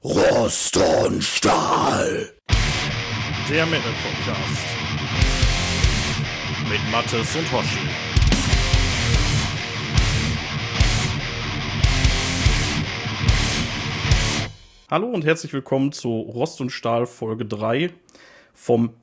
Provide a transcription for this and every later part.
Rost und Stahl. Der Metal Podcast. Mit Mathis und Hoshi. Hallo und herzlich willkommen zu Rost und Stahl Folge 3 vom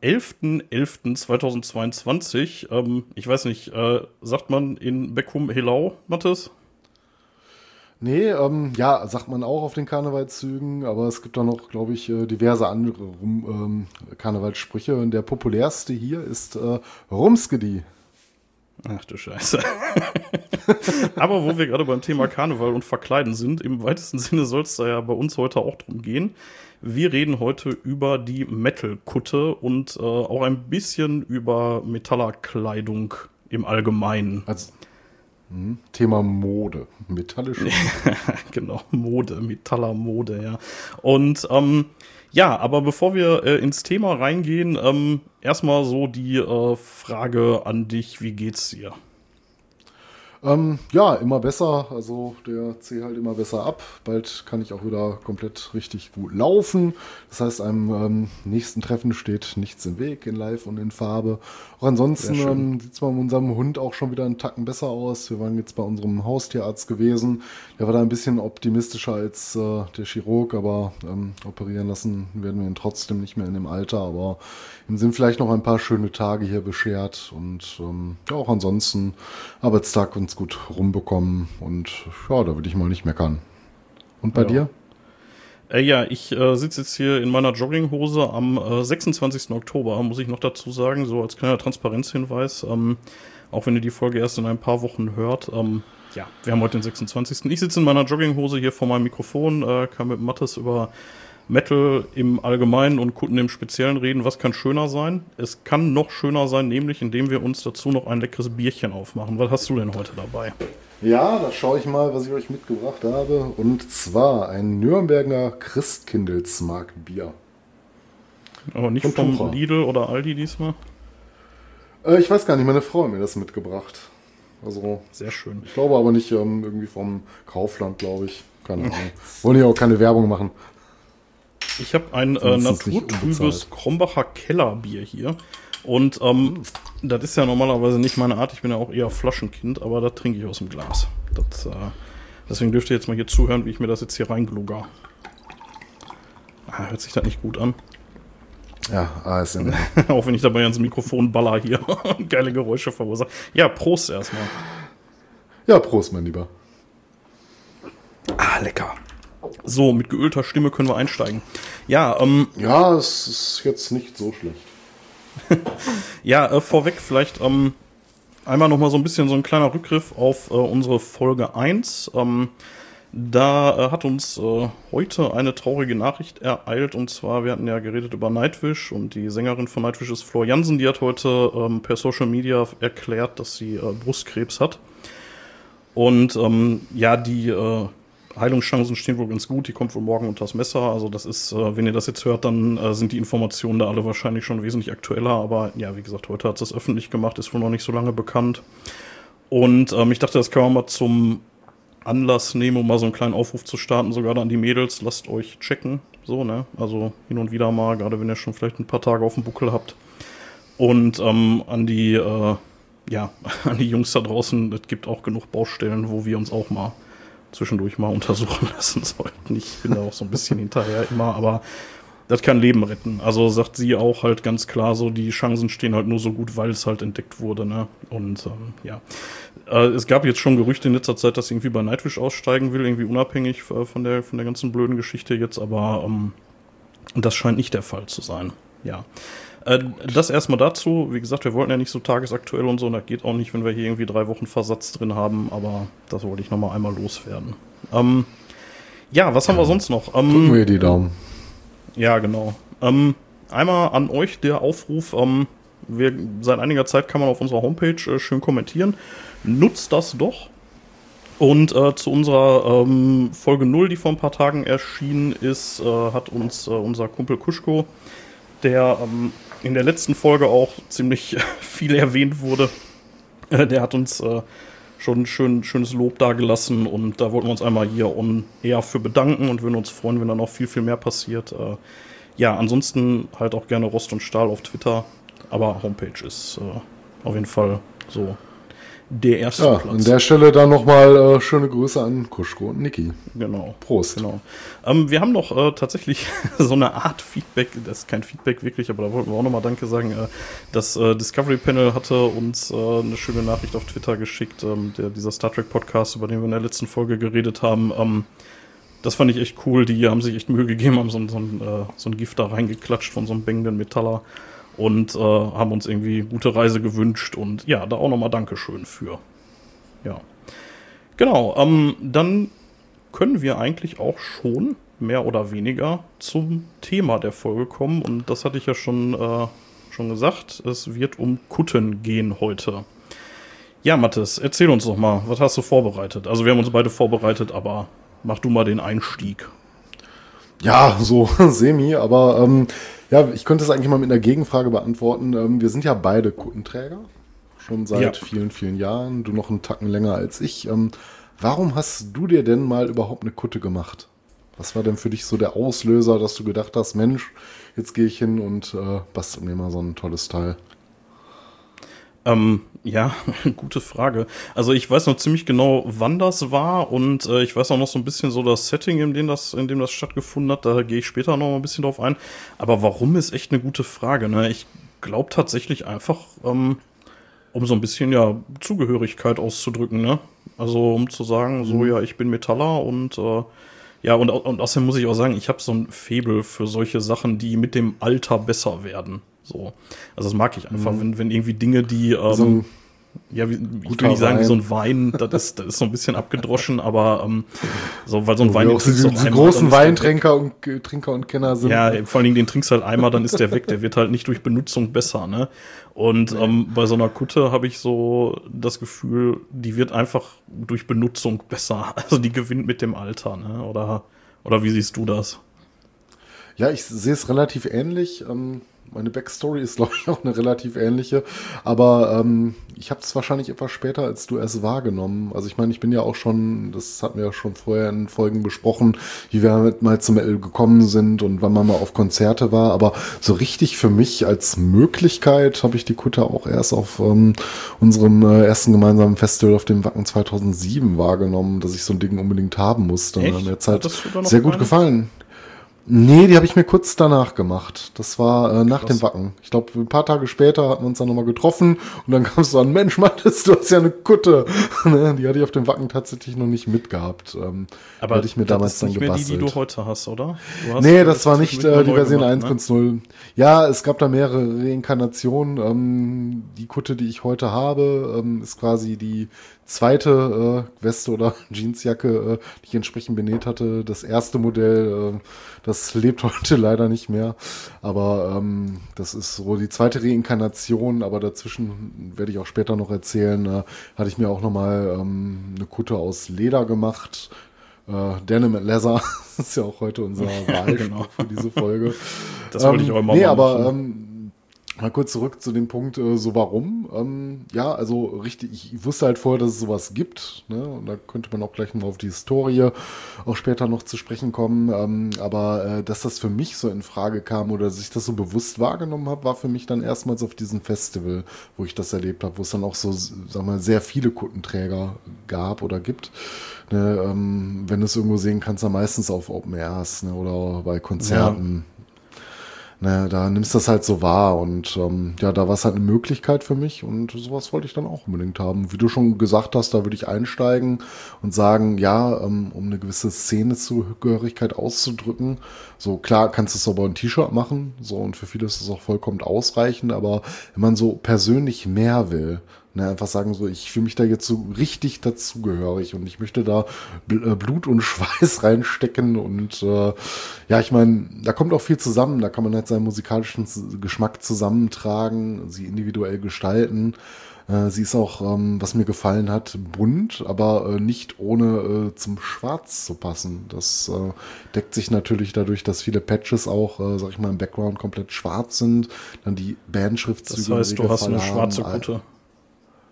11.11.2022. Ich weiß nicht, sagt man in Beckum Helau, Mathis? Nee, ja, sagt man auch auf den Karnevalszügen, aber es gibt da noch, glaube ich, diverse andere Karnevalssprüche. Und der populärste hier ist Rumskedi. Ach du Scheiße. Aber wo wir gerade beim Thema Karneval und Verkleiden sind, im weitesten Sinne soll es da ja bei uns heute auch drum gehen. Wir reden heute über die Metal-Kutte und auch ein bisschen über Metallerkleidung im Allgemeinen. Also, Thema Mode, metallische Mode. Genau, Mode, Metallermode, ja. Und ja, aber bevor wir ins Thema reingehen, erstmal so die Frage an dich, wie geht's dir? Ja, immer besser. Also der zieht halt immer besser ab. Bald kann ich auch wieder komplett richtig gut laufen. Das heißt, einem nächsten Treffen steht nichts im Weg in Live und in Farbe. Auch ansonsten sieht es bei unserem Hund auch schon wieder einen Tacken besser aus. Wir waren jetzt bei unserem Haustierarzt gewesen. Der war da ein bisschen optimistischer als der Chirurg, aber operieren lassen werden wir ihn trotzdem nicht mehr in dem Alter. Aber ihm sind vielleicht noch ein paar schöne Tage hier beschert und ja, auch ansonsten Arbeitstag ganz gut rumbekommen und ja, da würde ich mal nicht meckern. Und bei dir? Ja, ich sitze jetzt hier in meiner Jogginghose am 26. Oktober, muss ich noch dazu sagen, so als kleiner Transparenzhinweis, auch wenn ihr die Folge erst in ein paar Wochen hört. Ja, wir haben heute den 26. Ich sitze in meiner Jogginghose hier vor meinem Mikrofon, kann mit Mathis über Metal im Allgemeinen und Kutten im Speziellen reden. Was kann schöner sein? Es kann noch schöner sein, nämlich indem wir uns dazu noch ein leckeres Bierchen aufmachen. Was hast du denn heute dabei? Ja, da schaue ich mal, was ich euch mitgebracht habe. Und zwar ein Nürnberger Christkindlesmarkt-Bier. Aber nicht vom Lidl oder Aldi diesmal? Ich weiß gar nicht, meine Frau hat mir das mitgebracht. Also, sehr schön. Ich glaube aber nicht irgendwie vom Kaufland, glaube ich. Keine Ahnung. Wollen ja auch keine Werbung machen. Ich habe ein naturtrübes Krombacher Kellerbier hier. Und das ist ja normalerweise nicht meine Art. Ich bin ja auch eher Flaschenkind, aber das trinke ich aus dem Glas. Deswegen dürft ihr jetzt mal hier zuhören, wie ich mir das jetzt hier reinglugger. Hört sich das nicht gut an? Ja, ASMR. Auch wenn ich dabei ans Mikrofon baller hier und geile Geräusche verursache. Ja, Prost erstmal. Ja, Prost, mein Lieber. Lecker. So, mit geölter Stimme können wir einsteigen. Ja, ja, es ist jetzt nicht so schlecht. Ja, vorweg vielleicht einmal nochmal so ein bisschen so ein kleiner Rückgriff auf unsere Folge 1. Da hat uns heute eine traurige Nachricht ereilt. Und zwar, wir hatten ja geredet über Nightwish und die Sängerin von Nightwish ist Flor Jansen. Die hat heute per Social Media erklärt, dass sie Brustkrebs hat. Und ja, die Heilungschancen stehen wohl ganz gut, die kommt wohl morgen unter das Messer, also das ist, wenn ihr das jetzt hört, dann sind die Informationen da alle wahrscheinlich schon wesentlich aktueller, aber ja, wie gesagt, heute hat es öffentlich gemacht, ist wohl noch nicht so lange bekannt und ich dachte, das kann man mal zum Anlass nehmen, um mal so einen kleinen Aufruf zu starten, sogar an die Mädels, lasst euch checken, so, ne, also hin und wieder mal, gerade wenn ihr schon vielleicht ein paar Tage auf dem Buckel habt und an die, ja, an die Jungs da draußen, es gibt auch genug Baustellen, wo wir uns auch mal zwischendurch mal untersuchen lassen sollten. Ich bin da auch so ein bisschen hinterher immer, aber das kann Leben retten. Also sagt sie auch halt ganz klar so, die Chancen stehen halt nur so gut, weil es halt entdeckt wurde, ne? Und ja. Es gab jetzt schon Gerüchte in letzter Zeit, dass sie irgendwie bei Nightwish aussteigen will, irgendwie unabhängig von der ganzen blöden Geschichte jetzt, aber das scheint nicht der Fall zu sein. Ja. Das erstmal dazu. Wie gesagt, wir wollten ja nicht so tagesaktuell und so, und das geht auch nicht, wenn wir hier irgendwie 3 Wochen Versatz drin haben, aber das wollte ich nochmal einmal loswerden. Ja, was haben wir sonst noch? Drücken wir die Daumen. Ja, genau. Einmal an euch der Aufruf, seit einiger Zeit kann man auf unserer Homepage schön kommentieren. Nutzt das doch. Und zu unserer Folge 0, die vor ein paar Tagen erschienen ist, hat uns unser Kumpel Kuschko, der in der letzten Folge auch ziemlich viel erwähnt wurde, der hat uns schon schönes Lob dagelassen und da wollten wir uns einmal hier on air für bedanken und würden uns freuen, wenn da noch viel, viel mehr passiert. Ja, ansonsten halt auch gerne Rost und Stahl auf Twitter, aber Homepage ist auf jeden Fall so der erste Platz. An der Stelle dann nochmal schöne Grüße an Kuschko und Niki. Genau. Prost. Genau. Wir haben noch tatsächlich so eine Art Feedback, das ist kein Feedback wirklich, aber da wollten wir auch nochmal Danke sagen. Das Discovery Panel hatte uns eine schöne Nachricht auf Twitter geschickt, dieser Star Trek Podcast, über den wir in der letzten Folge geredet haben. Das fand ich echt cool, die haben sich echt Mühe gegeben, haben so ein Gift da reingeklatscht von so einem bängenden Metaller. Und haben uns irgendwie gute Reise gewünscht. Und ja, da auch nochmal Dankeschön für. Ja. Genau, dann können wir eigentlich auch schon mehr oder weniger zum Thema der Folge kommen. Und das hatte ich ja schon gesagt. Es wird um Kutten gehen heute. Ja, Mathis, erzähl uns doch mal, was hast du vorbereitet? Also wir haben uns beide vorbereitet, aber mach du mal den Einstieg. Ja, so semi, aber ja, ich könnte es eigentlich mal mit einer Gegenfrage beantworten. Wir sind ja beide Kuttenträger, schon seit vielen, vielen Jahren. Du noch einen Tacken länger als ich. Warum hast du dir denn mal überhaupt eine Kutte gemacht? Was war denn für dich so der Auslöser, dass du gedacht hast, Mensch, jetzt gehe ich hin und bastel mir mal so ein tolles Teil? Ja, gute Frage. Also ich weiß noch ziemlich genau, wann das war und ich weiß auch noch so ein bisschen so das Setting, in dem das stattgefunden hat. Da gehe ich später noch mal ein bisschen drauf ein. Aber warum ist echt eine gute Frage, ne? Ich glaube tatsächlich einfach, um so ein bisschen ja Zugehörigkeit auszudrücken, ne? Also um zu sagen, so ja, ich bin Metaller und ja, und außerdem muss ich auch sagen, ich habe so ein Faible für solche Sachen, die mit dem Alter besser werden. So. Also das mag ich einfach, wenn irgendwie Dinge, die ja, ich will nicht sagen, wie so ein Wein, das ist so ein bisschen abgedroschen, aber so, weil so ein Wein, die großen Weintrinker und Kenner sind. Ja, vor allen Dingen, den trinkst du halt einmal, dann ist der weg, der wird halt nicht durch Benutzung besser, ne? Und bei so einer Kutte habe ich so das Gefühl, die wird einfach durch Benutzung besser. Also die gewinnt mit dem Alter, ne? Oder wie siehst du das? Ja, ich sehe es relativ ähnlich. Meine Backstory ist, glaube ich, auch eine relativ ähnliche. Aber ich habe es wahrscheinlich etwas später als du es wahrgenommen. Also ich meine, ich bin ja auch schon, das hatten wir ja schon vorher in Folgen besprochen, wie wir mal zum Metal gekommen sind und wann man mal auf Konzerte war. Aber so richtig für mich als Möglichkeit habe ich die Kutte auch erst auf unserem ersten gemeinsamen Festival auf dem Wacken 2007 wahrgenommen, dass ich so ein Ding unbedingt haben musste. Echt? Hat mir Zeit sehr gut gefallen. Nee, die habe ich mir kurz danach gemacht. Das war nach dem Wacken. Ich glaube, ein paar Tage später hatten wir uns dann nochmal getroffen und dann kam es so an, Mensch, Mathis, du hast ja eine Kutte. Die hatte ich auf dem Wacken tatsächlich noch nicht mitgehabt. Aber hatte ich mir damals ist nicht dann mehr gebastelt. die du heute hast, oder? Nee, das war nicht die Version gemacht, 1.0. Ja, es gab da mehrere Reinkarnationen. Die Kutte, die ich heute habe, ist quasi die zweite Weste oder Jeansjacke, die ich entsprechend benäht hatte. Das erste Modell, das lebt heute leider nicht mehr. Aber das ist so die zweite Reinkarnation. Aber dazwischen werde ich auch später noch erzählen, hatte ich mir auch nochmal eine Kutte aus Leder gemacht. Denim and Leather ist ja auch heute unser Wahlspruch für diese Folge. Das wollte ich auch immer mal machen. Mal kurz zurück zu dem Punkt, so warum. Ja, also richtig, ich wusste halt vorher, dass es sowas gibt. Ne? Und da könnte man auch gleich mal auf die Historie auch später noch zu sprechen kommen. Aber dass das für mich so in Frage kam oder dass ich das so bewusst wahrgenommen habe, war für mich dann erstmals auf diesem Festival, wo ich das erlebt habe, wo es dann auch so, sag mal, sehr viele Kuttenträger gab oder gibt. Ne? Wenn du es irgendwo sehen kannst, dann meistens auf Open Airs, ne? Oder bei Konzerten. Ja. Ne, da nimmst du das halt so wahr und ja, da war es halt eine Möglichkeit für mich und sowas wollte ich dann auch unbedingt haben. Wie du schon gesagt hast, da würde ich einsteigen und sagen, ja, um eine gewisse Szenezugehörigkeit auszudrücken. So klar kannst du es aber ein T-Shirt machen, so und für viele ist es auch vollkommen ausreichend, aber wenn man so persönlich mehr will, ne, einfach sagen so, ich fühle mich da jetzt so richtig dazugehörig und ich möchte da Blut und Schweiß reinstecken und ja, ich meine, da kommt auch viel zusammen, da kann man halt seinen musikalischen Geschmack zusammentragen, sie individuell gestalten. Sie ist auch, was mir gefallen hat, bunt, aber nicht ohne zum Schwarz zu passen. Das deckt sich natürlich dadurch, dass viele Patches auch, sag ich mal, im Background komplett schwarz sind, dann die Bandschriftzüge. Das heißt, du hast eine schwarze Kutte.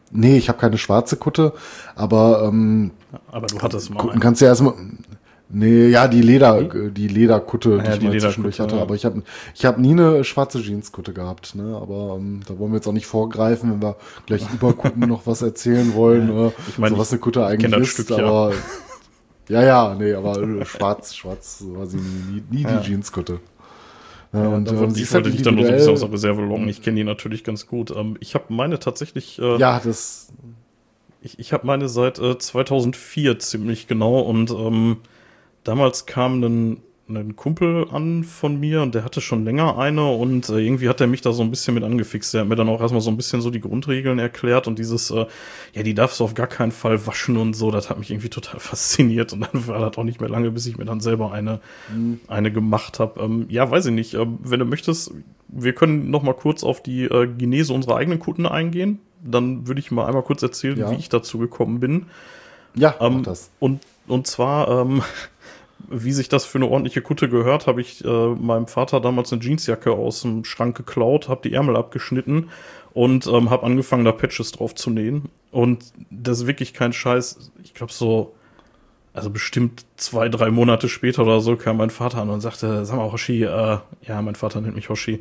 Nee, ich habe keine schwarze Kutte, aber Aber du hattest mal Kutten eine. kannst du ja erstmal. Nee, ja, die Lederkutte, die ich die mal zwischendurch Lederkutte, hatte. ja. Aber ich hab nie eine schwarze Jeanskutte gehabt. Ne? Aber da wollen wir jetzt auch nicht vorgreifen, wenn wir gleich über Kutten noch was erzählen wollen. Ich meine, so was eine Kutte ich eigentlich kenn das ist. Stück, ja. Aber nee, aber schwarz war sie nie die Jeanskutte. Ja, Und sie ich ist halt wollte dich dann nur so ein bisschen aus der individuell. Reserve locken. Ich kenne die natürlich ganz gut. Ich habe meine tatsächlich, Ja, das. ich habe meine seit 2004 ziemlich genau. Und damals kam ein Kumpel an von mir und der hatte schon länger eine und irgendwie hat er mich da so ein bisschen mit angefixt. Der hat mir dann auch erstmal so ein bisschen so die Grundregeln erklärt und dieses, die darfst du auf gar keinen Fall waschen und so, das hat mich irgendwie total fasziniert und dann war das auch nicht mehr lange, bis ich mir dann selber eine gemacht habe. Ja, weiß ich nicht, wenn du möchtest, wir können noch mal kurz auf die Genese unserer eigenen Kunden eingehen. Dann würde ich mal einmal kurz erzählen, Ja. wie ich dazu gekommen bin. Ja, mach das. Und zwar, wie sich das für eine ordentliche Kutte gehört, habe ich meinem Vater damals eine Jeansjacke aus dem Schrank geklaut, habe die Ärmel abgeschnitten und habe angefangen, da Patches drauf zu nähen. Und das ist wirklich kein Scheiß. Ich glaube also bestimmt 2-3 Monate später oder so kam mein Vater an und sagte, sag mal, Hoshi, ja, mein Vater nennt mich Hoshi,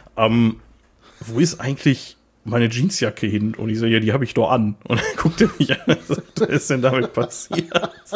wo ist eigentlich meine Jeansjacke hin? Und ich so, ja, die habe ich doch an. Und er guckte mich an und sagte, was ist denn damit passiert?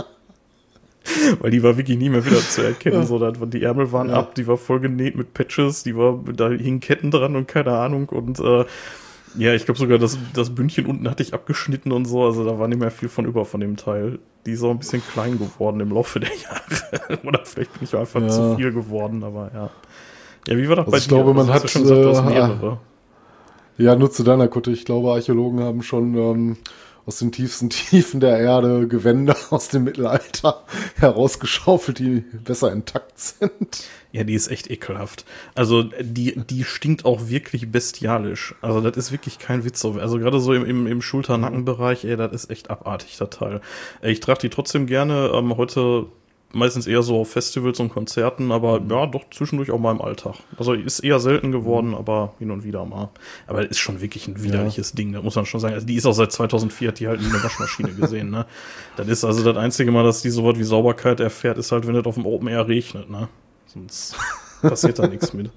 Weil die war wirklich nie mehr wieder zu erkennen. So, die Ärmel waren ab, die war voll genäht mit Patches, da hingen Ketten dran und keine Ahnung. Und ich glaube sogar, das Bündchen unten hatte ich abgeschnitten und so. Also da war nicht mehr viel von über von dem Teil. Die ist auch ein bisschen klein geworden im Laufe der Jahre. Oder vielleicht bin ich einfach zu viel geworden, aber ja. Ja, wie war das bei dir? Ich glaube, man hast hat ja schon gesagt, du hast mehrere. Ja, nur zu deiner Kutte. Ich glaube, Archäologen haben schon aus den tiefsten Tiefen der Erde Gewände aus dem Mittelalter herausgeschaufelt, die besser intakt sind. Ja, die ist echt ekelhaft. Also die stinkt auch wirklich bestialisch. Also das ist wirklich kein Witz. Also gerade so im Schulter-Nackenbereich, das ist echt abartig, das Teil. Ich trage die trotzdem gerne. Heute meistens eher so auf Festivals und Konzerten, aber ja, doch zwischendurch auch mal im Alltag. Also ist eher selten geworden, aber hin und wieder mal. Aber ist schon wirklich ein widerliches Ding, da muss man schon sagen. Also die ist auch seit 2004, hat die halt nie eine Waschmaschine gesehen, ne? Das ist also das einzige Mal, dass die so was wie Sauberkeit erfährt, ist halt, wenn es auf dem Open Air regnet, ne? Sonst passiert da nichts mit.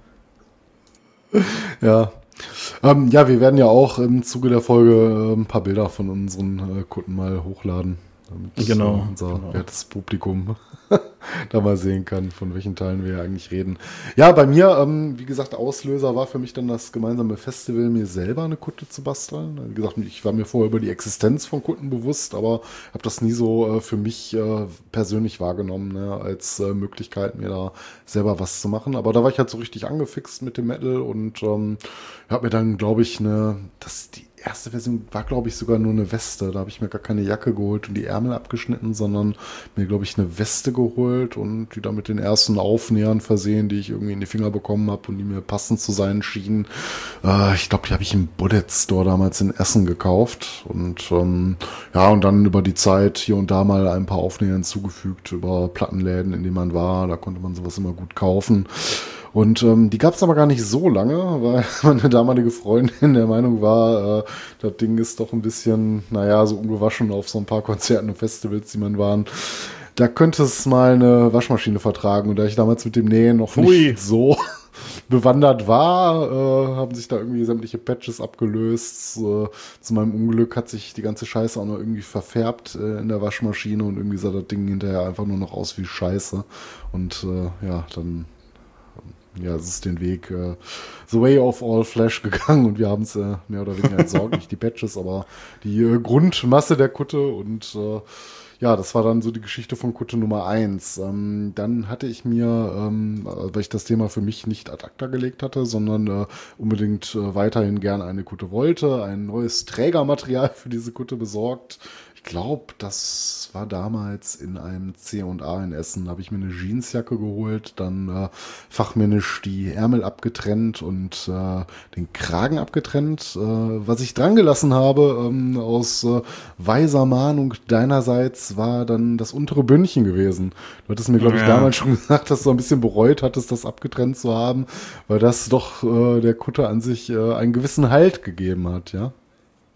Ja. Wir werden ja auch im Zuge der Folge ein paar Bilder von unseren Kunden mal hochladen. Damit unser wertes Publikum da mal sehen kann, von welchen Teilen wir eigentlich reden. Ja, bei mir, wie gesagt, Auslöser war für mich dann das gemeinsame Festival, mir selber eine Kutte zu basteln. Wie gesagt, ich war mir vorher über die Existenz von Kutten bewusst, aber habe das nie so für mich persönlich wahrgenommen, ne, als Möglichkeit, mir da selber was zu machen. Aber da war ich halt so richtig angefixt mit dem Metal und habe mir dann, glaube ich, die erste Version war, glaube ich, sogar nur eine Weste. Da habe ich mir gar keine Jacke geholt und die Ärmel abgeschnitten, sondern mir, glaube ich, eine Weste geholt und die dann mit den ersten Aufnähern versehen, die ich irgendwie in die Finger bekommen habe und die mir passend zu sein schienen. Ich glaube, die habe ich im Bullet Store damals in Essen gekauft und und dann über die Zeit hier und da mal ein paar Aufnäher hinzugefügt über Plattenläden, in denen man war. Da konnte man sowas immer gut kaufen. Und die gab es aber gar nicht so lange, weil meine damalige Freundin der Meinung war, das Ding ist doch ein bisschen, so ungewaschen auf so ein paar Konzerten und Festivals, die man waren. Da könnte es mal eine Waschmaschine vertragen. Und da ich damals mit dem Nähen noch nicht so bewandert war, haben sich da irgendwie sämtliche Patches abgelöst. Zu meinem Unglück hat sich die ganze Scheiße auch noch irgendwie verfärbt in der Waschmaschine und irgendwie sah das Ding hinterher einfach nur noch aus wie Scheiße. Und dann es ist den Weg the way of all flesh gegangen und wir haben es mehr oder weniger entsorgt, nicht die Patches, aber die Grundmasse der Kutte und das war dann so die Geschichte von Kutte Nummer 1. Dann hatte ich mir, weil ich das Thema für mich nicht ad acta gelegt hatte, sondern unbedingt weiterhin gern eine Kutte wollte, ein neues Trägermaterial für diese Kutte besorgt. Ich glaube, das war damals in einem C&A in Essen. Da habe ich mir eine Jeansjacke geholt, dann fachmännisch die Ärmel abgetrennt und den Kragen abgetrennt. Was ich dran gelassen habe, aus weiser Mahnung deinerseits, war dann das untere Bündchen gewesen. Du hattest mir, glaube ich, damals schon gesagt, dass du ein bisschen bereut hattest, das abgetrennt zu haben, weil das doch der Kutte an sich einen gewissen Halt gegeben hat, ja?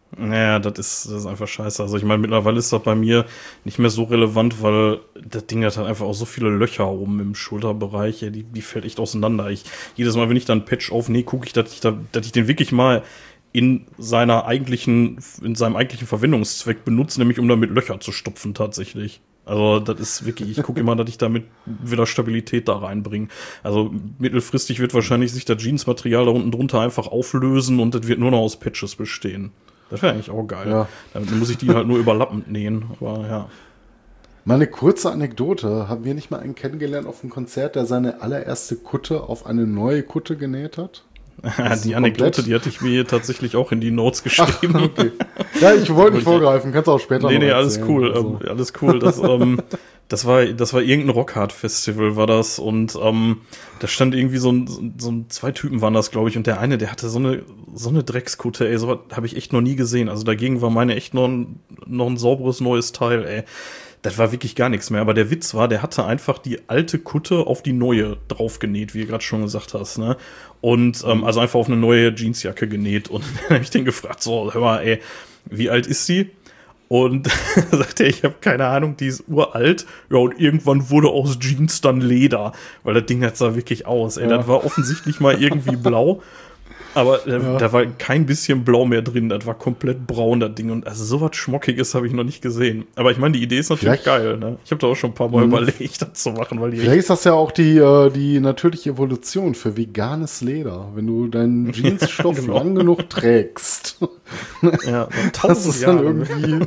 Naja, das ist einfach scheiße. Also ich meine, mittlerweile ist das bei mir nicht mehr so relevant, weil das Ding hat halt einfach auch so viele Löcher oben im Schulterbereich. Ja, die fällt echt auseinander. Jedes Mal, wenn ich da einen Patch aufnehme, gucke ich, dass ich den wirklich mal in seinem eigentlichen Verwendungszweck benutze, nämlich um damit Löcher zu stopfen tatsächlich. Also das ist wirklich, ich gucke immer, dass ich damit wieder Stabilität da reinbringe. Also mittelfristig wird wahrscheinlich sich das Jeansmaterial da unten drunter einfach auflösen und das wird nur noch aus Patches bestehen. Das wäre eigentlich auch geil. Ja. Damit muss ich die halt nur überlappend nähen. Aber ja. Mal eine kurze Anekdote. Haben wir nicht mal einen kennengelernt auf einem Konzert, der seine allererste Kutte auf eine neue Kutte genäht hat? Die Anekdote, die hatte ich mir tatsächlich auch in die Notes geschrieben. Ach, okay. Ja, ich wollte nicht vorgreifen. Kannst du auch später Nee, noch alles erzählen. cool. Also. Alles cool. Das war irgendein Rockhard-Festival, war das. Und da stand irgendwie so ein zwei Typen waren das, glaube ich. Und der eine, der hatte so eine Dreckskutte, ey. So habe ich echt noch nie gesehen. Also dagegen war meine echt noch ein sauberes neues Teil, ey. Das war wirklich gar nichts mehr. Aber der Witz war, der hatte einfach die alte Kutte auf die neue draufgenäht, wie du gerade schon gesagt hast, ne? Und also einfach auf eine neue Jeansjacke genäht. Und dann habe ich den gefragt, so, hör mal, ey, wie alt ist die? Und sagt er, ich habe keine Ahnung, die ist uralt. Ja, und irgendwann wurde aus Jeans dann Leder. Weil das Ding, das sah wirklich aus. Ey, das war offensichtlich mal irgendwie blau. Aber da war kein bisschen Blau mehr drin. Das war komplett braun, das Ding. Und also sowas Schmockiges habe ich noch nicht gesehen. Aber ich meine, die Idee ist natürlich geil. Ne? Ich habe da auch schon ein paar Mal überlegt, das zu machen. Weil Vielleicht ist das ja auch die natürliche Evolution für veganes Leder. Wenn du deinen Jeansstoff Genau. lang genug trägst. ja, Dass es dann irgendwie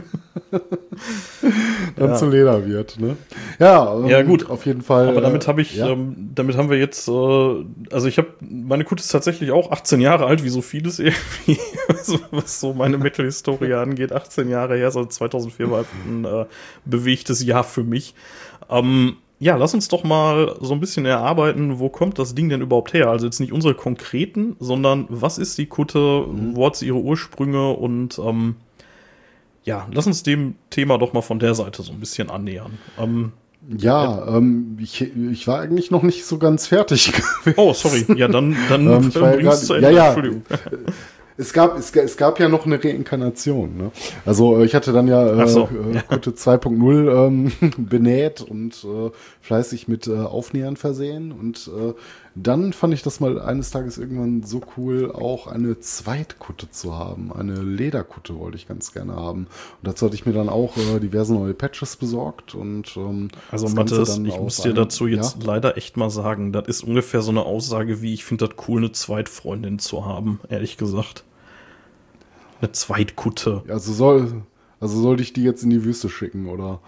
dann zu Leder wird. Ne? Ja, gut. Auf jeden Fall. Aber damit habe ich, ja. damit haben wir jetzt, also ich habe, meine Kutte ist tatsächlich auch 18 Jahre alt, wie so vieles irgendwie, was so meine Metal-Historie angeht. 18 Jahre her, so 2004 war ein bewegtes Jahr für mich. Ja, lass uns doch mal so ein bisschen erarbeiten, wo kommt das Ding denn überhaupt her? Also jetzt nicht unsere konkreten, sondern was ist die Kutte, wo hat sie ihre Ursprünge und ja, lass uns dem Thema doch mal von der Seite so ein bisschen annähern. Ich war eigentlich noch nicht so ganz fertig gewesen. Oh, sorry. Ja, dann ich war bringst du zu ja, Ende. ja. Entschuldigung. Es gab ja noch eine Reinkarnation. Ne? Also ich hatte dann Kutte 2.0 benäht und fleißig mit Aufnähern versehen. Und dann fand ich das mal eines Tages irgendwann so cool, auch eine Zweitkutte zu haben. Eine Lederkutte wollte ich ganz gerne haben. Und dazu hatte ich mir dann auch diverse neue Patches besorgt. Und also Mathis, ich muss dir dazu jetzt leider echt mal sagen, das ist ungefähr so eine Aussage wie, ich finde das cool, eine Zweitfreundin zu haben, ehrlich gesagt. Eine Zweitkutte. Also sollte ich die jetzt in die Wüste schicken, oder?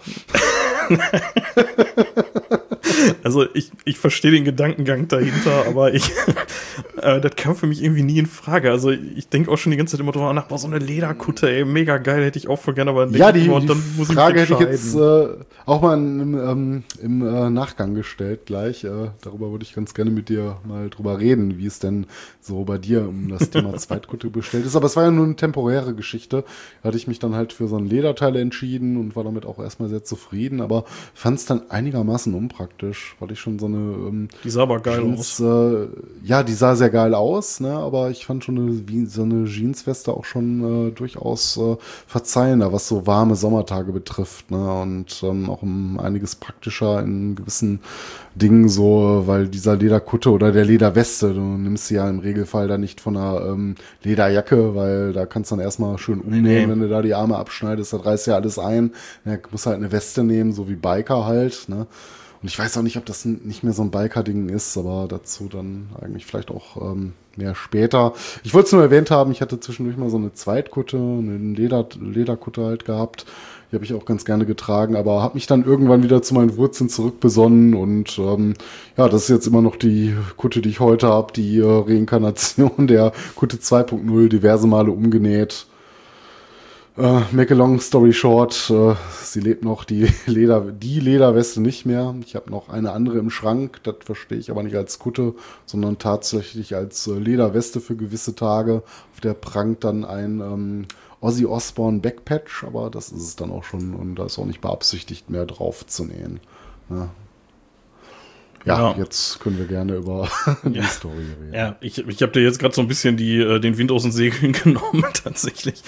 Also ich verstehe den Gedankengang dahinter, aber das kam für mich irgendwie nie in Frage. Also ich denke auch schon die ganze Zeit immer drüber nach, boah, so eine Lederkutte, ey, mega geil, hätte ich auch voll gerne, aber dann ja, die muss Frage ich hätte ich jetzt auch mal im Nachgang gestellt gleich. Darüber würde ich ganz gerne mit dir mal drüber reden, wie es denn so bei dir um das Thema Zweitkutte bestellt ist. Aber es war ja nur eine temporäre Geschichte. Da hatte ich mich dann halt für so ein Lederteil entschieden und war damit auch erstmal sehr zufrieden, aber fand es dann einigermaßen unpraktisch, weil ich schon so eine die sah aber geil aus. Ja, die sah sehr geil aus, ne? Aber ich fand schon so eine Jeansweste auch schon durchaus verzeihender, was so warme Sommertage betrifft, ne? Und auch einiges praktischer in gewissen Dingen so, weil dieser Lederkutte oder der Lederweste, du nimmst sie ja im Regelfall dann nicht von einer Lederjacke, weil da kannst du dann erstmal schön umnähen, wenn du da die Arme abschneidest, da reißt ja alles ein. Ja, musst halt eine Weste nehmen, so wie Biker halt, ne? Und ich weiß auch nicht, ob das nicht mehr so ein Biker-Ding ist, aber dazu dann eigentlich vielleicht auch mehr später. Ich wollte es nur erwähnt haben, ich hatte zwischendurch mal so eine Zweitkutte, eine Lederkutte halt gehabt. Die habe ich auch ganz gerne getragen, aber habe mich dann irgendwann wieder zu meinen Wurzeln zurückbesonnen und ja, das ist jetzt immer noch die Kutte, die ich heute habe, die Reinkarnation der Kutte 2.0, diverse Male umgenäht. Make a long story short, sie lebt noch, die Lederweste nicht mehr. Ich habe noch eine andere im Schrank, das verstehe ich aber nicht als Kutte, sondern tatsächlich als Lederweste für gewisse Tage. Auf der prangt dann ein Ozzy Osbourne Backpatch, aber das ist es dann auch schon und da ist auch nicht beabsichtigt mehr drauf zu nähen. Ja. Ja, jetzt können wir gerne über die Story reden. Ja, ich habe dir jetzt gerade so ein bisschen den Wind aus den Segeln genommen, tatsächlich.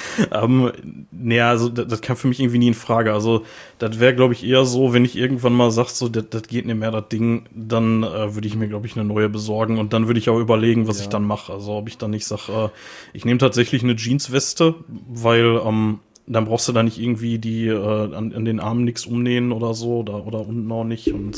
Naja, also das kam für mich irgendwie nie in Frage. Also das wäre, glaube ich, eher so, wenn ich irgendwann mal sage, so, das geht nicht mehr, das Ding, dann würde ich mir, glaube ich, eine neue besorgen. Und dann würde ich auch überlegen, was ich dann mache. Also ob ich dann nicht sage, ich nehme tatsächlich eine Jeansweste, weil dann brauchst du da nicht irgendwie die an den Armen nichts umnähen oder so, oder unten auch nicht. Und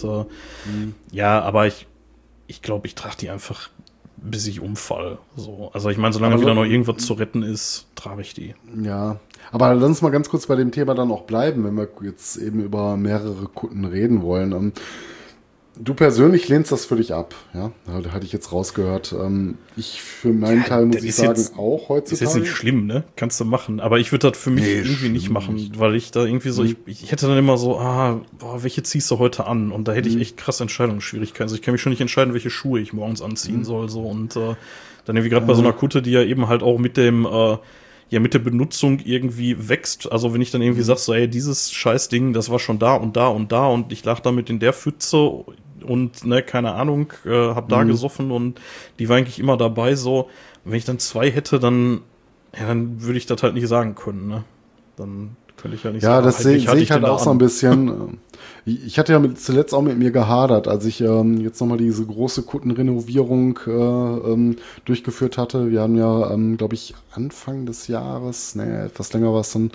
ja, aber ich glaube, ich trage die einfach, bis ich umfall. So. Also ich meine, solange wieder noch irgendwas zu retten ist, trage ich die. Ja, aber lass uns mal ganz kurz bei dem Thema dann auch bleiben, wenn wir jetzt eben über mehrere Kutten reden wollen. Du persönlich lehnst das für dich ab, ja? Da hatte ich jetzt rausgehört. Ich für meinen Teil muss ich sagen, auch heutzutage. Ist jetzt nicht schlimm, ne? Kannst du machen. Aber ich würde das für mich irgendwie nicht machen, weil ich da irgendwie so, ich hätte dann immer so, welche ziehst du heute an? Und da hätte ich echt krasse Entscheidungsschwierigkeiten. Also ich kann mich schon nicht entscheiden, welche Schuhe ich morgens anziehen soll, so. Und dann irgendwie gerade bei so einer Kutte, die ja eben halt auch mit dem, mit der Benutzung irgendwie wächst. Also wenn ich dann irgendwie sag, so, ey, dieses Scheißding, das war schon da und da und da und ich lag damit in der Pfütze und, ne, keine Ahnung, hab da gesoffen und die war eigentlich immer dabei, so. Und wenn ich dann 2 hätte, dann würde ich das halt nicht sagen können, ne. Dann könnte ich ja nicht sagen. Ja, das sehe ich halt auch so ein bisschen. Ich hatte ja zuletzt auch mit mir gehadert, als ich jetzt nochmal diese große Kuttenrenovierung durchgeführt hatte. Wir haben ja, glaube ich, Anfang des Jahres, etwas länger war es dann,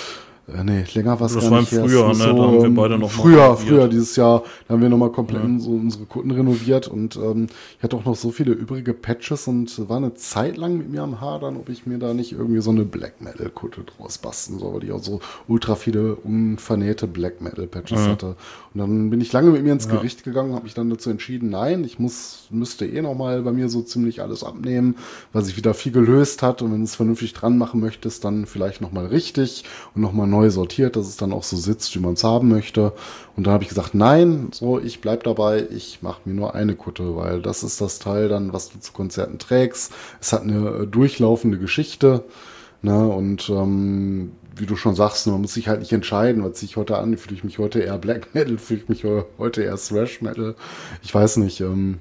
länger war es gar nicht. Das war im Frühjahr, ne? Da haben wir beide noch Früher dieses Jahr, da haben wir nochmal komplett so unsere Kutten renoviert und ich hatte auch noch so viele übrige Patches und war eine Zeit lang mit mir am Hadern, ob ich mir da nicht irgendwie so eine Black Metal Kutte draus basteln soll, weil die auch so ultra viele unvernähte Black Metal Patches hatte. Und dann bin ich lange mit mir ins Gericht gegangen, habe mich dann dazu entschieden, nein, ich müsste nochmal bei mir so ziemlich alles abnehmen, weil sich wieder viel gelöst hat und wenn du es vernünftig dran machen möchtest, dann vielleicht nochmal richtig und nochmal neu sortiert, dass es dann auch so sitzt, wie man es haben möchte. Und dann habe ich gesagt, nein, so, ich bleib dabei, ich mache mir nur eine Kutte, weil das ist das Teil dann, was du zu Konzerten trägst. Es hat eine durchlaufende Geschichte, ne, und wie du schon sagst, man muss sich halt nicht entscheiden, was ziehe ich heute an, fühle ich mich heute eher Black Metal, fühle ich mich heute eher Thrash Metal, ich weiß nicht,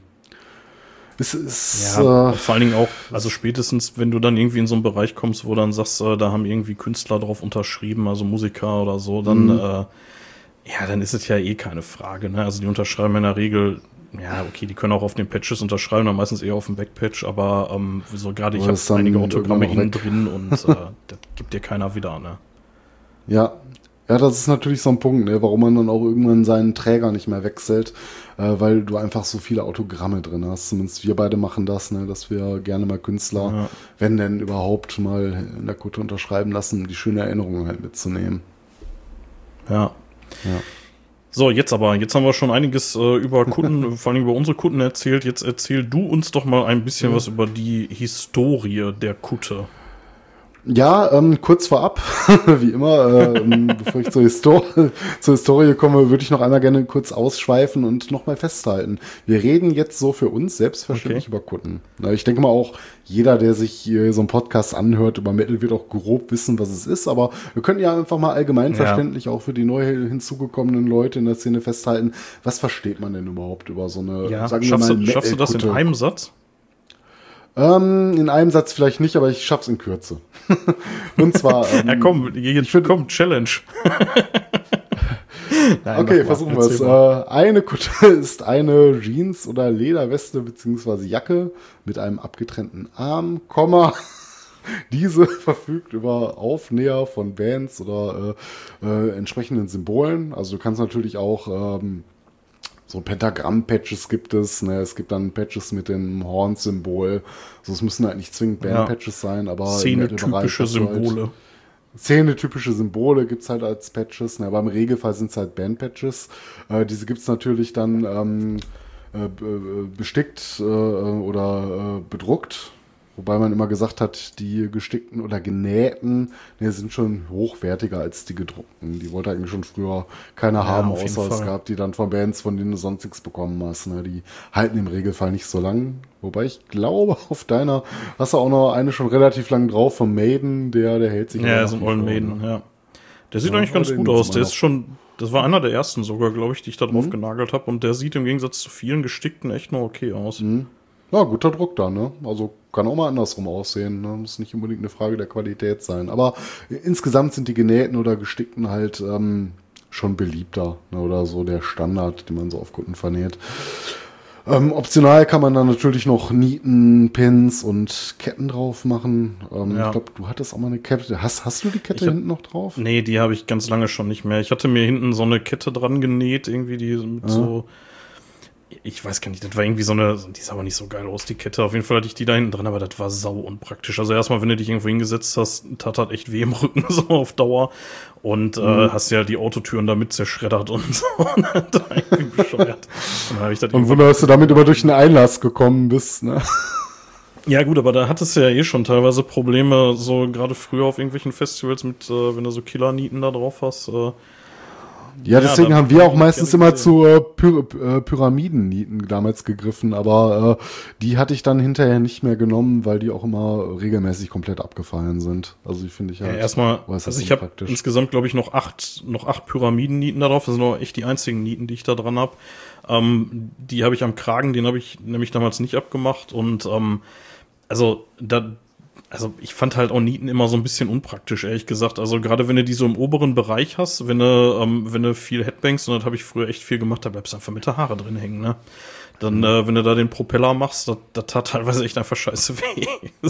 vor allen Dingen auch, also spätestens, wenn du dann irgendwie in so einen Bereich kommst, wo dann sagst, da haben irgendwie Künstler drauf unterschrieben, also Musiker oder so, dann, dann ist es ja eh keine Frage, ne? Also die unterschreiben in der Regel, ja, okay, die können auch auf den Patches unterschreiben, dann meistens eher auf dem Backpatch, aber so gerade ich habe einige Autogramme innen drin und das gibt dir keiner wieder, ne? Ja, das ist natürlich so ein Punkt, ne, warum man dann auch irgendwann seinen Träger nicht mehr wechselt, weil du einfach so viele Autogramme drin hast. Zumindest wir beide machen das, ne, dass wir gerne mal Künstler, wenn denn überhaupt, mal in der Kutte unterschreiben lassen, um die schöne Erinnerung halt mitzunehmen. Ja. So, jetzt haben wir schon einiges über Kunden, vor allem über unsere Kunden erzählt. Jetzt erzähl du uns doch mal ein bisschen was über die Historie der Kutte. Ja, kurz vorab, wie immer, bevor ich zur Historie komme, würde ich noch einmal gerne kurz ausschweifen und nochmal festhalten. Wir reden jetzt so für uns selbstverständlich über Kutten. Ich denke mal auch, jeder, der sich hier so einen Podcast anhört über Metal, wird auch grob wissen, was es ist, aber wir können ja einfach mal allgemeinverständlich auch für die neu hinzugekommenen Leute in der Szene festhalten, was versteht man denn überhaupt über so eine, sagen wir mal, schaffst du das in einem Satz? In einem Satz vielleicht nicht, aber ich schaff's in Kürze. Und zwar. Komm, Challenge. Nein, okay, versuchen wir es. Eine Kutte ist eine Jeans- oder Lederweste bzw. Jacke mit einem abgetrennten Arm, Diese verfügt über Aufnäher von Bands oder entsprechenden Symbolen. Also du kannst natürlich auch so Pentagramm-Patches gibt es. Ne? Es gibt dann Patches mit dem Horn-Symbol. Also es müssen halt nicht zwingend Band-Patches sein, aber Szene-typische Symbole. Szene-typische Symbole gibt es halt als Patches. Ne? Aber im Regelfall sind es halt Band-Patches. Diese gibt es natürlich dann bestickt oder bedruckt. Wobei man immer gesagt hat, die gestickten oder genähten sind schon hochwertiger als die gedruckten. Die wollte eigentlich schon früher keiner haben, außer es gab die dann von Bands, von denen du sonst nichts bekommen hast. Ne? Die halten im Regelfall nicht so lang. Wobei ich glaube, auf deiner hast du auch noch eine schon relativ lang drauf vom Maiden, der hält sich. Ja, so ein Old Maiden, ja. Der sieht eigentlich ganz gut aus. Der ist schon, das war einer der ersten sogar, glaube ich, die ich da drauf genagelt habe. Und der sieht im Gegensatz zu vielen gestickten echt noch okay aus. Ja, guter Druck da, ne? Also kann auch mal andersrum aussehen. Ne? Muss nicht unbedingt eine Frage der Qualität sein. Aber insgesamt sind die genähten oder gestickten halt schon beliebter. Ne? Oder so der Standard, den man so auf Kutten vernäht. Optional kann man dann natürlich noch Nieten, Pins und Ketten drauf machen. Ich glaube, du hattest auch mal eine Kette. Hast du die Kette hinten noch drauf? Nee, die habe ich ganz lange schon nicht mehr. Ich hatte mir hinten so eine Kette dran genäht, irgendwie die mit so, ich weiß gar nicht, das war irgendwie so eine, die sah aber nicht so geil aus, die Kette. Auf jeden Fall hatte ich die da hinten dran, aber das war sau unpraktisch. Also erstmal, wenn du dich irgendwo hingesetzt hast, tat das echt weh im Rücken, so auf Dauer. Und hast ja die Autotüren damit zerschreddert und so. Das war irgendwie bescheuert. Und wundert, dass du damit immer durch den Einlass gekommen bist, ne? Ja gut, aber da hattest du ja eh schon teilweise Probleme, so gerade früher auf irgendwelchen Festivals mit, wenn du so Killer-Nieten da drauf hast. Ja, deswegen haben wir auch meistens immer zu Pyramidennieten damals gegriffen, aber die hatte ich dann hinterher nicht mehr genommen, weil die auch immer regelmäßig komplett abgefallen sind. Also die finde ich halt. Ja, erstmal, also ich habe insgesamt, glaube ich, noch acht Pyramidennieten da drauf. Das sind auch echt die einzigen Nieten, die ich da dran habe. Die habe ich am Kragen, den habe ich nämlich damals nicht abgemacht und also ich fand halt auch Nieten immer so ein bisschen unpraktisch, ehrlich gesagt. Also gerade wenn du die so im oberen Bereich hast, wenn du viel Headbangst, und das habe ich früher echt viel gemacht, da bleibst du einfach mit der Haare drin hängen, ne? Dann, wenn du da den Propeller machst, das tat teilweise echt einfach scheiße weh.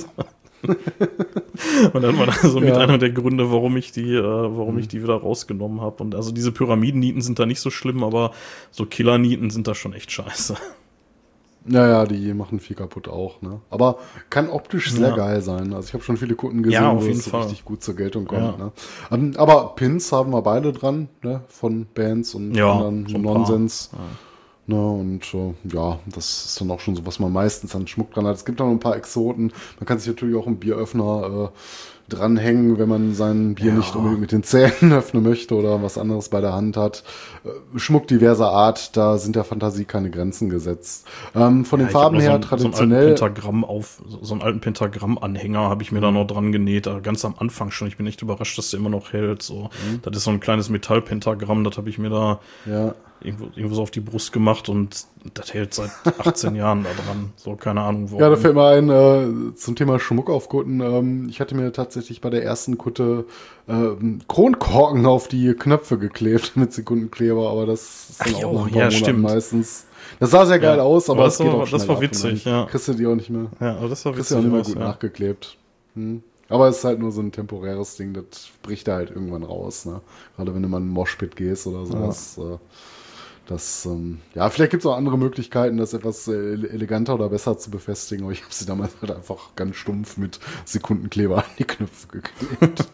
Und dann war das so mit einer der Gründe, warum ich die wieder rausgenommen habe. Und also diese Pyramidennieten sind da nicht so schlimm, aber so Killernieten sind da schon echt scheiße. Ja, die machen viel kaputt auch, ne? Aber kann optisch sehr geil sein. Also ich habe schon viele Kunden gesehen, wo es so richtig gut zur Geltung kommt. Ne? Aber Pins haben wir beide dran, ne? Von Bands und anderen Nonsens. Ne? Und das ist dann auch schon so, was man meistens an Schmuck dran hat. Es gibt auch noch ein paar Exoten. Man kann sich natürlich auch einen Bieröffner dranhängen, wenn man sein Bier nicht unbedingt mit den Zähnen öffnen möchte oder was anderes bei der Hand hat. Schmuck diverser Art, da sind der Fantasie keine Grenzen gesetzt. Von den Farben her traditionell. So einen alten Pentagramm-Anhänger habe ich mir da noch dran genäht, ganz am Anfang schon. Ich bin echt überrascht, dass der immer noch hält. So. Das ist so ein kleines Metallpentagramm, das habe ich mir da irgendwo so auf die Brust gemacht und das hält seit 18 Jahren da dran. So, keine Ahnung warum. Ja, da fällt mir ein, zum Thema Schmuck auf Kutten. Ich hatte mir tatsächlich bei der ersten Kutte Kronkorken auf die Knöpfe geklebt mit Sekundenkleber, aber das ist dann auch nach ein paar Monaten meistens. Das sah sehr geil aus, aber das geht auch schnell. Das war witzig, Kriegst du die auch nicht mehr. Ja, aber das war witzig. Kriegst du auch nicht mehr gut nachgeklebt. Aber es ist halt nur so ein temporäres Ding, das bricht da halt irgendwann raus. Ne? Gerade wenn du mal in einen Moshpit gehst oder sowas. Vielleicht gibt es auch andere Möglichkeiten, das etwas eleganter oder besser zu befestigen, aber ich habe sie damals halt einfach ganz stumpf mit Sekundenkleber an die Knöpfe geklebt.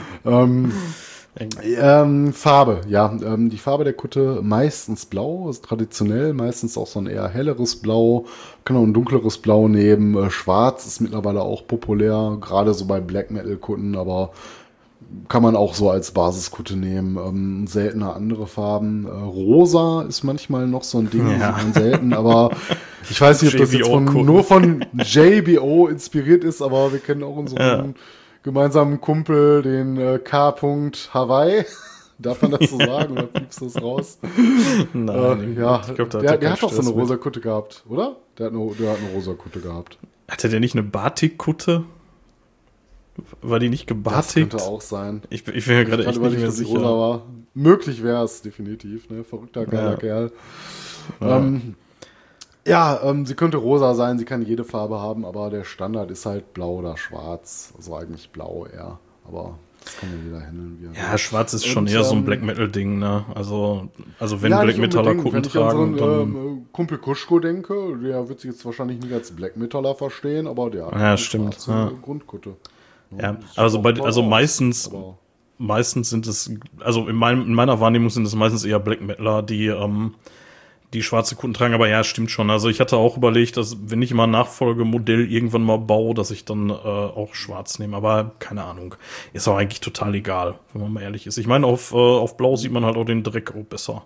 Farbe, die Farbe der Kutte meistens blau, ist traditionell, meistens auch so ein eher helleres Blau, kann auch ein dunkleres Blau nehmen, schwarz ist mittlerweile auch populär, gerade so bei Black Metal Kutten, aber kann man auch so als Basiskutte nehmen. Seltener andere Farben. Rosa ist manchmal noch so ein Ding, sieht man selten, aber ich weiß nicht, ob das jetzt nur von JBO inspiriert ist, aber wir kennen auch unseren gemeinsamen Kumpel, den K. Hawaii. Darf man das so sagen oder piepst das raus? Nein, ich glaub, der hat doch so eine rosa Kutte gehabt, oder? Der hat eine rosa Kutte gehabt. Hatte der nicht eine Batik-Kutte? War die nicht gebartigt? Das könnte auch sein. Ich bin mir gerade echt nicht mehr sicher. Rosa war. Möglich wäre es definitiv. Ne? Verrückter, geiler Kerl. Sie könnte rosa sein, sie kann jede Farbe haben, aber der Standard ist halt blau oder schwarz. Also eigentlich blau eher. Aber das kann ja jeder handeln. Ja, schwarz ist schon eher so ein Black Metal-Ding, ne? Also wenn Black Metaller Kutten tragen. Wenn ich an so einen Kumpel Kuschko denke, der wird sich jetzt wahrscheinlich nicht als Black Metaller verstehen, aber der hat eine schwarze Grundkutte. Ja, also meistens sind es, also in meiner Wahrnehmung sind es meistens eher Black Metaler, die schwarze Kutten tragen, aber ja, stimmt schon. Also ich hatte auch überlegt, dass wenn ich mal ein Nachfolgemodell irgendwann mal baue, dass ich dann auch schwarz nehme, aber keine Ahnung. Ist auch eigentlich total egal, wenn man mal ehrlich ist. Ich meine, auf Blau sieht man halt auch den Dreck auch besser.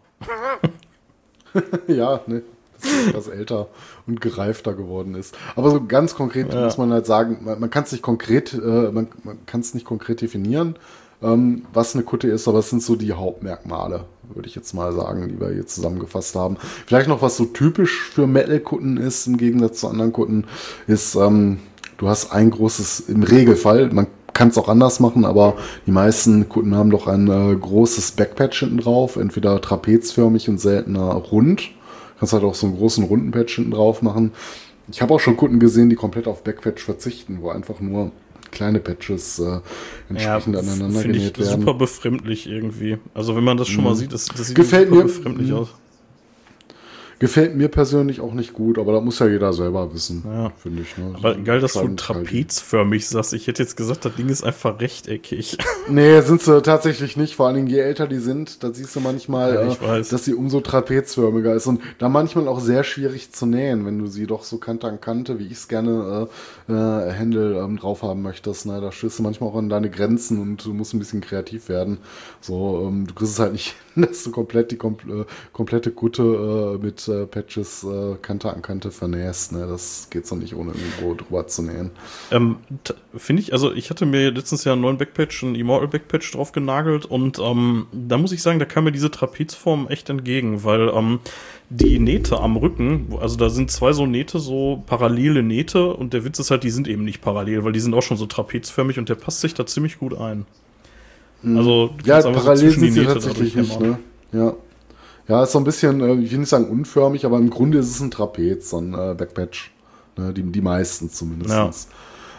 Ja, ne. Das älter und gereifter geworden ist. Aber so ganz konkret muss man halt sagen, man kann es nicht konkret, man kann es nicht konkret definieren. was eine Kutte ist, aber es sind so die Hauptmerkmale, würde ich jetzt mal sagen, die wir hier zusammengefasst haben. Vielleicht noch, was so typisch für Metal-Kutten ist, im Gegensatz zu anderen Kutten, ist, du hast ein großes, im Regelfall, man kann es auch anders machen, aber die meisten Kutten haben doch ein großes Backpatch hinten drauf, entweder trapezförmig und seltener rund. Du kannst halt auch so einen großen runden Patch hinten drauf machen. Ich habe auch schon Kutten gesehen, die komplett auf Backpatch verzichten, wo einfach nur kleine Patches entsprechend aneinander genäht werden. Super befremdlich irgendwie. Also wenn man das schon mal sieht, das sieht Gefällt super mir befremdlich aus. Gefällt mir persönlich auch nicht gut, aber da muss ja jeder selber wissen, Ja. finde ich. Ne? Aber geil, dass du Scheint trapezförmig sagst. Ich hätte jetzt gesagt, das Ding ist einfach rechteckig. Nee, sind sie tatsächlich nicht. Vor allen Dingen, je älter die sind, da siehst du manchmal, Ja, ich weiß. dass sie umso trapezförmiger ist. Und da manchmal auch sehr schwierig zu nähen, wenn du sie doch so Kante an Kante, wie ich es gerne Händel drauf haben möchtest. Ne? Da stößt du manchmal auch an deine Grenzen und du musst ein bisschen kreativ werden. So, du kriegst es halt nicht, dass du komplett die komplette Kutte mit Patches Kante an Kante vernähst. Ne? Das geht so nicht, ohne irgendwo drüber zu nähen. Finde ich, also ich hatte mir letztens ja einen neuen Backpatch, einen Immortal Backpatch drauf genagelt und da muss ich sagen, da kam mir diese Trapezform echt entgegen, weil die Nähte am Rücken, also da sind zwei so Nähte, so parallele Nähte und der Witz ist halt, die sind eben nicht parallel, weil die sind auch schon so trapezförmig und der passt sich da ziemlich gut ein. Also du Ja, kannst einfach parallel zwischen die sind sie Nähte tatsächlich dadurch nicht, hämmern. ne? Ja. Ja, ist so ein bisschen, ich will nicht sagen unförmig, aber im Grunde ist es ein Trapez, so ein Backpatch. Ne? Die meisten zumindest.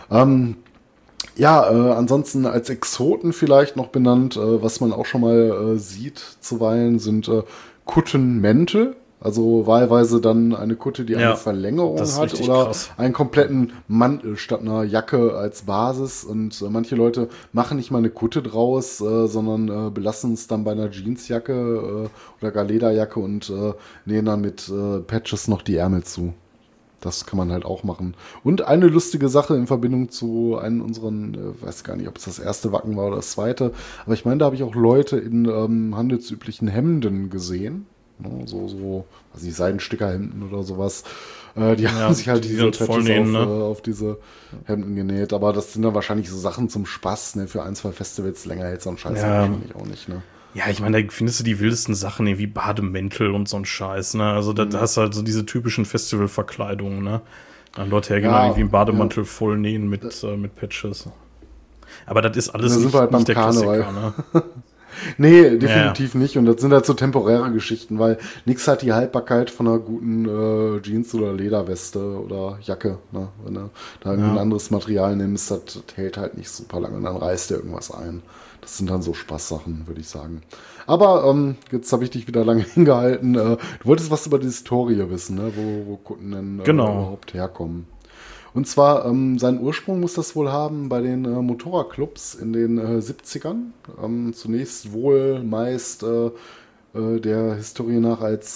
Ansonsten als Exoten vielleicht noch benannt, was man auch schon mal sieht zuweilen, sind Kuttenmäntel. Also wahlweise dann eine Kutte, die eine Verlängerung das ist hat richtig oder krass. einen kompletten Mantel statt einer Jacke als Basis. Und manche Leute machen nicht mal eine Kutte draus, sondern belassen es dann bei einer Jeansjacke oder gar Lederjacke und nähen dann mit Patches noch die Ärmel zu. Das kann man halt auch machen. Und eine lustige Sache in Verbindung zu einem unseren, weiß gar nicht, ob es das erste Wacken war oder das zweite, aber ich meine, da habe ich auch Leute in handelsüblichen Hemden gesehen. Ne, so, weiß nicht, Seidenstickerhemden oder sowas. Die haben sich halt die diese sind voll nähen, auf diese Hemden genäht. Aber das sind dann wahrscheinlich so Sachen zum Spaß, ne? Für ein, zwei Festivals länger hält so ein Scheiß wahrscheinlich auch nicht, ne? Ja, ich meine, da findest du die wildesten Sachen, wie Bademäntel und so ein Scheiß, ne? Also da hast du halt so diese typischen Festivalverkleidungen, ne? Dann Leute hergehen irgendwie einen Bademantel voll nähen mit Patches. Aber das ist alles sind wir halt beim der Karneval. Klassiker, ne? Nee, definitiv nicht. Und das sind halt so temporäre Geschichten, weil nix hat die Haltbarkeit von einer guten Jeans- oder Lederweste oder Jacke. Ne? Wenn du da ein anderes Material nimmst, das hält halt nicht super lange und dann reißt dir irgendwas ein. Das sind dann so Spaßsachen, würde ich sagen. Aber jetzt habe ich dich wieder lange hingehalten. Du wolltest was über die Historie wissen, ne? Wo Kutten denn überhaupt herkommen. Und zwar, seinen Ursprung muss das wohl haben bei den Motorradclubs in den 70ern. Zunächst wohl meist der Historie nach als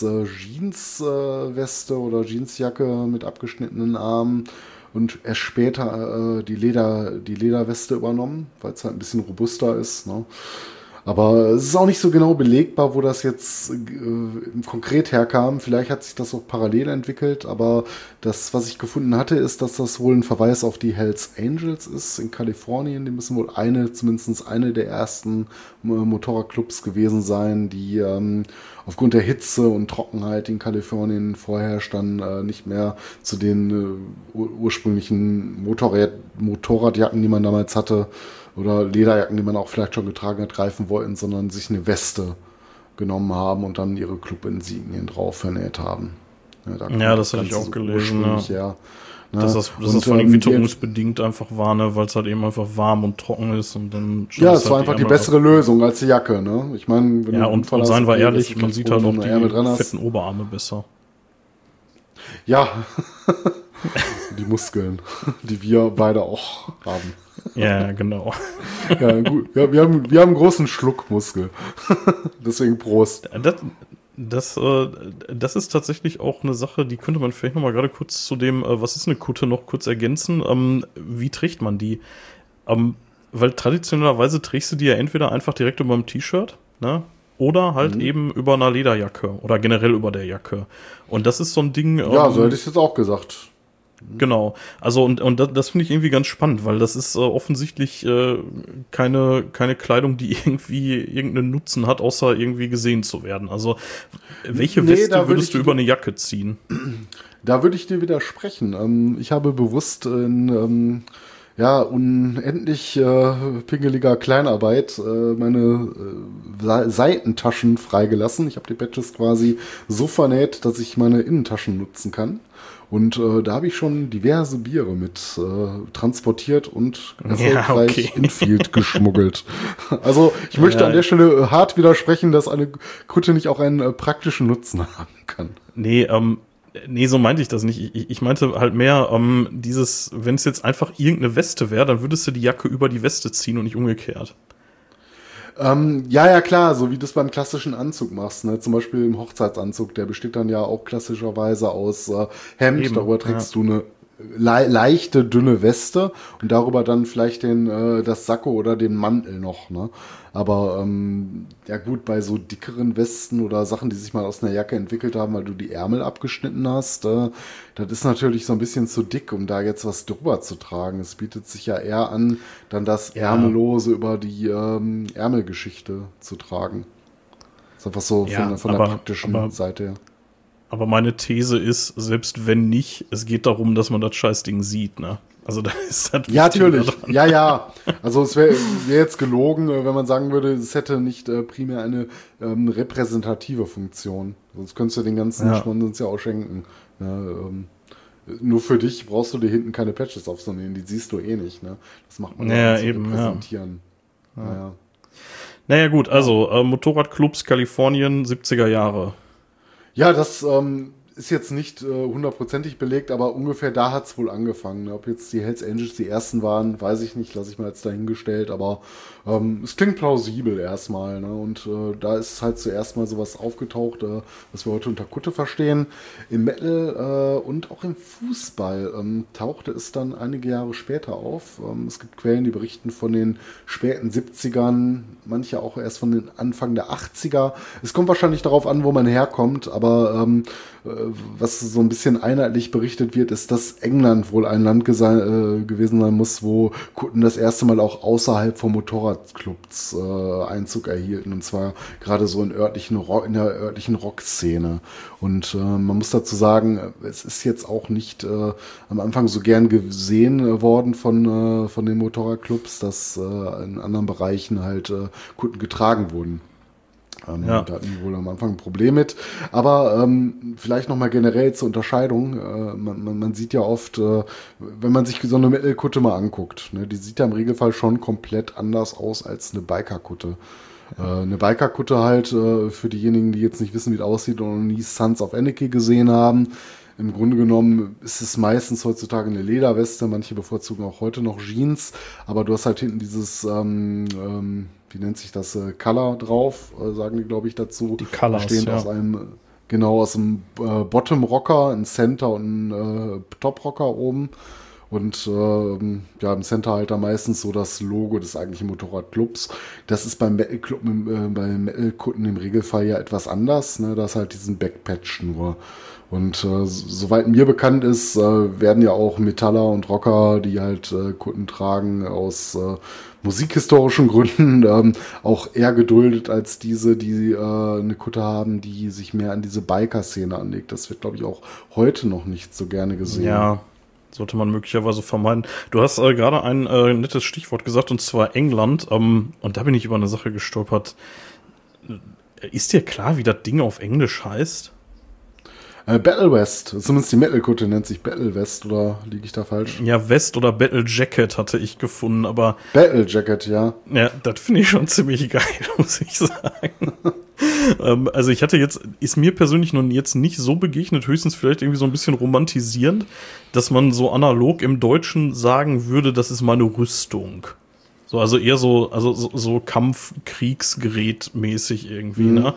Jeansweste oder Jeansjacke mit abgeschnittenen Armen und erst später die Lederweste übernommen, weil es halt ein bisschen robuster ist. Ne? Aber es ist auch nicht so genau belegbar, wo das jetzt konkret herkam. Vielleicht hat sich das auch parallel entwickelt, aber das, was ich gefunden hatte, ist, dass das wohl ein Verweis auf die Hells Angels ist in Kalifornien. Die müssen wohl zumindest eine der ersten Motorradclubs gewesen sein, die aufgrund der Hitze und Trockenheit, die in Kalifornien vorherrscht, dann nicht mehr zu den ursprünglichen Motorradjacken, die man damals hatte, oder Lederjacken, die man auch vielleicht schon getragen hat, greifen wollten, sondern sich eine Weste genommen haben und dann ihre Club-Insignien drauf vernäht haben. Ja, das hatte ich auch gelesen. Ja. Dass das vor allem witterungsbedingt einfach war, ne, weil es halt eben einfach warm und trocken ist und dann. Ja, es war einfach die bessere Lösung als die Jacke, ne? Ich meine, wenn und seien wir ehrlich, man sieht halt auch die fetten Oberarme besser. Ja, die Muskeln, die wir beide auch haben. Ja, genau. Ja, gut. Ja, wir haben einen großen Schluckmuskel. Deswegen Prost. Das ist tatsächlich auch eine Sache, die könnte man vielleicht noch mal gerade kurz zu dem, was ist eine Kutte, noch kurz ergänzen. Wie trägt man die? Weil traditionellerweise trägst du die ja entweder einfach direkt über dem T-Shirt, ne? Oder halt eben über einer Lederjacke oder generell über der Jacke. Und das ist so ein Ding. Ja, so hätte ich es jetzt auch gesagt. Genau. Also und das finde ich irgendwie ganz spannend, weil das ist offensichtlich keine Kleidung, die irgendwie irgendeinen Nutzen hat, außer irgendwie gesehen zu werden. Also welche Weste würdest du über eine Jacke ziehen? Da würde ich dir widersprechen. Ich habe bewusst in unendlich pingeliger Kleinarbeit meine Seitentaschen freigelassen. Ich habe die Badges quasi so vernäht, dass ich meine Innentaschen nutzen kann. Und da habe ich schon diverse Biere mit transportiert und erfolgreich in Field geschmuggelt. Also ich möchte an der Stelle hart widersprechen, dass eine Kutte nicht auch einen praktischen Nutzen haben kann. Nee, so meinte ich das nicht. Ich meinte halt mehr wenn es jetzt einfach irgendeine Weste wäre, dann würdest du die Jacke über die Weste ziehen und nicht umgekehrt. Ja, klar, so wie du es beim klassischen Anzug machst, ne? Zum Beispiel im Hochzeitsanzug, der besteht dann ja auch klassischerweise aus Hemd, darüber trägst du eine leichte, dünne Weste und darüber dann vielleicht das Sakko oder den Mantel noch, ne? Aber ja gut, bei so dickeren Westen oder Sachen, die sich mal aus einer Jacke entwickelt haben, weil du die Ärmel abgeschnitten hast, das ist natürlich so ein bisschen zu dick, um da jetzt was drüber zu tragen. Es bietet sich ja eher an, dann das Ärmellose über die Ärmelgeschichte zu tragen. Das ist einfach so von der praktischen Seite her. Aber meine These ist, selbst wenn nicht, es geht darum, dass man das Scheißding sieht, ne? Also da ist das ja, natürlich. Ja. Also es wäre jetzt gelogen, wenn man sagen würde, es hätte nicht primär eine repräsentative Funktion. Sonst könntest du den ganzen Schmonzens ja auch schenken. Ja, nur für dich brauchst du dir hinten keine Patches aufzunehmen, die siehst du eh nicht. Ne? Das macht man ja eben repräsentieren. Ja. Naja gut, also Motorradclubs Kalifornien 70er Jahre. Ja, das ist jetzt nicht hundertprozentig belegt, aber ungefähr da hat es wohl angefangen. Ob jetzt die Hells Angels die ersten waren, weiß ich nicht, lasse ich mal jetzt dahingestellt, aber es klingt plausibel erstmal. Ne? Und da ist halt zuerst mal sowas aufgetaucht, was wir heute unter Kutte verstehen. Im Metal und auch im Fußball tauchte es dann einige Jahre später auf. Es gibt Quellen, die berichten von den späten 70ern, manche auch erst von den Anfang der 80er. Es kommt wahrscheinlich darauf an, wo man herkommt, aber was so ein bisschen einheitlich berichtet wird, ist, dass England wohl ein Land gewesen sein muss, wo Kutten das erste Mal auch außerhalb von Motorradclubs Einzug erhielten. Und zwar gerade so in der örtlichen Rockszene. Und man muss dazu sagen, es ist jetzt auch nicht am Anfang so gern gesehen worden von den Motorradclubs, dass in anderen Bereichen halt Kutten getragen wurden. Da hatten wir wohl am Anfang ein Problem mit. Aber vielleicht nochmal generell zur Unterscheidung. Man sieht ja oft, wenn man sich so eine Metal-Kutte mal anguckt, ne, die sieht ja im Regelfall schon komplett anders aus als eine Biker-Kutte. Eine Biker-Kutte halt, für diejenigen, die jetzt nicht wissen, wie es aussieht und noch nie Sons of Anarchy gesehen haben. Im Grunde genommen ist es meistens heutzutage eine Lederweste, manche bevorzugen auch heute noch Jeans, aber du hast halt hinten dieses, wie nennt sich das, Color drauf, sagen die, glaube ich, dazu. Die Colors, bestehend aus einem Bottom-Rocker, ein Center und ein Top-Rocker oben. Und im Center halt da meistens so das Logo des eigentlichen Motorradclubs. Das ist beim Metal-Club, bei Metal-Kutten im Regelfall ja etwas anders. Ne? Da ist halt diesen Backpatch nur. Und soweit mir bekannt ist, werden ja auch Metaller und Rocker, die halt Kutten tragen, aus musikhistorischen Gründen auch eher geduldet als diese, die eine Kutte haben, die sich mehr an diese Biker-Szene anlegt. Das wird, glaube ich, auch heute noch nicht so gerne gesehen. Ja, sollte man möglicherweise vermeiden. Du hast gerade ein nettes Stichwort gesagt, und zwar England. Und da bin ich über eine Sache gestolpert. Ist dir klar, wie das Ding auf Englisch heißt? Battle West, zumindest die Metal-Kutte nennt sich Battle West, oder liege ich da falsch? Ja, West oder Battle Jacket hatte ich gefunden, aber... Battle Jacket, ja. Ja, das finde ich schon ziemlich geil, muss ich sagen. Also ist mir persönlich noch jetzt nicht so begegnet, höchstens vielleicht irgendwie so ein bisschen romantisierend, dass man so analog im Deutschen sagen würde, das ist meine Rüstung. So, also eher so Kampfkriegsgerät-mäßig irgendwie, ne?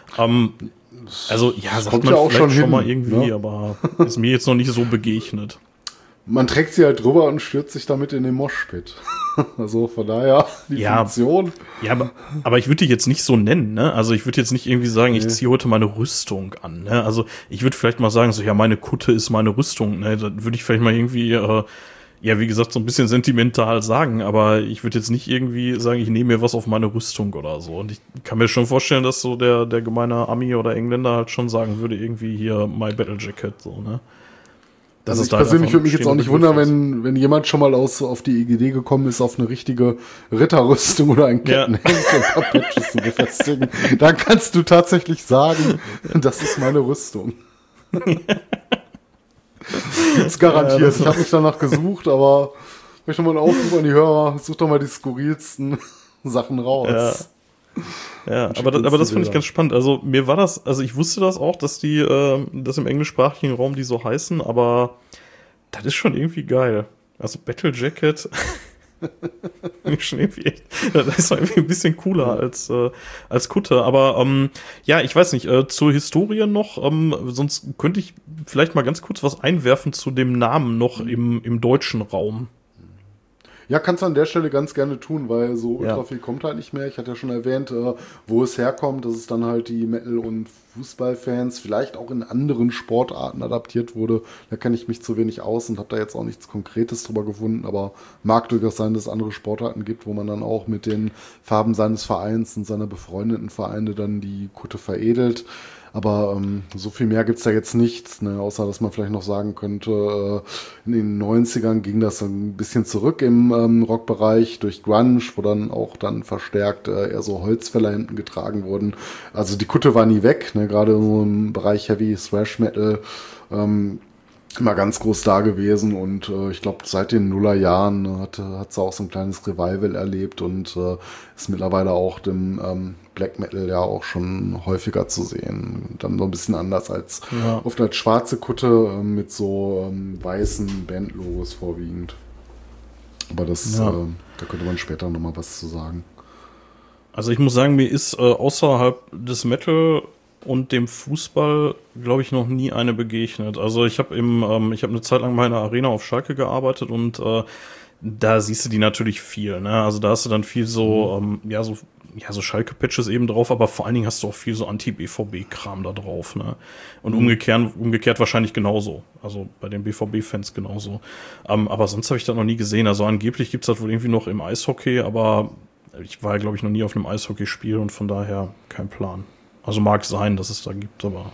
Also, ja, sagt man ja vielleicht schon mal irgendwie, ne? Aber ist mir jetzt noch nicht so begegnet. Man trägt sie halt drüber und stürzt sich damit in den Moshpit. Also von daher, die Funktion. Ja, aber ich würde die jetzt nicht so nennen, ne? Also ich würde jetzt nicht irgendwie sagen, ich ziehe heute meine Rüstung an, ne? Also ich würde vielleicht mal sagen, so, ja, meine Kutte ist meine Rüstung, ne? Da würde ich vielleicht mal irgendwie, ja, wie gesagt, so ein bisschen sentimental sagen, aber ich würde jetzt nicht irgendwie sagen, ich nehme mir was auf meine Rüstung oder so. Und ich kann mir schon vorstellen, dass so der gemeine Ami oder Engländer halt schon sagen würde, irgendwie hier my battle jacket, so, ne? Also ich persönlich würde mich jetzt auch nicht wundern, wenn jemand schon mal auf die Idee gekommen ist, auf eine richtige Ritterrüstung oder ein Kettenhemd und ein paar Patches zu befestigen. Dann kannst du tatsächlich sagen, das ist meine Rüstung. Jetzt garantiert. Ich habe mich danach gesucht, aber ich möchte mal einen Aufruf an die Hörer, such doch mal die skurrilsten Sachen raus. Ja, aber das finde ich ganz spannend. Also mir war das, also ich wusste das auch, dass die, das im englischsprachigen Raum die so heißen, aber das ist schon irgendwie geil. Also Battle Jacket, schon irgendwie echt, das ist irgendwie ein bisschen cooler als Kutte. Aber ja, ich weiß nicht, zur Historie noch, sonst könnte ich vielleicht mal ganz kurz was einwerfen zu dem Namen noch im deutschen Raum. Ja, kannst du an der Stelle ganz gerne tun, weil so ultra viel kommt halt nicht mehr. Ich hatte ja schon erwähnt, wo es herkommt, dass es dann halt die Metal- und Fußballfans vielleicht auch in anderen Sportarten adaptiert wurde. Da kenne ich mich zu wenig aus und habe da jetzt auch nichts Konkretes drüber gefunden, aber mag durchaus sein, dass es andere Sportarten gibt, wo man dann auch mit den Farben seines Vereins und seiner befreundeten Vereine dann die Kutte veredelt. Aber so viel mehr gibt's da jetzt nicht, ne? Außer dass man vielleicht noch sagen könnte, in den 90ern ging das ein bisschen zurück im Rockbereich durch Grunge, wo dann auch dann verstärkt eher so Holzfällerhemden getragen wurden. Also die Kutte war nie weg, ne? Gerade so im Bereich Heavy Thrash Metal immer ganz groß da gewesen und ich glaube seit den Nullerjahren hat sie auch so ein kleines Revival erlebt und ist mittlerweile auch dem Black Metal ja auch schon häufiger zu sehen. Dann so ein bisschen anders als oft als schwarze Kutte mit so weißen Bandlogos vorwiegend. Aber das, da könnte man später nochmal was zu sagen. Also ich muss sagen, mir ist außerhalb des Metal und dem Fußball, glaube ich, noch nie eine begegnet. Also ich habe ich habe eine Zeit lang mal in einer Arena auf Schalke gearbeitet und da siehst du die natürlich viel, ne? Also da hast du dann viel so, so Schalke-Patches eben drauf, aber vor allen Dingen hast du auch viel so Anti-BVB-Kram da drauf, ne? Und umgekehrt wahrscheinlich genauso. Also bei den BVB-Fans genauso. Aber sonst habe ich das noch nie gesehen. Also angeblich gibt's das wohl irgendwie noch im Eishockey, aber ich war, glaube ich, noch nie auf einem Eishockeyspiel und von daher kein Plan. Also mag sein, dass es da gibt, aber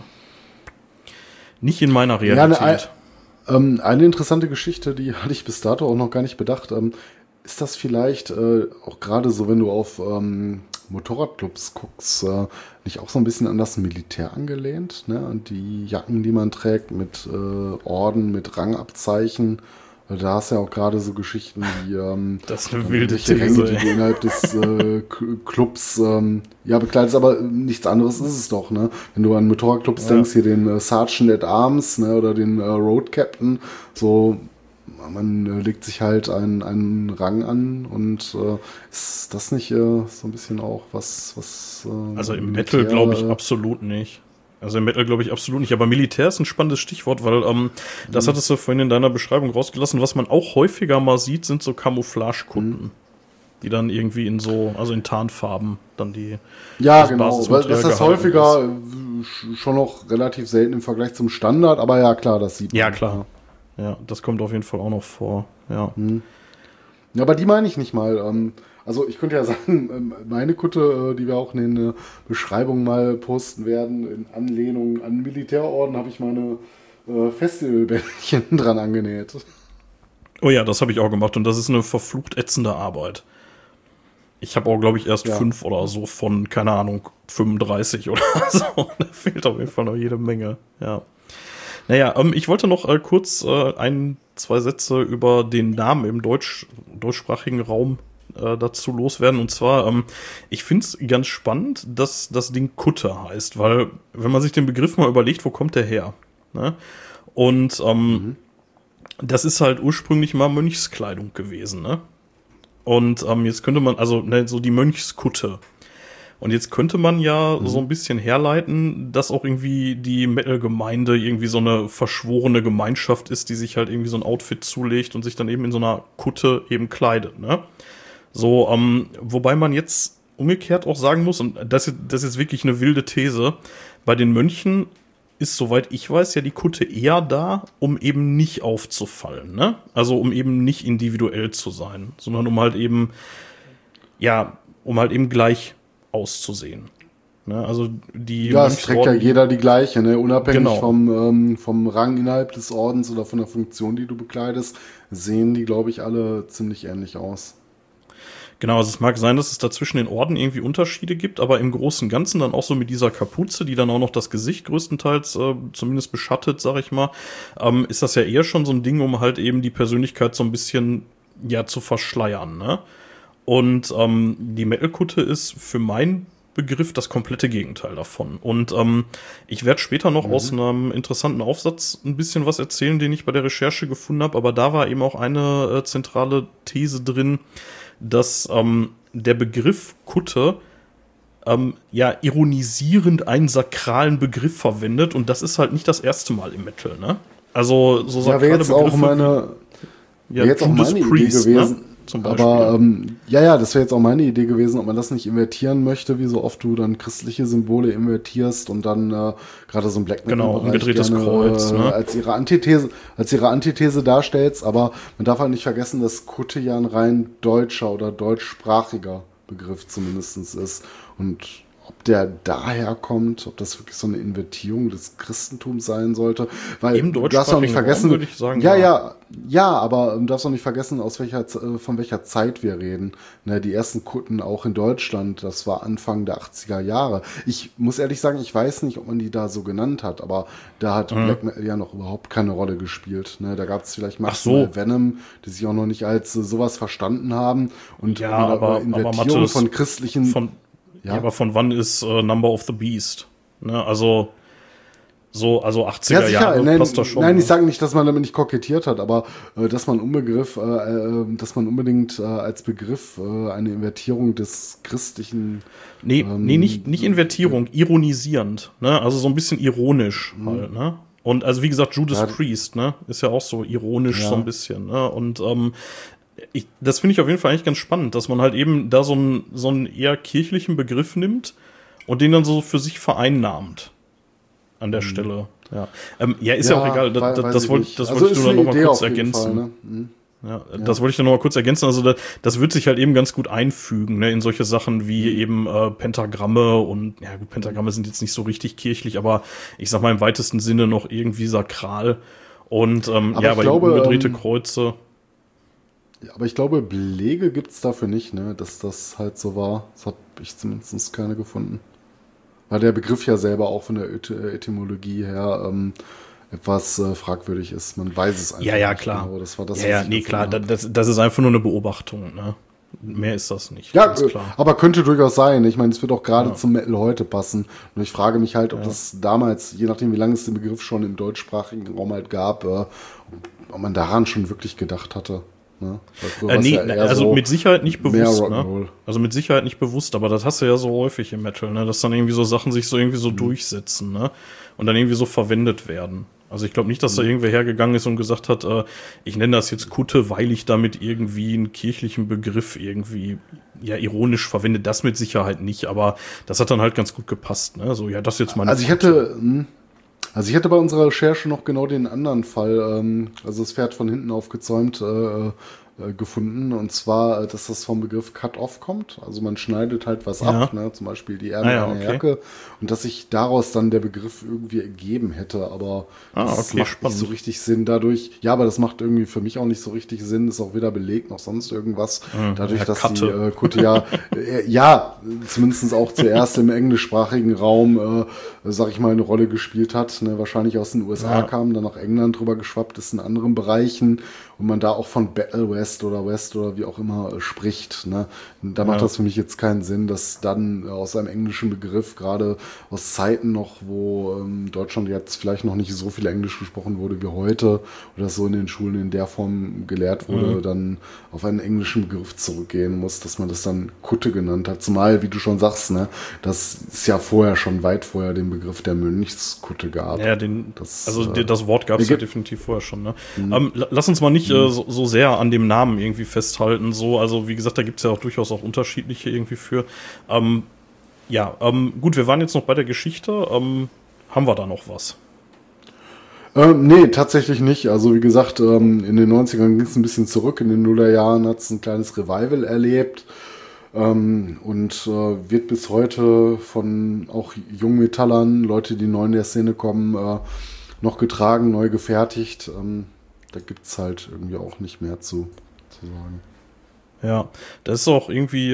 nicht in meiner Realität. Ja, eine interessante Geschichte, die hatte ich bis dato auch noch gar nicht bedacht. Ist das vielleicht auch gerade so, wenn du auf Motorradclubs guckst, nicht auch so ein bisschen an das Militär angelehnt? Ne? An die Jacken, die man trägt mit Orden, mit Rangabzeichen. Da hast du ja auch gerade so Geschichten wie das ist eine wilde These, Ränge, die du innerhalb des Clubs bekleidest, aber nichts anderes ist es doch, ne? Wenn du an Motorradclubs denkst, hier den Sergeant at Arms, ne, oder den Road Captain, so man legt sich halt einen Rang an und ist das nicht so ein bisschen auch was also im Metal glaube ich absolut nicht. Also im Metal glaube ich absolut nicht, aber Militär ist ein spannendes Stichwort, weil das hattest du vorhin in deiner Beschreibung rausgelassen. Was man auch häufiger mal sieht, sind so Camouflage-Kunden, die dann irgendwie in Tarnfarben dann die genau, das ist häufiger schon noch relativ selten im Vergleich zum Standard, aber ja klar, das sieht man. Ja klar, ja, das kommt auf jeden Fall auch noch vor, ja. Ja, aber die meine ich nicht mal. Also ich könnte ja sagen, meine Kutte, die wir auch in den Beschreibungen mal posten werden, in Anlehnung an Militärorden, habe ich meine Festivalbändchen dran angenäht. Oh ja, das habe ich auch gemacht und das ist eine verflucht ätzende Arbeit. Ich habe auch, glaube ich, erst 5 oder so von, keine Ahnung, 35 oder so. Da fehlt auf jeden Fall noch jede Menge, ja. Naja, ich wollte noch kurz 1, 2 Sätze über den Namen im deutschsprachigen Raum dazu loswerden. Und zwar, ich finde es ganz spannend, dass das Ding Kutte heißt, weil, wenn man sich den Begriff mal überlegt, wo kommt der her? Ne? Und das ist halt ursprünglich mal Mönchskleidung gewesen, ne? Und jetzt könnte man, also so die Mönchskutte. Und jetzt könnte man ja so ein bisschen herleiten, dass auch irgendwie die Metal-Gemeinde irgendwie so eine verschworene Gemeinschaft ist, die sich halt irgendwie so ein Outfit zulegt und sich dann eben in so einer Kutte eben kleidet, ne? So, wobei man jetzt umgekehrt auch sagen muss, und das ist jetzt wirklich eine wilde These, bei den Mönchen ist, soweit ich weiß, ja die Kutte eher da, um eben nicht aufzufallen, ne? Also um eben nicht individuell zu sein, sondern um halt eben gleich auszusehen. Ne? Also es trägt ja jeder die gleiche, ne? Unabhängig Genau. vom Rang innerhalb des Ordens oder von der Funktion, die du bekleidest, sehen die, glaube ich, alle ziemlich ähnlich aus. Genau, also es mag sein, dass es da zwischen den Orden irgendwie Unterschiede gibt, aber im Großen und Ganzen dann auch so mit dieser Kapuze, die dann auch noch das Gesicht größtenteils zumindest beschattet, sag ich mal, ist das ja eher schon so ein Ding, um halt eben die Persönlichkeit so ein bisschen zu verschleiern, ne? Und die Metal-Kutte ist für meinen Begriff das komplette Gegenteil davon. Und ich werde später noch aus einem interessanten Aufsatz ein bisschen was erzählen, den ich bei der Recherche gefunden habe, aber da war eben auch eine zentrale These drin, dass der Begriff Kutte ironisierend einen sakralen Begriff verwendet, und das ist halt nicht das erste Mal im Metal, ne? Also so sakrale wäre jetzt auch meine Idee gewesen. Ne? Zum Beispiel. Aber das wäre jetzt auch meine Idee gewesen, ob man das nicht invertieren möchte, wie so oft du dann christliche Symbole invertierst und dann gerade so ein Black Metal umgedrehtes Kreuz, ne? als ihre Antithese darstellst. Aber man darf halt nicht vergessen, dass Kutte ja ein rein deutscher oder deutschsprachiger Begriff zumindest ist. Und ob der daher kommt, ob das wirklich so eine Invertierung des Christentums sein sollte, weil im du darfst auch nicht vergessen, würde ich sagen, aber du darfst auch nicht vergessen, von welcher Zeit wir reden. Ne, die ersten Kutten auch in Deutschland, das war Anfang der 80er Jahre. Ich muss ehrlich sagen, ich weiß nicht, ob man die da so genannt hat, aber da hat Black Metal ja noch überhaupt keine Rolle gespielt. Ne, da gab es vielleicht maximal Venom, die sich auch noch nicht als sowas verstanden haben. Und aber Invertierung von christlichen... aber von wann ist Number of the Beast? Ne, also 80er Jahre passt das schon. Nein, ich sage nicht, dass man damit nicht kokettiert hat, aber dass man unbedingt als Begriff eine Invertierung des christlichen... nicht Invertierung, ironisierend. Ne? Also so ein bisschen ironisch halt, ne? Und also wie gesagt, Judas Priest, ne? Ist ja auch so ironisch so ein bisschen, ne? Und das finde ich auf jeden Fall eigentlich ganz spannend, dass man halt eben da so einen eher kirchlichen Begriff nimmt und den dann so für sich vereinnahmt an der Stelle. Ist ja auch egal. Das wollte ich nur noch mal kurz ergänzen. Fall, ne? Das wollte ich dann noch mal kurz ergänzen. Also das wird sich halt eben ganz gut einfügen, ne, in solche Sachen wie eben Pentagramme und Pentagramme sind jetzt nicht so richtig kirchlich, aber ich sag mal im weitesten Sinne noch irgendwie sakral und aber ich glaube, umgedrehte Kreuze. Ja, aber ich glaube, Belege gibt's dafür nicht, ne, dass das halt so war. Das habe ich zumindest keine gefunden. Weil der Begriff ja selber auch von der Etymologie her etwas fragwürdig ist. Man weiß es einfach nicht. Klar. Genau. Das war das, klar. Das ist einfach nur eine Beobachtung, ne? Mehr ist das nicht. Ja, klar. Aber könnte durchaus sein. Ich meine, es wird auch gerade zum Metal heute passen. Und ich frage mich halt, ob das damals, je nachdem wie lange es den Begriff schon im deutschsprachigen Raum halt gab, ob man daran schon wirklich gedacht hatte. Ne? Also mit Sicherheit nicht bewusst. Ne? Also mit Sicherheit nicht bewusst, aber das hast du ja so häufig im Metal, ne? Dass dann irgendwie so Sachen sich so irgendwie so durchsetzen, ne? Und dann irgendwie so verwendet werden. Also ich glaube nicht, dass da irgendwer hergegangen ist und gesagt hat, ich nenne das jetzt Kutte, weil ich damit irgendwie einen kirchlichen Begriff irgendwie ironisch verwende. Das mit Sicherheit nicht, aber das hat dann halt ganz gut gepasst, ne? So, das ist jetzt meine Also ich hätte bei unserer Recherche noch genau den anderen Fall, also das Pferd von hinten aufgezäumt, gefunden. Und zwar, dass das vom Begriff Cut-Off kommt. Also man schneidet halt was ab, ne? Zum Beispiel die Ärmel einer Jacke. Und dass sich daraus dann der Begriff irgendwie ergeben hätte. Aber das macht nicht so richtig Sinn dadurch. Ja, aber das macht irgendwie für mich auch nicht so richtig Sinn. Ist auch weder belegt noch sonst irgendwas. Dadurch, dass die Kutte zumindest auch zuerst im englischsprachigen Raum, sag ich mal, eine Rolle gespielt hat. Ne? Wahrscheinlich aus den USA kam, dann nach England drüber geschwappt ist in anderen Bereichen. und man da auch von Battle West oder wie auch immer spricht. Ne? Da macht das für mich jetzt keinen Sinn, dass dann aus einem englischen Begriff, gerade aus Zeiten noch, wo Deutschland jetzt vielleicht noch nicht so viel Englisch gesprochen wurde wie heute oder so in den Schulen in der Form gelehrt wurde, dann auf einen englischen Begriff zurückgehen muss, dass man das dann Kutte genannt hat. Zumal, wie du schon sagst, ne, das ist ja vorher schon weit vorher den Begriff der Mönchskutte gab. Ja, das Wort gab es ja definitiv vorher schon. Ne? Lass uns mal nicht so sehr an dem Namen irgendwie festhalten. So, also wie gesagt, da gibt es ja auch durchaus auch unterschiedliche irgendwie für. Gut, wir waren jetzt noch bei der Geschichte. Haben wir da noch was? Nee, tatsächlich nicht. Also wie gesagt, in den 90ern ging es ein bisschen zurück. In den Nullerjahren hat es ein kleines Revival erlebt. Und wird bis heute von auch Jungmetallern, Leute, die neu in der Szene kommen, noch getragen, neu gefertigt. Da gibt es halt irgendwie auch nicht mehr zu sagen. Ja, das ist auch irgendwie,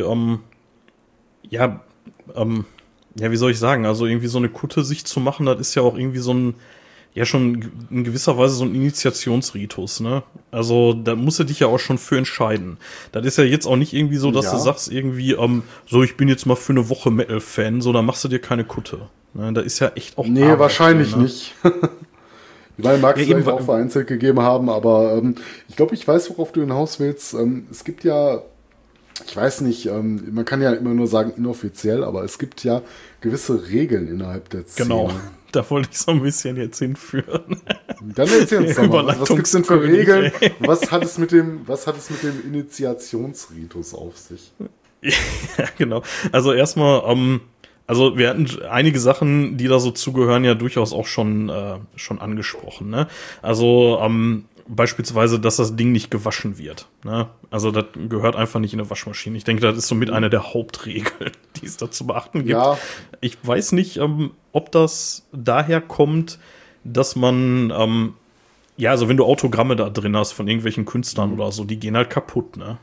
wie soll ich sagen, also irgendwie so eine Kutte sich zu machen, das ist ja auch irgendwie so ein, ja schon in gewisser Weise so ein Initiationsritus, ne? Also da musst du dich ja auch schon für entscheiden. Das ist ja jetzt auch nicht irgendwie so, dass du sagst irgendwie, so ich bin jetzt mal für eine Woche Metal-Fan, so da machst du dir keine Kutte. Ne? Da ist ja echt auch Nee, Arbeit, wahrscheinlich ne? nicht. Weil mag es vielleicht auch vereinzelt gegeben haben, aber ich glaube, ich weiß, worauf du hinaus willst. Es gibt ja, ich weiß nicht, man kann ja immer nur sagen inoffiziell, aber es gibt ja gewisse Regeln innerhalb der Szene. Genau, da wollte ich so ein bisschen jetzt hinführen. Dann erzähl uns doch mal, was gibt's denn für Regeln? Was hat es mit dem Initiationsritus auf sich? Ja, genau. Also erstmal, also wir hatten einige Sachen, die da so zugehören, ja durchaus auch schon angesprochen. Ne? Also beispielsweise, dass das Ding nicht gewaschen wird. Ne? Also das gehört einfach nicht in eine Waschmaschine. Ich denke, das ist somit eine der Hauptregeln, die es da zu beachten gibt. Ja. Ich weiß nicht, ob das daher kommt, dass man, also wenn du Autogramme da drin hast von irgendwelchen Künstlern oder so, die gehen halt kaputt. Ne?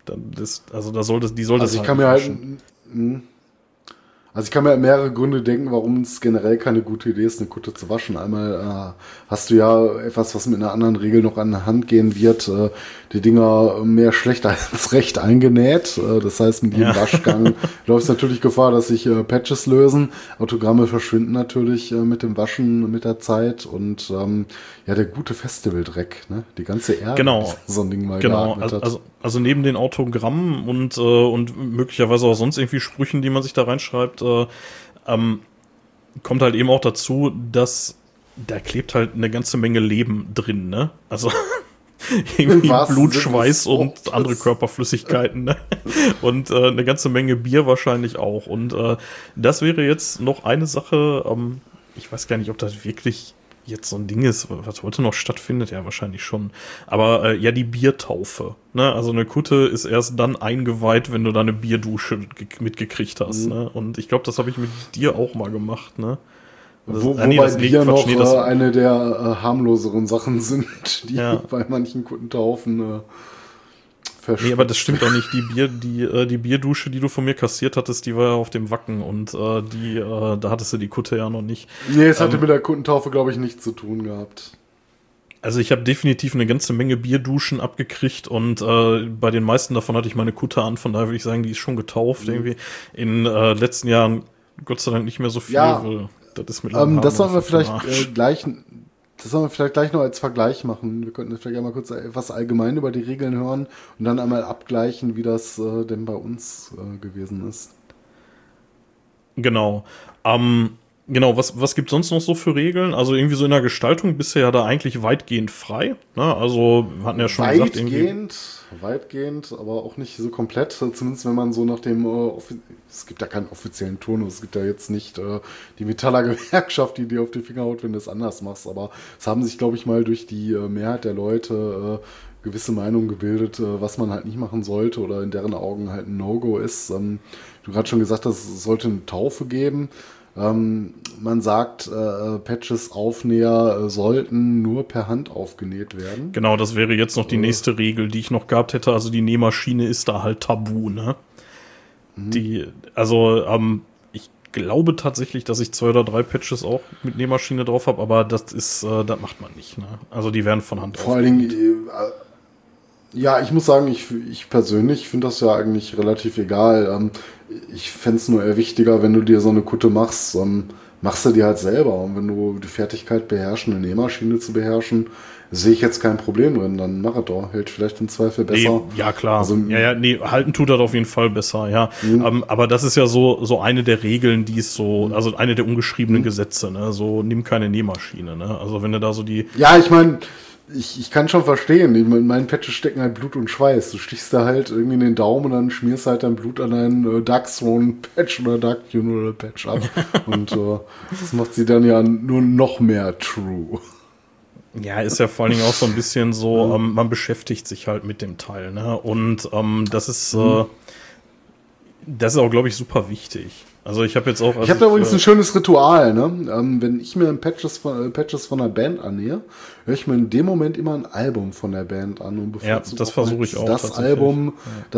Also ich kann mir mehrere Gründe denken, warum es generell keine gute Idee ist, eine Kutte zu waschen. Einmal hast du ja etwas, was mit einer anderen Regel noch an der Hand gehen wird. Die Dinger mehr schlecht als recht eingenäht. Das heißt, mit jedem Waschgang läuft es natürlich Gefahr, dass sich Patches lösen. Autogramme verschwinden natürlich mit dem Waschen, mit der Zeit. Und der gute Festivaldreck, ne? Die ganze Erde, die so ein Ding mal geatmet hat. Also neben den Autogrammen und möglicherweise auch sonst irgendwie Sprüchen, die man sich da reinschreibt, kommt halt eben auch dazu, dass da klebt halt eine ganze Menge Leben drin, ne? Also irgendwie Blut, Schweiß und andere Körperflüssigkeiten, ne? Und eine ganze Menge Bier wahrscheinlich auch. Und das wäre jetzt noch eine Sache, ich weiß gar nicht, ob das wirklich jetzt so ein Ding ist, was heute noch stattfindet, ja wahrscheinlich schon. Aber die Biertaufe. Ne? Also eine Kutte ist erst dann eingeweiht, wenn du da eine Bierdusche mitgekriegt hast. Ne? Und ich glaube, das habe ich mit dir auch mal gemacht. Ne? Wobei Bier noch eine der harmloseren Sachen sind, die bei manchen Kuttentaufen Nee, aber das stimmt auch nicht. Die Bierdusche, die du von mir kassiert hattest, die war ja auf dem Wacken und da hattest du die Kutte ja noch nicht. Nee, es hatte mit der Kuttentaufe, glaube ich, nichts zu tun gehabt. Also ich habe definitiv eine ganze Menge Bierduschen abgekriegt und bei den meisten davon hatte ich meine Kutte an, von daher würde ich sagen, die ist schon getauft irgendwie. In letzten Jahren Gott sei Dank nicht mehr so viel, weil das ist mit das sollen wir vielleicht gleich noch als Vergleich machen. Wir könnten vielleicht einmal kurz etwas allgemein über die Regeln hören und dann einmal abgleichen, wie das denn bei uns gewesen ist. Genau. Was gibt es sonst noch so für Regeln? Also irgendwie so in der Gestaltung bist du ja da eigentlich weitgehend frei. Ne? Also wir hatten ja schon gesagt, weitgehend, aber auch nicht so komplett. Zumindest wenn man so nach dem, es gibt ja keinen offiziellen Turnus, es gibt ja jetzt nicht die Metaller-Gewerkschaft, die dir auf die Finger haut, wenn du es anders machst. Aber es haben sich, glaube ich, mal durch die Mehrheit der Leute gewisse Meinungen gebildet, was man halt nicht machen sollte oder in deren Augen halt ein No-Go ist. Du gerade schon gesagt hast, es sollte eine Taufe geben. Man sagt, Patches, Aufnäher sollten nur per Hand aufgenäht werden. Genau, das wäre jetzt noch die nächste Regel, die ich noch gehabt hätte. Also die Nähmaschine ist da halt tabu, ne? Ich glaube tatsächlich, dass ich 2 oder 3 Patches auch mit Nähmaschine drauf habe, aber das macht man nicht, ne? Also die werden von Hand Vor allen Dingen, Ja, ich muss sagen, ich persönlich finde das ja eigentlich relativ egal. Ich fände es nur eher wichtiger, wenn du dir so eine Kutte machst, machst du die halt selber. Und wenn du die Fertigkeit beherrschen, eine Nähmaschine zu beherrschen, sehe ich jetzt kein Problem drin. Dann mach es doch. Hält vielleicht im Zweifel besser. Nee, ja, klar. Also, nee, halten tut das auf jeden Fall besser, ja. Aber das ist ja so eine der Regeln, die ist so, also eine der ungeschriebenen Gesetze, ne? So, nimm keine Nähmaschine, ne? Also wenn du da so die... Ja, ich meine... Ich kann schon verstehen. In meinen Patches stecken halt Blut und Schweiß. Du stichst da halt irgendwie in den Daumen und dann schmierst halt dein Blut an einen Darkthrone-Patch oder Dark Funeral-Patch ab. Und das macht sie dann ja nur noch mehr true. Ja, ist ja vor allen Dingen auch so ein bisschen so, man beschäftigt sich halt mit dem Teil, ne? Und das ist auch, glaube ich, super wichtig. Also ich habe jetzt auch... Ich habe da übrigens ein schönes Ritual, ne? Wenn ich mir Patches von der Band annähe, höre ich mir in dem Moment immer ein Album von der Band an. Und ja, das versuche ich auch. Das Album,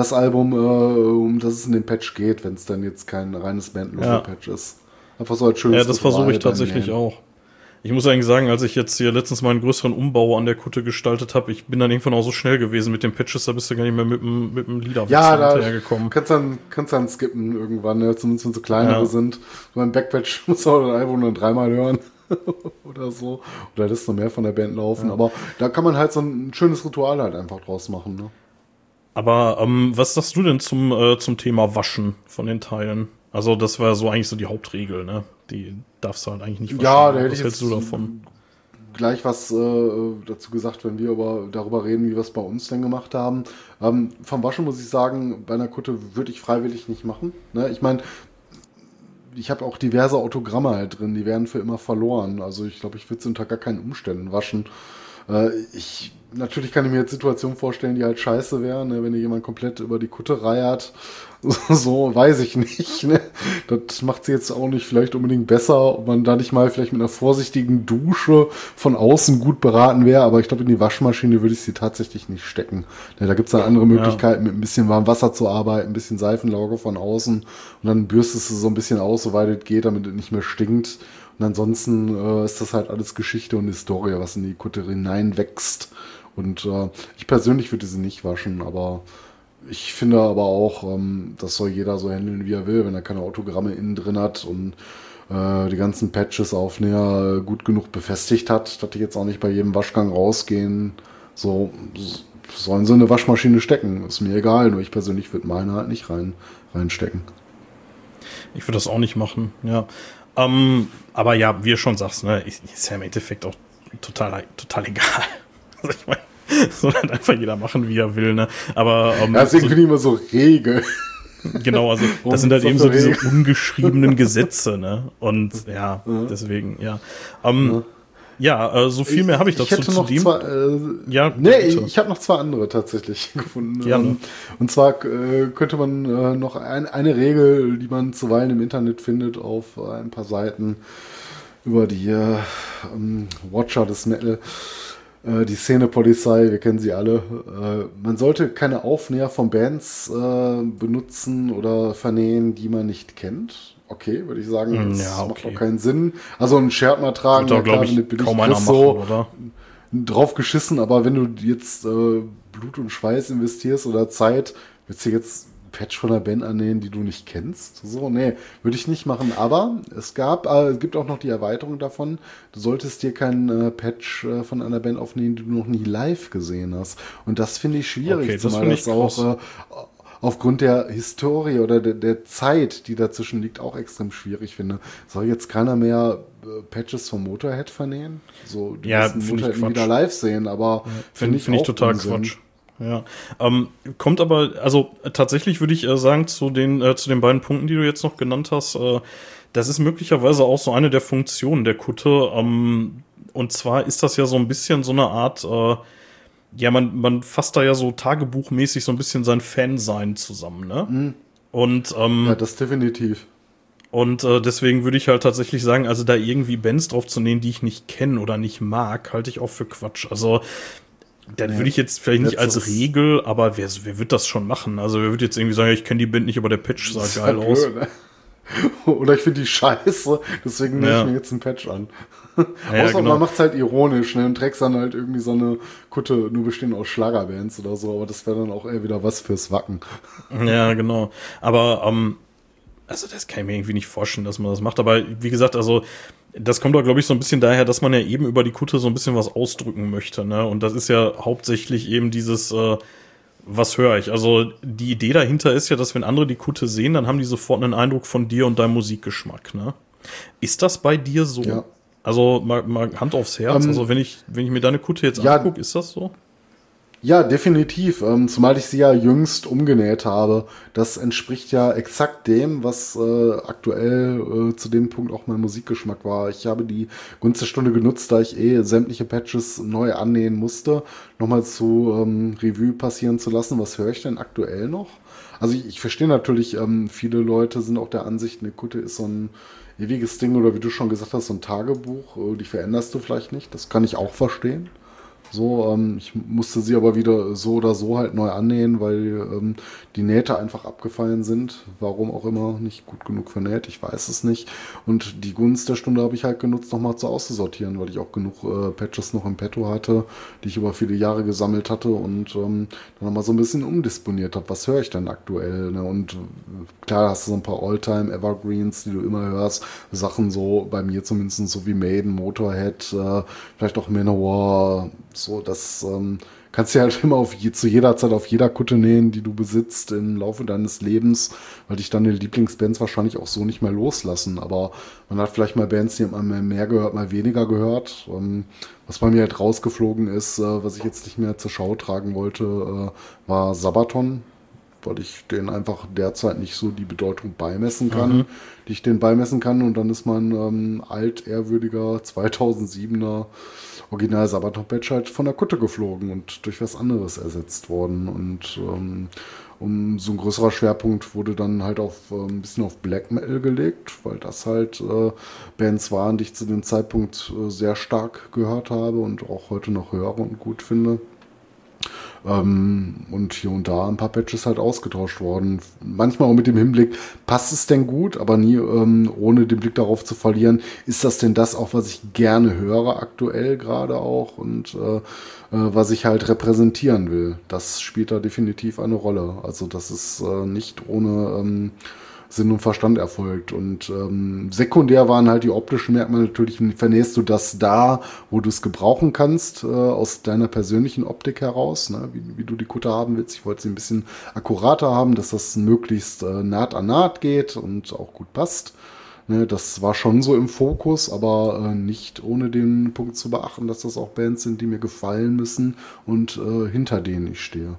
um das es in dem Patch geht, wenn es dann jetzt kein reines Bandlogo-Patch ist. Einfach so als schönes Ritual. Ja, das versuche ich tatsächlich auch. Ich muss eigentlich sagen, als ich jetzt hier letztens mal einen größeren Umbau an der Kutte gestaltet habe, ich bin dann irgendwann auch so schnell gewesen mit den Patches, da bist du gar nicht mehr mit dem Liederwechsel hinterhergekommen. Kannst dann skippen irgendwann, ne? Zumindest wenn so kleinere sind. So ein Backpatch muss auch das Album dann 3-mal hören oder so. Oder lässt noch mehr von der Band laufen. Ja. Aber da kann man halt so ein schönes Ritual halt einfach draus machen. Ne? Aber was sagst du denn zum Thema Waschen von den Teilen? Also das war so eigentlich so die Hauptregel, ne? Die darfst du halt eigentlich nicht waschen. Ja, da hätte was ich hältst jetzt du davon? Gleich was dazu gesagt, wenn wir darüber reden, wie wir es bei uns denn gemacht haben. Vom Waschen muss ich sagen, bei einer Kutte würde ich freiwillig nicht machen. Ne? Ich meine, ich habe auch diverse Autogramme halt drin, die werden für immer verloren. Also ich glaube, ich würde es unter gar keinen Umständen waschen. Natürlich kann ich mir jetzt Situationen vorstellen, die halt scheiße wären, ne? Wenn dir jemand komplett über die Kutte reiert. So, weiß ich nicht. Ne? Das macht sie jetzt auch nicht vielleicht unbedingt besser, ob man da nicht mal vielleicht mit einer vorsichtigen Dusche von außen gut beraten wäre. Aber ich glaube, in die Waschmaschine würde ich sie tatsächlich nicht stecken. Ne? Da gibt es dann andere Möglichkeiten, mit ein bisschen warmem Wasser zu arbeiten, ein bisschen Seifenlauge von außen. Und dann bürstest du so ein bisschen aus, soweit es geht, damit es nicht mehr stinkt. Und ansonsten ist das halt alles Geschichte und Historie, was in die Kutte hineinwächst. Und ich persönlich würde sie nicht waschen, aber ich finde aber auch, das soll jeder so handeln, wie er will, wenn er keine Autogramme innen drin hat und die ganzen Patches, Aufnäher gut genug befestigt hat, dass die jetzt auch nicht bei jedem Waschgang rausgehen. So sollen sie in eine Waschmaschine stecken. Ist mir egal, nur ich persönlich würde meine halt nicht reinstecken. Ich würde das auch nicht machen, ja. Aber ja, wie du schon sagst, ne, ist ja im Endeffekt auch total egal. Also ich meine, soll halt einfach jeder machen, wie er will, ne? Aber deswegen finde ich immer so Regeln. Genau, also das sind halt eben so diese ungeschriebenen Gesetze, ne? Und ja, deswegen, ja. So viel mehr habe ich dazu zu dem. Ich habe noch zwei andere tatsächlich gefunden. Gerne. Und zwar könnte man noch eine Regel, die man zuweilen im Internet findet, auf ein paar Seiten über die Watcher des Metal, die Szenepolizei, wir kennen sie alle. Man sollte keine Aufnäher von Bands benutzen oder vernähen, die man nicht kennt. Okay, würde ich sagen, das macht auch keinen Sinn. Also ein Shirt mal tragen, da glaube ich kaum einer machen, so oder? Drauf geschissen, aber wenn du jetzt Blut und Schweiß investierst oder Zeit, willst du jetzt ein Patch von einer Band annähen, die du nicht kennst? So, nee, würde ich nicht machen. Aber es gibt auch noch die Erweiterung davon. Du solltest dir keinen Patch von einer Band aufnehmen, die du noch nie live gesehen hast. Und das finde ich schwierig, okay, zumal das auch aufgrund der Historie oder der Zeit, die dazwischen liegt, auch extrem schwierig finde. Soll jetzt keiner mehr Patches vom Motorhead vernähen? So, die müssen Motorhead wieder live sehen, aber finde ich total Quatsch. Ja, kommt aber, also tatsächlich würde ich sagen, zu den beiden Punkten, die du jetzt noch genannt hast, das ist möglicherweise auch so eine der Funktionen der Kutte. Und zwar ist das ja so ein bisschen so eine Art, man fasst da ja so tagebuchmäßig so ein bisschen sein Fansein zusammen, ne? Mhm. Und ja, das definitiv. Und deswegen würde ich halt tatsächlich sagen, also da irgendwie Bands drauf zu nähen, die ich nicht kenne oder nicht mag, halte ich auch für Quatsch. Also dann würde ich jetzt vielleicht nicht als Regel, aber wer wird das schon machen? Also wer wird jetzt irgendwie sagen, ich kenne die Band nicht, aber der Patch sah geil aus. Ne? Oder ich finde die scheiße, deswegen nehme ich mir jetzt einen Patch an. Ja, Außer genau. man macht's halt ironisch, ne? Und trägst dann halt irgendwie so eine Kutte, nur bestehend aus Schlagerbands oder so, aber das wäre dann auch eher wieder was fürs Wacken. Ja, genau. Aber, also das kann ich mir irgendwie nicht vorstellen, dass man das macht. Aber wie gesagt, also das kommt doch, glaube ich, so ein bisschen daher, dass man ja eben über die Kutte so ein bisschen was ausdrücken möchte, ne? Und das ist ja hauptsächlich eben dieses, was höre ich? Also die Idee dahinter ist ja, dass wenn andere die Kutte sehen, dann haben die sofort einen Eindruck von dir und deinem Musikgeschmack, ne? Ist das bei dir so? Ja. Also mal Hand aufs Herz. Also wenn ich mir deine Kutte jetzt ja, angucke, ist das so? Ja, definitiv. Zumal ich sie ja jüngst umgenäht habe. Das entspricht ja exakt dem, was aktuell zu dem Punkt auch mein Musikgeschmack war. Ich habe die Gunst der Stunde genutzt, da ich sämtliche Patches neu annähen musste, nochmal zu Revue passieren zu lassen. Was höre ich denn aktuell noch? Also ich verstehe natürlich, viele Leute sind auch der Ansicht, eine Kutte ist so ein ewiges Ding oder wie du schon gesagt hast, so ein Tagebuch. Die veränderst du vielleicht nicht. Das kann ich auch verstehen. So, ich musste sie aber wieder so oder so halt neu annähen, weil die Nähte einfach abgefallen sind. Warum auch immer, nicht gut genug vernäht, ich weiß es nicht. Und die Gunst der Stunde habe ich halt genutzt, nochmal zu auszusortieren, weil ich auch genug Patches noch im Petto hatte, die ich über viele Jahre gesammelt hatte und dann nochmal so ein bisschen umdisponiert habe. Was höre ich denn aktuell? Ne? Und klar hast du so ein paar All-Time-Evergreens, die du immer hörst. Sachen so, bei mir zumindest so wie Maiden, Motorhead, vielleicht auch Manowar. So, das kannst du ja halt immer zu jeder Zeit auf jeder Kutte nähen, die du besitzt im Laufe deines Lebens, weil dich deine Lieblingsbands wahrscheinlich auch so nicht mehr loslassen. Aber man hat vielleicht mal Bands, die hat man mehr gehört, mal weniger gehört. Was bei mir halt rausgeflogen ist, was ich jetzt nicht mehr zur Schau tragen wollte, war Sabaton, weil ich denen einfach derzeit nicht so die Bedeutung beimessen kann, die ich denen beimessen kann. Und dann ist mein altehrwürdiger 2007er Original Sabaton-Patch halt von der Kutte geflogen und durch was anderes ersetzt worden. Und so ein größerer Schwerpunkt wurde dann halt auf ein bisschen auf Black Metal gelegt, weil das halt Bands waren, die ich zu dem Zeitpunkt sehr stark gehört habe und auch heute noch höre und gut finde. Und hier und da ein paar Patches halt ausgetauscht worden. Manchmal auch mit dem Hinblick, passt es denn gut, aber nie ohne den Blick darauf zu verlieren, ist das denn das auch, was ich gerne höre aktuell gerade auch und was ich halt repräsentieren will. Das spielt da definitiv eine Rolle. Also das ist nicht ohne Sinn und Verstand erfolgt. Und sekundär waren halt die optischen Merkmale. Natürlich vernähst du das da, wo du es gebrauchen kannst, aus deiner persönlichen Optik heraus, ne? Wie du die Kutte haben willst. Ich wollte sie ein bisschen akkurater haben, dass das möglichst Naht an Naht geht und auch gut passt. Ne? Das war schon so im Fokus, aber nicht ohne den Punkt zu beachten, dass das auch Bands sind, die mir gefallen müssen und hinter denen ich stehe.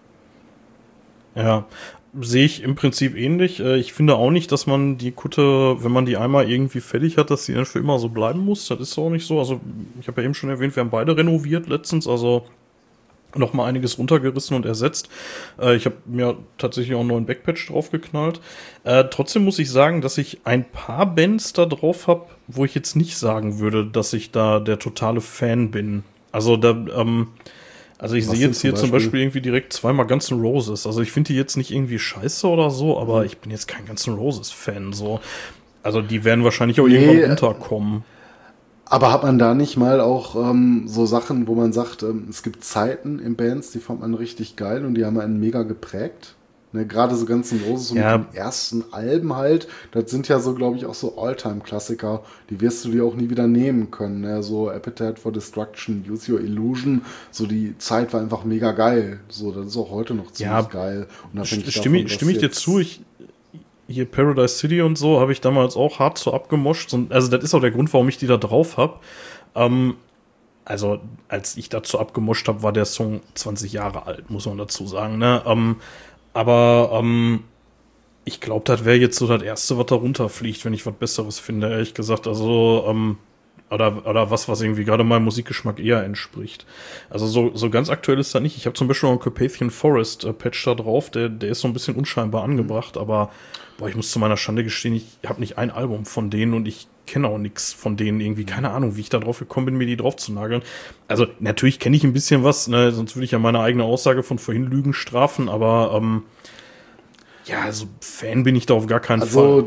Ja, sehe ich im Prinzip ähnlich. Ich finde auch nicht, dass man die Kutte, wenn man die einmal irgendwie fertig hat, dass die dann für immer so bleiben muss. Das ist auch nicht so. Also ich habe ja eben schon erwähnt, wir haben beide renoviert letztens, also noch mal einiges runtergerissen und ersetzt. Ich habe mir tatsächlich auch einen neuen Backpatch draufgeknallt. Trotzdem muss ich sagen, dass ich ein paar Bands da drauf habe, wo ich jetzt nicht sagen würde, dass ich da der totale Fan bin. Also also ich sehe jetzt hier zum Beispiel irgendwie direkt zweimal Guns N' Roses. Also ich finde die jetzt nicht irgendwie scheiße oder so, aber ich bin jetzt kein Guns N' Roses Fan. So. Also die werden wahrscheinlich auch irgendwann runterkommen. Aber hat man da nicht mal auch so Sachen, wo man sagt, es gibt Zeiten in Bands, die fand man richtig geil und die haben einen mega geprägt? Ne, gerade so Guns N' Roses und die ersten Alben halt, das sind ja so, glaube ich, auch so All-Time-Klassiker, die wirst du dir auch nie wieder nehmen können. Ne? So Appetite for Destruction, Use Your Illusion, so die Zeit war einfach mega geil. So, das ist auch heute noch ziemlich geil. Und stimme ich dir zu, hier Paradise City und so habe ich damals auch hart so abgemoscht. Also das ist auch der Grund, warum ich die da drauf habe. Also als ich dazu abgemoscht habe, war der Song 20 Jahre alt, muss man dazu sagen. Ne? Aber ich glaube, das wäre jetzt so das Erste, was da runterfliegt, wenn ich was Besseres finde, ehrlich gesagt. Also, oder was irgendwie gerade meinem Musikgeschmack eher entspricht. Also so ganz aktuell ist das nicht. Ich habe zum Beispiel noch einen Carpathian Forest Patch da drauf, der ist so ein bisschen unscheinbar angebracht, aber ich muss zu meiner Schande gestehen, ich habe nicht ein Album von denen und ich kenne auch nichts von denen irgendwie. Keine Ahnung, wie ich da drauf gekommen bin, mir die drauf zu nageln. Also natürlich kenne ich ein bisschen was, ne? Sonst würde ich ja meine eigene Aussage von vorhin Lügen strafen, aber ja, also Fan bin ich da auf gar keinen Fall. Also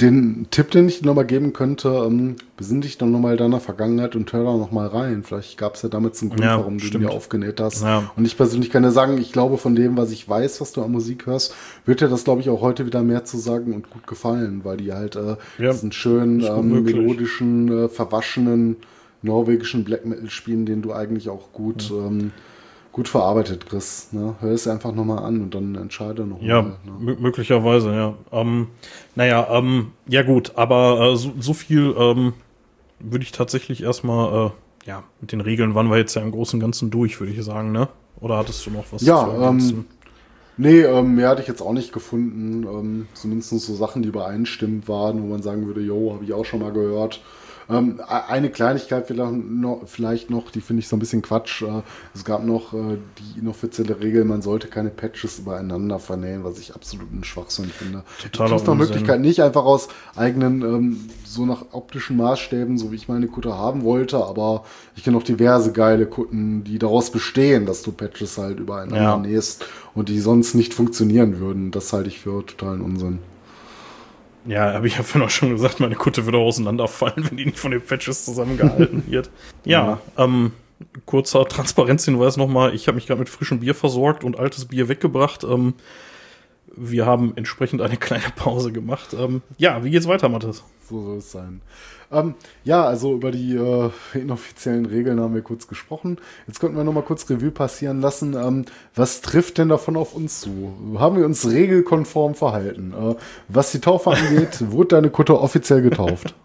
Den Tipp, den ich dir nochmal geben könnte, besinn dich dann nochmal deiner Vergangenheit und hör da nochmal rein. Vielleicht gab es ja damit einen Grund, warum du mir aufgenäht hast. Ja. Und ich persönlich kann ja sagen, ich glaube, von dem, was ich weiß, was du an Musik hörst, wird dir das, glaube ich, auch heute wieder mehr zu sagen und gut gefallen, weil die halt diesen schönen, melodischen, verwaschenen, norwegischen Black Metal spielen, den du eigentlich auch gut verarbeitet, Chris. Ne? Hör es einfach nochmal an und dann entscheide nochmal. Ja, möglicherweise, ja. Ja gut, aber so viel würde ich tatsächlich erstmal, mit den Regeln waren wir jetzt ja im Großen und Ganzen durch, würde ich sagen, ne? Oder hattest du noch was zu ergänzen? Mehr hatte ich jetzt auch nicht gefunden. Zumindest so Sachen, die übereinstimmend waren, wo man sagen würde, habe ich auch schon mal gehört. Eine Kleinigkeit vielleicht noch, die finde ich so ein bisschen Quatsch. Es gab noch die inoffizielle Regel, man sollte keine Patches übereinander vernähen, was ich absolut einen Schwachsinn finde. Totaler Unsinn. Möglichkeit nicht einfach aus eigenen, so nach optischen Maßstäben, so wie ich meine Kutte haben wollte, aber ich kenne auch diverse geile Kutten, die daraus bestehen, dass du Patches halt übereinander nähst und die sonst nicht funktionieren würden. Das halte ich für totalen Unsinn. Ja, habe ich ja vorhin auch schon gesagt, meine Kutte würde auseinanderfallen, wenn die nicht von den Patches zusammengehalten wird. Kurzer Transparenzhinweis nochmal. Ich habe mich gerade mit frischem Bier versorgt und altes Bier weggebracht. Wir haben entsprechend eine kleine Pause gemacht. Wie geht's weiter, Mathis? So soll es sein. Also über die inoffiziellen Regeln haben wir kurz gesprochen. Jetzt könnten wir noch mal kurz Revue passieren lassen. Was trifft denn davon auf uns zu? Haben wir uns regelkonform verhalten? Was die Taufe angeht, wurde deine Kutte offiziell getauft?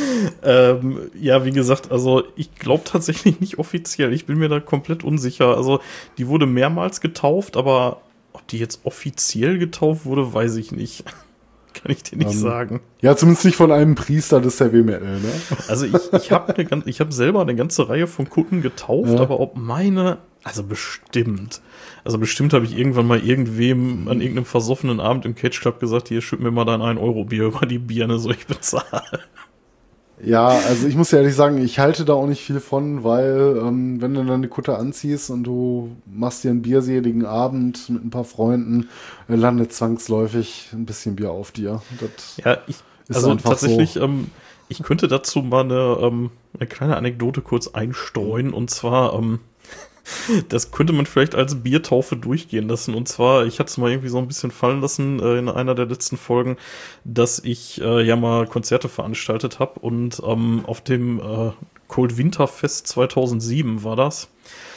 Wie gesagt, also ich glaube tatsächlich nicht offiziell. Ich bin mir da komplett unsicher. Also die wurde mehrmals getauft, aber ob die jetzt offiziell getauft wurde, weiß ich nicht. Kann ich dir nicht sagen. Ja, zumindest nicht von einem Priester des Heavy Metal, ne? Also ich hab selber eine ganze Reihe von Kutten getauft, aber ob meine, bestimmt habe ich irgendwann mal irgendwem an irgendeinem versoffenen Abend im Cage Club gesagt, hier, schütt mir mal dein 1-Euro-Bier über die Birne, so ich bezahle. Ja, also ich muss ja ehrlich sagen, ich halte da auch nicht viel von, weil wenn du dann eine Kutte anziehst und du machst dir einen bierseligen Abend mit ein paar Freunden, landet zwangsläufig ein bisschen Bier auf dir. Tatsächlich, so. Ich könnte dazu mal eine kleine Anekdote kurz einstreuen, und zwar das könnte man vielleicht als Biertaufe durchgehen lassen. Und zwar, ich hatte es mal irgendwie so ein bisschen fallen lassen in einer der letzten Folgen, dass ich mal Konzerte veranstaltet habe. Und auf dem Cold Winter Fest 2007 war das.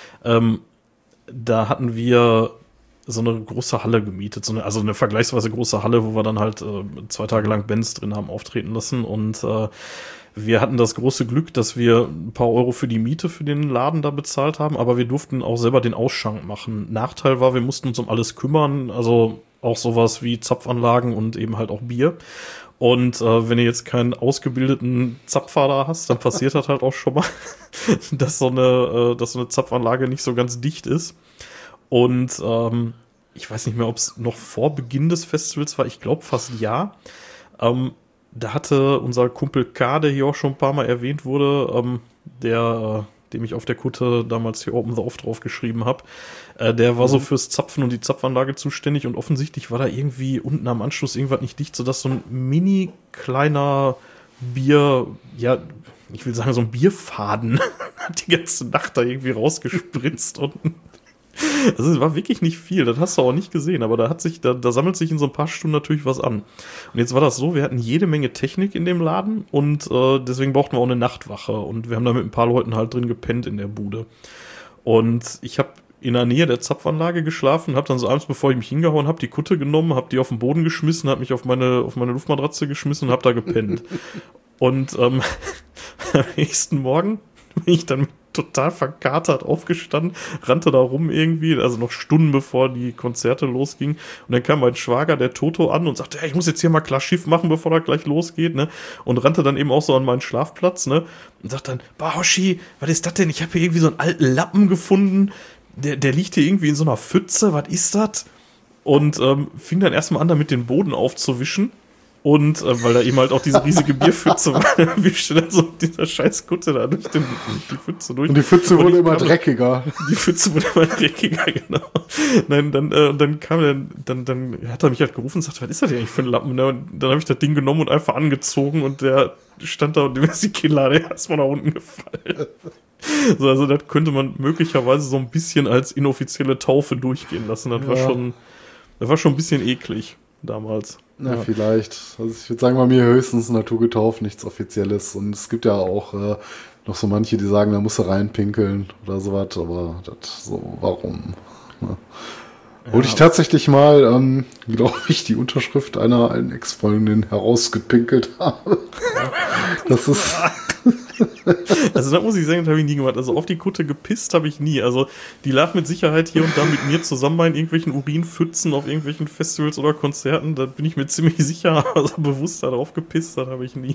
Da hatten wir so eine große Halle gemietet. Also eine vergleichsweise große Halle, wo wir dann halt 2 Tage lang Bands drin haben auftreten lassen. Und wir hatten das große Glück, dass wir ein paar Euro für die Miete für den Laden da bezahlt haben, aber wir durften auch selber den Ausschank machen. Nachteil war, wir mussten uns um alles kümmern, also auch sowas wie Zapfanlagen und eben halt auch Bier. Und wenn du jetzt keinen ausgebildeten Zapfer da hast, dann passiert das halt auch schon mal, dass so eine Zapfanlage nicht so ganz dicht ist. Und ich weiß nicht mehr, ob es noch vor Beginn des Festivals war, ich glaube fast ja. Da hatte unser Kumpel K, der hier auch schon ein paar Mal erwähnt wurde, dem ich auf der Kutte damals hier Open the Off drauf geschrieben habe, der war so fürs Zapfen und die Zapfanlage zuständig, und offensichtlich war da irgendwie unten am Anschluss irgendwas nicht dicht, sodass so ein mini kleiner Bier, ich will sagen so ein Bierfaden hat die ganze Nacht da irgendwie rausgespritzt und also es war wirklich nicht viel, das hast du auch nicht gesehen, aber da sammelt sich in so ein paar Stunden natürlich was an. Und jetzt war das so, wir hatten jede Menge Technik in dem Laden und deswegen brauchten wir auch eine Nachtwache, und wir haben da mit ein paar Leuten halt drin gepennt in der Bude. Und ich habe in der Nähe der Zapfanlage geschlafen, habe dann so abends, bevor ich mich hingehauen habe, die Kutte genommen, habe die auf den Boden geschmissen, habe mich auf meine Luftmatratze geschmissen und habe da gepennt. Und am nächsten Morgen bin ich dann total verkatert aufgestanden, rannte da rum irgendwie, also noch Stunden bevor die Konzerte losgingen. Und dann kam mein Schwager, der Toto, an und sagte, ich muss jetzt hier mal klar Schiff machen, bevor das gleich losgeht, ne? Und rannte dann eben auch so an meinen Schlafplatz, ne? Und sagte dann, Hoshi, was ist das denn? Ich habe hier irgendwie so einen alten Lappen gefunden, der liegt hier irgendwie in so einer Pfütze, was ist das? Und fing dann erstmal an, damit den Boden aufzuwischen. Und weil da eben halt auch diese riesige Bierpfütze war, wischte dann so dieser scheiß Kutte da durch die Pfütze durch. Und die Pfütze wurde immer dreckiger. Die Pfütze wurde immer dreckiger, genau. Nein, dann kam dann hat er mich halt gerufen und sagte, was ist das denn eigentlich für ein Lappen? Ne? Und dann habe ich das Ding genommen und einfach angezogen und der stand da und dem ist die Kinnlade erstmal nach unten gefallen. So, also das könnte man möglicherweise so ein bisschen als inoffizielle Taufe durchgehen lassen. Das war schon ein bisschen eklig damals. Na, vielleicht. Also ich würde sagen, bei mir höchstens naturgetauft, nichts Offizielles. Und es gibt ja auch noch so manche, die sagen, da musst du reinpinkeln oder sowas. Aber das so, warum? Ne? Wo ich tatsächlich mal, glaube ich, die Unterschrift einer alten Ex-Freundin herausgepinkelt habe. Das ist... Also da muss ich sagen, das habe ich nie gemacht. Also auf die Kutte gepisst habe ich nie. Also die lag mit Sicherheit hier und da mit mir zusammen in irgendwelchen Urinpfützen auf irgendwelchen Festivals oder Konzerten. Da bin ich mir ziemlich sicher, also bewusst darauf gepisst, das habe ich nie.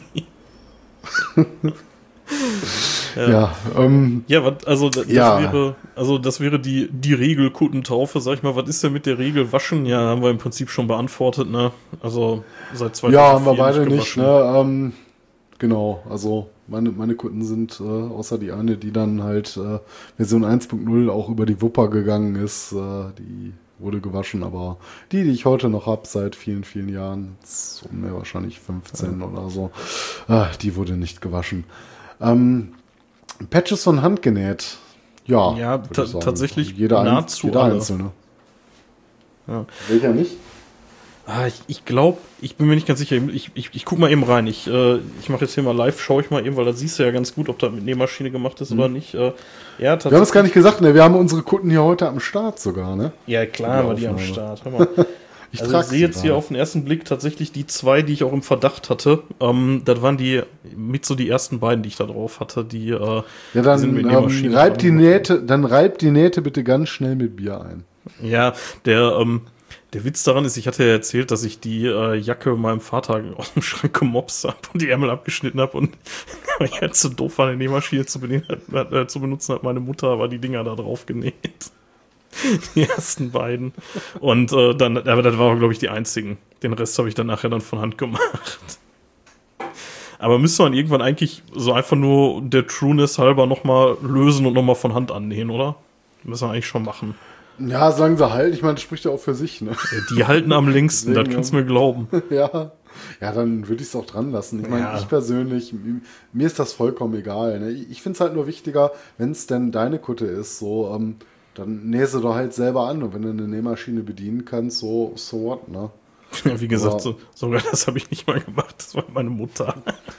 Das wäre die Regel Kuttentaufe, sag ich mal. Was ist denn mit der Regel Waschen? Ja, haben wir im Prinzip schon beantwortet, ne? Also seit 2004 ja, haben wir beide nicht, ne? Genau, also meine Kunden sind, außer die eine, die dann halt Version 1.0 auch über die Wupper gegangen ist, die wurde gewaschen, aber die ich heute noch habe, seit vielen, vielen Jahren, so mehr wahrscheinlich 15 oder so, die wurde nicht gewaschen. Patches von Hand genäht. Ja, tatsächlich jeder nahezu jeder alle. Einzelne. Ja. Welcher nicht? Ich glaube, ich bin mir nicht ganz sicher. Ich guck mal eben rein. Ich mache jetzt hier mal live, schaue ich mal eben, weil da siehst du ja ganz gut, ob das mit Nähmaschine gemacht ist oder nicht. Ja, wir haben es gar nicht gesagt, ne? Wir haben unsere Kunden hier heute am Start sogar, ne? Ja, klar haben wir die am Start. Hör mal. Ich sehe jetzt hier auf den ersten Blick tatsächlich die zwei, die ich auch im Verdacht hatte. Das waren die mit so die ersten beiden, die ich da drauf hatte. Die dann sind mit Nähmaschine. reibt die Nähte bitte ganz schnell mit Bier ein. Ja, der Witz daran ist, ich hatte ja erzählt, dass ich die Jacke meinem Vater aus dem Schrank gemopst habe und die Ärmel abgeschnitten habe und weil ich halt so doof war, eine Nähmaschine zu benutzen, hat meine Mutter aber die Dinger da drauf genäht. Die ersten beiden. Und aber das war, glaube ich, die einzigen. Den Rest habe ich dann nachher von Hand gemacht. Aber müsste man irgendwann eigentlich so einfach nur der Trueness halber nochmal lösen und nochmal von Hand annähen, oder? Müssen wir eigentlich schon machen. Ja, sagen sie halt. Ich meine, das spricht ja auch für sich, ne? Die halten am längsten, das kannst du mir glauben. Ja, dann würde ich es auch dran lassen. Ich meine, ich persönlich, mir ist das vollkommen egal. Ne? Ich finde es halt nur wichtiger, wenn es denn deine Kutte ist, so, dann nähst du doch halt selber an. Und wenn du eine Nähmaschine bedienen kannst, so what, ne? Ja, wie gesagt, sogar das habe ich nicht mal gemacht. Das war meine Mutter.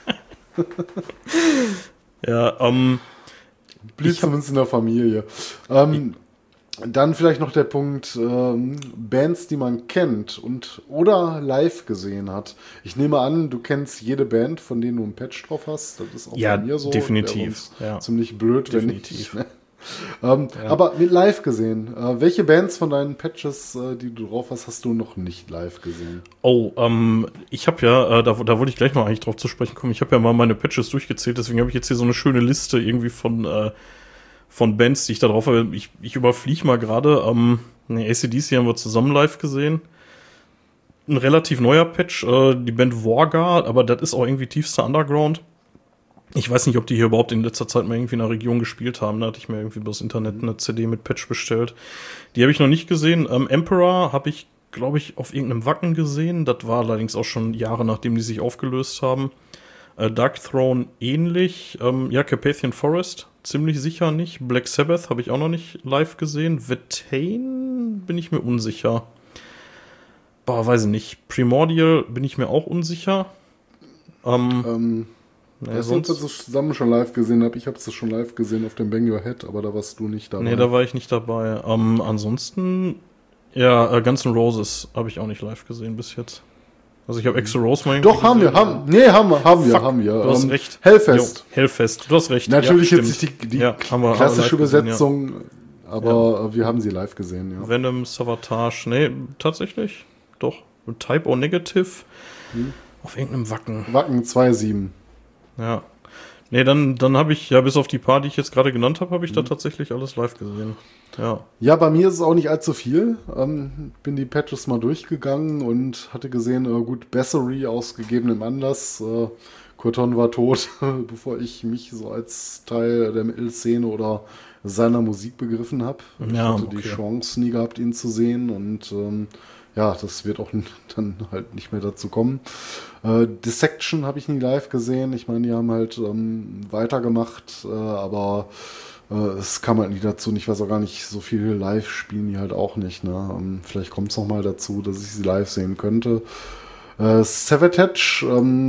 Ja, blieb zumindest in der Familie. Dann vielleicht noch der Punkt Bands, die man kennt oder live gesehen hat. Ich nehme an, du kennst jede Band, von denen du einen Patch drauf hast. Das ist auch bei mir so. Definitiv. Ja. Ziemlich blöd, definitiv. Wenn nicht. Aber mit live gesehen. Welche Bands von deinen Patches, die du drauf hast du noch nicht live gesehen? Oh, ich habe ja, da wollte ich gleich noch eigentlich drauf zu sprechen kommen. Ich habe ja mal meine Patches durchgezählt, deswegen habe ich jetzt hier so eine schöne Liste irgendwie von Bands, die ich da drauf habe. Ich überfliege mal gerade. AC/DC haben wir zusammen live gesehen. Ein relativ neuer Patch, die Band Wargar, aber das ist auch irgendwie tiefster Underground. Ich weiß nicht, ob die hier überhaupt in letzter Zeit mal irgendwie in einer Region gespielt haben. Da hatte ich mir irgendwie übers Internet eine CD mit Patch bestellt. Die habe ich noch nicht gesehen. Emperor habe ich, glaube ich, auf irgendeinem Wacken gesehen. Das war allerdings auch schon Jahre, nachdem die sich aufgelöst haben. Dark Throne ähnlich. Carpathian Forest ziemlich sicher nicht. Black Sabbath habe ich auch noch nicht live gesehen. Vetain bin ich mir unsicher. Weiß ich nicht. Primordial bin ich mir auch unsicher. Weißt du, ob ich das zusammen schon live gesehen habe? Ich habe es schon live gesehen auf dem Bang Your Head, aber da warst du nicht dabei. Nee, da war ich nicht dabei. Ansonsten, Guns N' Roses habe ich auch nicht live gesehen bis jetzt. Also ich habe Axl Rose mal Doch, haben wir. Haben wir. Du hast recht. Hellfest. Hellfest, du hast recht. Natürlich jetzt nicht die klassische Übersetzung, Übersetzung, aber wir haben sie live gesehen, ja. Venom, Savatage, nee, tatsächlich, doch. Type O Negative auf irgendeinem Wacken. Wacken 2.7. Ja. Nee, dann habe ich, ja, bis auf die paar, die ich jetzt gerade genannt habe, habe ich da tatsächlich alles live gesehen. Ja. Ja, bei mir ist es auch nicht allzu viel. Bin die Patches mal durchgegangen und hatte gesehen, gut, Bessery aus gegebenem Anlass. Corton war tot, bevor ich mich so als Teil der Metal-Szene oder seiner Musik begriffen habe. Ich Ja, hatte die okay. Chance nie gehabt, ihn zu sehen und ja, das wird auch dann halt nicht mehr dazu kommen. Dissection habe ich nie live gesehen. Ich meine, die haben halt weitergemacht, aber es kam halt nie dazu. Und ich weiß auch gar nicht, so viel live spielen die halt auch nicht. Ne? Vielleicht kommt es noch mal dazu, dass ich sie live sehen könnte. Savatage,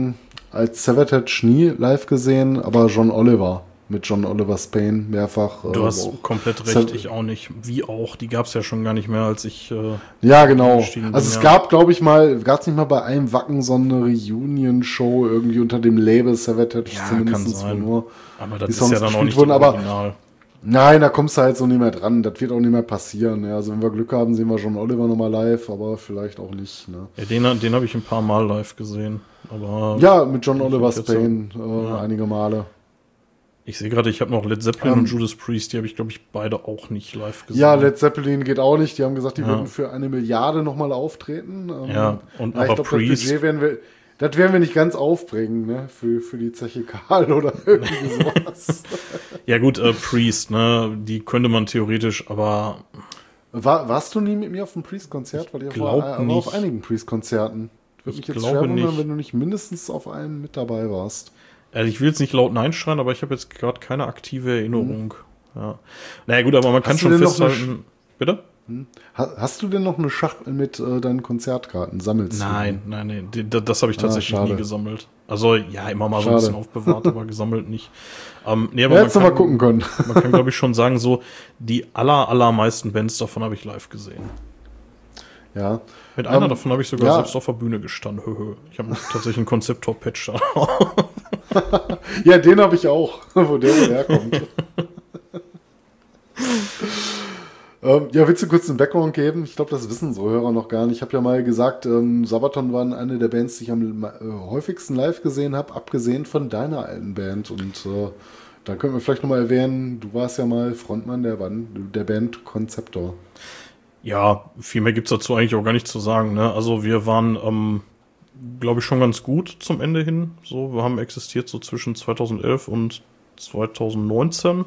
als Savatage nie live gesehen, aber John Oliver. Mit John Oliver Spain mehrfach. Du hast auch komplett recht, ich auch nicht. Wie auch, die gab es ja schon gar nicht mehr, als ich... ja, genau. eingestiegen Also bin, es ja. gab, glaube ich mal, gab es nicht mal bei einem Wacken so eine Reunion-Show irgendwie unter dem Label Savatage Ja, zumindest, kann sein. wo nur Aber das die ist Songs ja dann auch gespielt nicht wurden, das aber Original. nein, da kommst du halt so nicht mehr dran. Das wird auch nicht mehr passieren. Ja. Also wenn wir Glück haben, sehen wir John Oliver nochmal live, aber vielleicht auch nicht. Ne? Ja, den habe ich ein paar Mal live gesehen. Aber Ja, mit John Oliver ich jetzt Spain ja. einige Male. ich sehe gerade, ich habe noch Led Zeppelin und Judas Priest, die habe ich, glaube ich, beide auch nicht live gesehen. Ja, Led Zeppelin geht auch nicht. Die haben gesagt, die Ja. würden für 1 Milliarde nochmal auftreten. Ja, und ja, ich aber glaube, Priest... das werden wir nicht ganz aufbringen, ne? Für die Zeche Karl oder irgendwie sowas. Ja gut, Priest, ne, die könnte man theoretisch, aber Warst du nie mit mir auf einem Priest-Konzert? Weil ich glaub war nicht. auf einigen Priest-Konzerten. Würde mich jetzt glaube schwer wundern, nicht. wenn du nicht mindestens auf einem mit dabei warst. ich will jetzt nicht laut Nein schreien, aber ich habe jetzt gerade keine aktive Erinnerung. Ja. Naja gut, aber man kann Hast du schon denn noch eine festhalten... Bitte? Hast du denn noch eine Schachtel mit deinen Konzertkarten? Sammelst du? Nein, das habe ich tatsächlich schade. nie gesammelt. Also ja, immer mal so ein Schade. bisschen aufbewahrt, aber gesammelt nicht. Nee, aber Ja, hättest du mal gucken können. man kann, glaube ich, schon sagen, so die allermeisten Bands davon habe ich live gesehen. Ja. Mit einer davon habe ich sogar ja. selbst auf der Bühne gestanden. Ich habe tatsächlich einen Konzept-Top-Patch da. Ja, den habe ich auch, wo der herkommt. Ja, willst du kurz einen Background geben? Ich glaube, das wissen so Hörer noch gar nicht. Ich habe ja mal gesagt, Sabaton waren eine der Bands, die ich am häufigsten live gesehen habe, abgesehen von deiner alten Band. Und da können wir vielleicht nochmal erwähnen, du warst ja mal Frontmann der Band Conceptor. Ja, viel mehr gibt's dazu eigentlich auch gar nicht zu sagen. Ne? Also wir waren, glaube ich, schon ganz gut zum Ende hin. So, wir haben existiert so zwischen 2011 und 2019.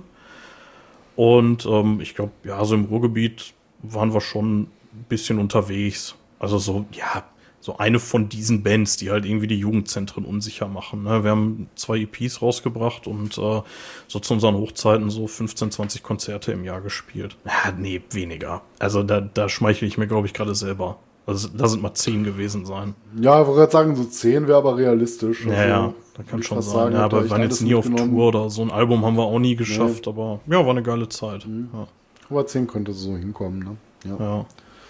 Und ich glaube, ja, so im Ruhrgebiet waren wir schon ein bisschen unterwegs. Also so, ja, so eine von diesen Bands, die halt irgendwie die Jugendzentren unsicher machen. Ne? Wir haben 2 EPs rausgebracht und so zu unseren Hochzeiten so 15, 20 Konzerte im Jahr gespielt. Ja, nee, weniger. Also da schmeichle ich mir, glaube ich, gerade selber. Also da sind mal 10 gewesen sein. Ja, ich wollte gerade sagen, so 10 wäre aber realistisch. Also, Ja, da kann würde ich schon fast sein. sagen, Ja, habt ihr aber wir echt waren alles jetzt nie auf mitgenommen. Tour oder so ein Album haben wir auch nie geschafft. Aber ja, war eine geile Zeit. Ja. Aber 10 könnte so hinkommen, ne? Ja.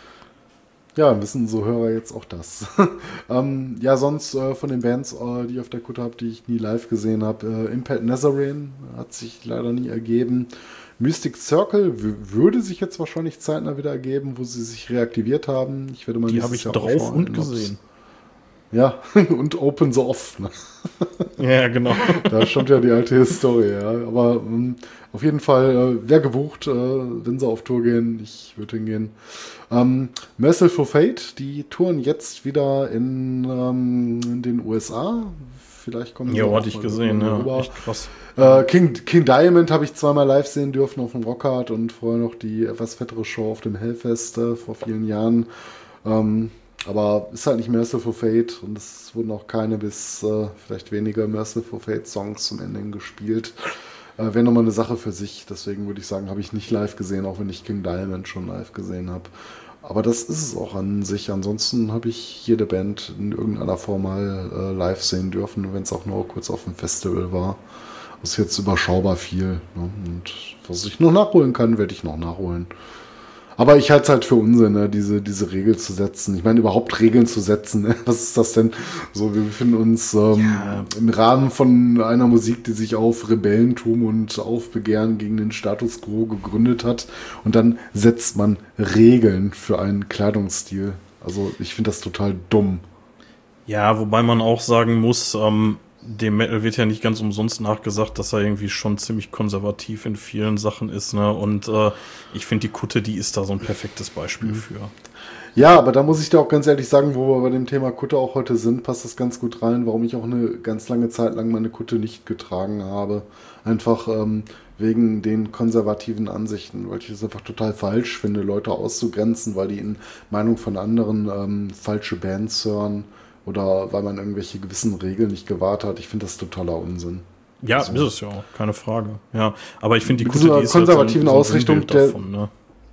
Ja, wissen so Hörer jetzt auch das. Ja, sonst von den Bands, die ich auf der Kutte habe, die ich nie live gesehen habe, Impact Nazarene hat sich leider nie ergeben. Mystic Circle würde sich jetzt wahrscheinlich zeitnah wieder ergeben, wo sie sich reaktiviert haben. Ich werde mal Die habe nächstes ich Jahr drauf aufschauen, und ob's- gesehen. Ja, und Open so Off. Ne? Ja, genau. Da stammt ja die alte Historie, ja. Aber auf jeden Fall, wer gebucht, wenn sie auf Tour gehen, ich würde hingehen. Merciful Fate, die touren jetzt wieder in den USA. Vielleicht kommen sie Ja, auch hatte ich mal gesehen, irgendwann ja. rüber. Echt krass. King Diamond habe ich zweimal live sehen dürfen auf dem Rockhard und vorher noch die etwas fettere Show auf dem Hellfest vor vielen Jahren. Aber ist halt nicht Merciful Fate und es wurden auch keine bis vielleicht weniger Merciful Fate Songs zum Ende hin gespielt. Wäre nochmal eine Sache für sich, deswegen würde ich sagen, habe ich nicht live gesehen, auch wenn ich King Diamond schon live gesehen habe. Aber das ist es auch an sich. Ansonsten habe ich jede Band in irgendeiner Form mal live sehen dürfen, wenn es auch nur kurz auf dem Festival war. Das ist jetzt überschaubar viel. Ne? Und was ich noch nachholen kann, werde ich noch nachholen. Aber ich halte es halt für Unsinn, ne? diese Regel zu setzen. Ich meine, überhaupt Regeln zu setzen. Ne? Was ist das denn? So, wir befinden uns im Rahmen von einer Musik, die sich auf Rebellentum und Aufbegehren gegen den Status quo gegründet hat. Und dann setzt man Regeln für einen Kleidungsstil. Also ich finde das total dumm. Ja, wobei man auch sagen muss, dem Metal wird ja nicht ganz umsonst nachgesagt, dass er irgendwie schon ziemlich konservativ in vielen Sachen ist, ne? Und ich finde, die Kutte, die ist da so ein perfektes Beispiel für. Ja, aber da muss ich dir auch ganz ehrlich sagen, wo wir bei dem Thema Kutte auch heute sind, passt das ganz gut rein, warum ich auch eine ganz lange Zeit lang meine Kutte nicht getragen habe. Einfach wegen den konservativen Ansichten, weil ich es einfach total falsch finde, Leute auszugrenzen, weil die in Meinung von anderen falsche Bands hören oder weil man irgendwelche gewissen Regeln nicht gewahrt hat. Ich finde das totaler Unsinn. Ja, ist es ja auch, keine Frage. Ja, aber ich finde die Mit Kutte, dieser die ist konservativen halt Ausrichtung Sinnbild davon, ne?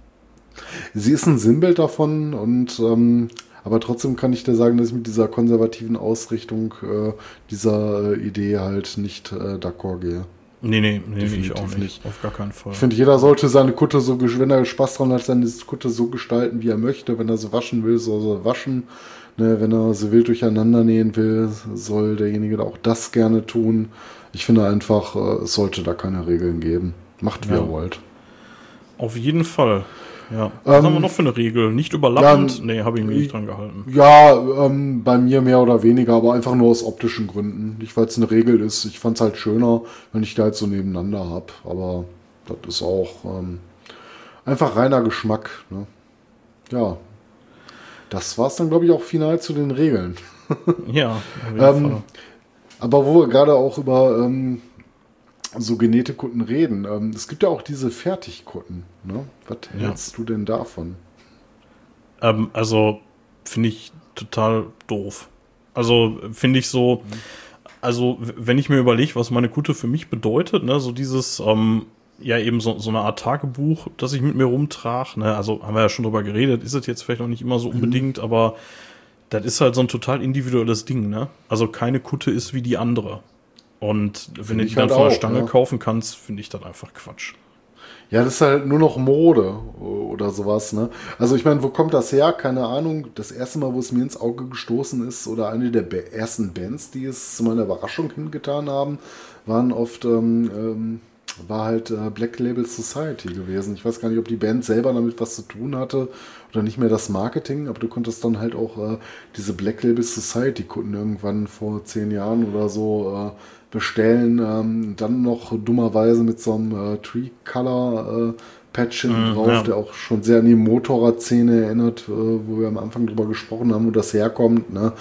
Sie ist ein Sinnbild davon und aber trotzdem kann ich dir sagen, dass ich mit dieser konservativen Ausrichtung dieser Idee halt nicht d'accord gehe. Nee, ich auch Definitiv nicht. Auf gar keinen Fall. Ich finde, jeder sollte seine Kutte so, wenn er Spaß dran hat, seine Kutte so gestalten, wie er möchte. Wenn er sie waschen will, soll er waschen. Ne, wenn er sie wild durcheinander nähen will, soll derjenige auch das gerne tun. Ich finde einfach, es sollte da keine Regeln geben. Macht, wie ihr wollt. Auf jeden Fall. Ja. Was haben wir noch für eine Regel? Nicht überlappend? Nee, habe ich mich nicht dran gehalten. Ja, bei mir mehr oder weniger, aber einfach nur aus optischen Gründen. Nicht, weil es eine Regel ist. Ich fand es halt schöner, wenn ich da halt so nebeneinander habe. Aber das ist auch einfach reiner Geschmack. Ne? Ja. Das war es dann, glaube ich, auch final zu den Regeln. Ja, auf jeden Fall. Aber wo wir gerade auch über so genähte Kutten reden, es gibt ja auch diese Fertigkutten. Ne? Was hältst du denn davon? Also, finde ich total doof. Also, finde ich so, also, wenn ich mir überlege, was meine Kutte für mich bedeutet, ne, so dieses, ja, eben so eine Art Tagebuch, das ich mit mir rumtrage, ne, also, haben wir ja schon drüber geredet, ist es jetzt vielleicht noch nicht immer so unbedingt, aber das ist halt so ein total individuelles Ding, ne? Also, keine Kutte ist wie die andere. Und wenn du die dann von der Stange kaufen kannst, finde ich das einfach Quatsch. Ja, das ist halt nur noch Mode oder sowas, ne? Also ich meine, wo kommt das her? Keine Ahnung. Das erste Mal, wo es mir ins Auge gestoßen ist, oder eine der ersten Bands, die es zu meiner Überraschung hingetan haben, waren oft, war halt Black Label Society gewesen. Ich weiß gar nicht, ob die Band selber damit was zu tun hatte oder nicht mehr das Marketing, aber du konntest dann halt auch diese Black Label Society Kunden irgendwann vor 10 Jahren oder so bestellen, dann noch dummerweise mit so einem Tree-Color-Patch drauf, der auch schon sehr an die Motorrad-Szene erinnert, wo wir am Anfang drüber gesprochen haben, wo das herkommt. Ne?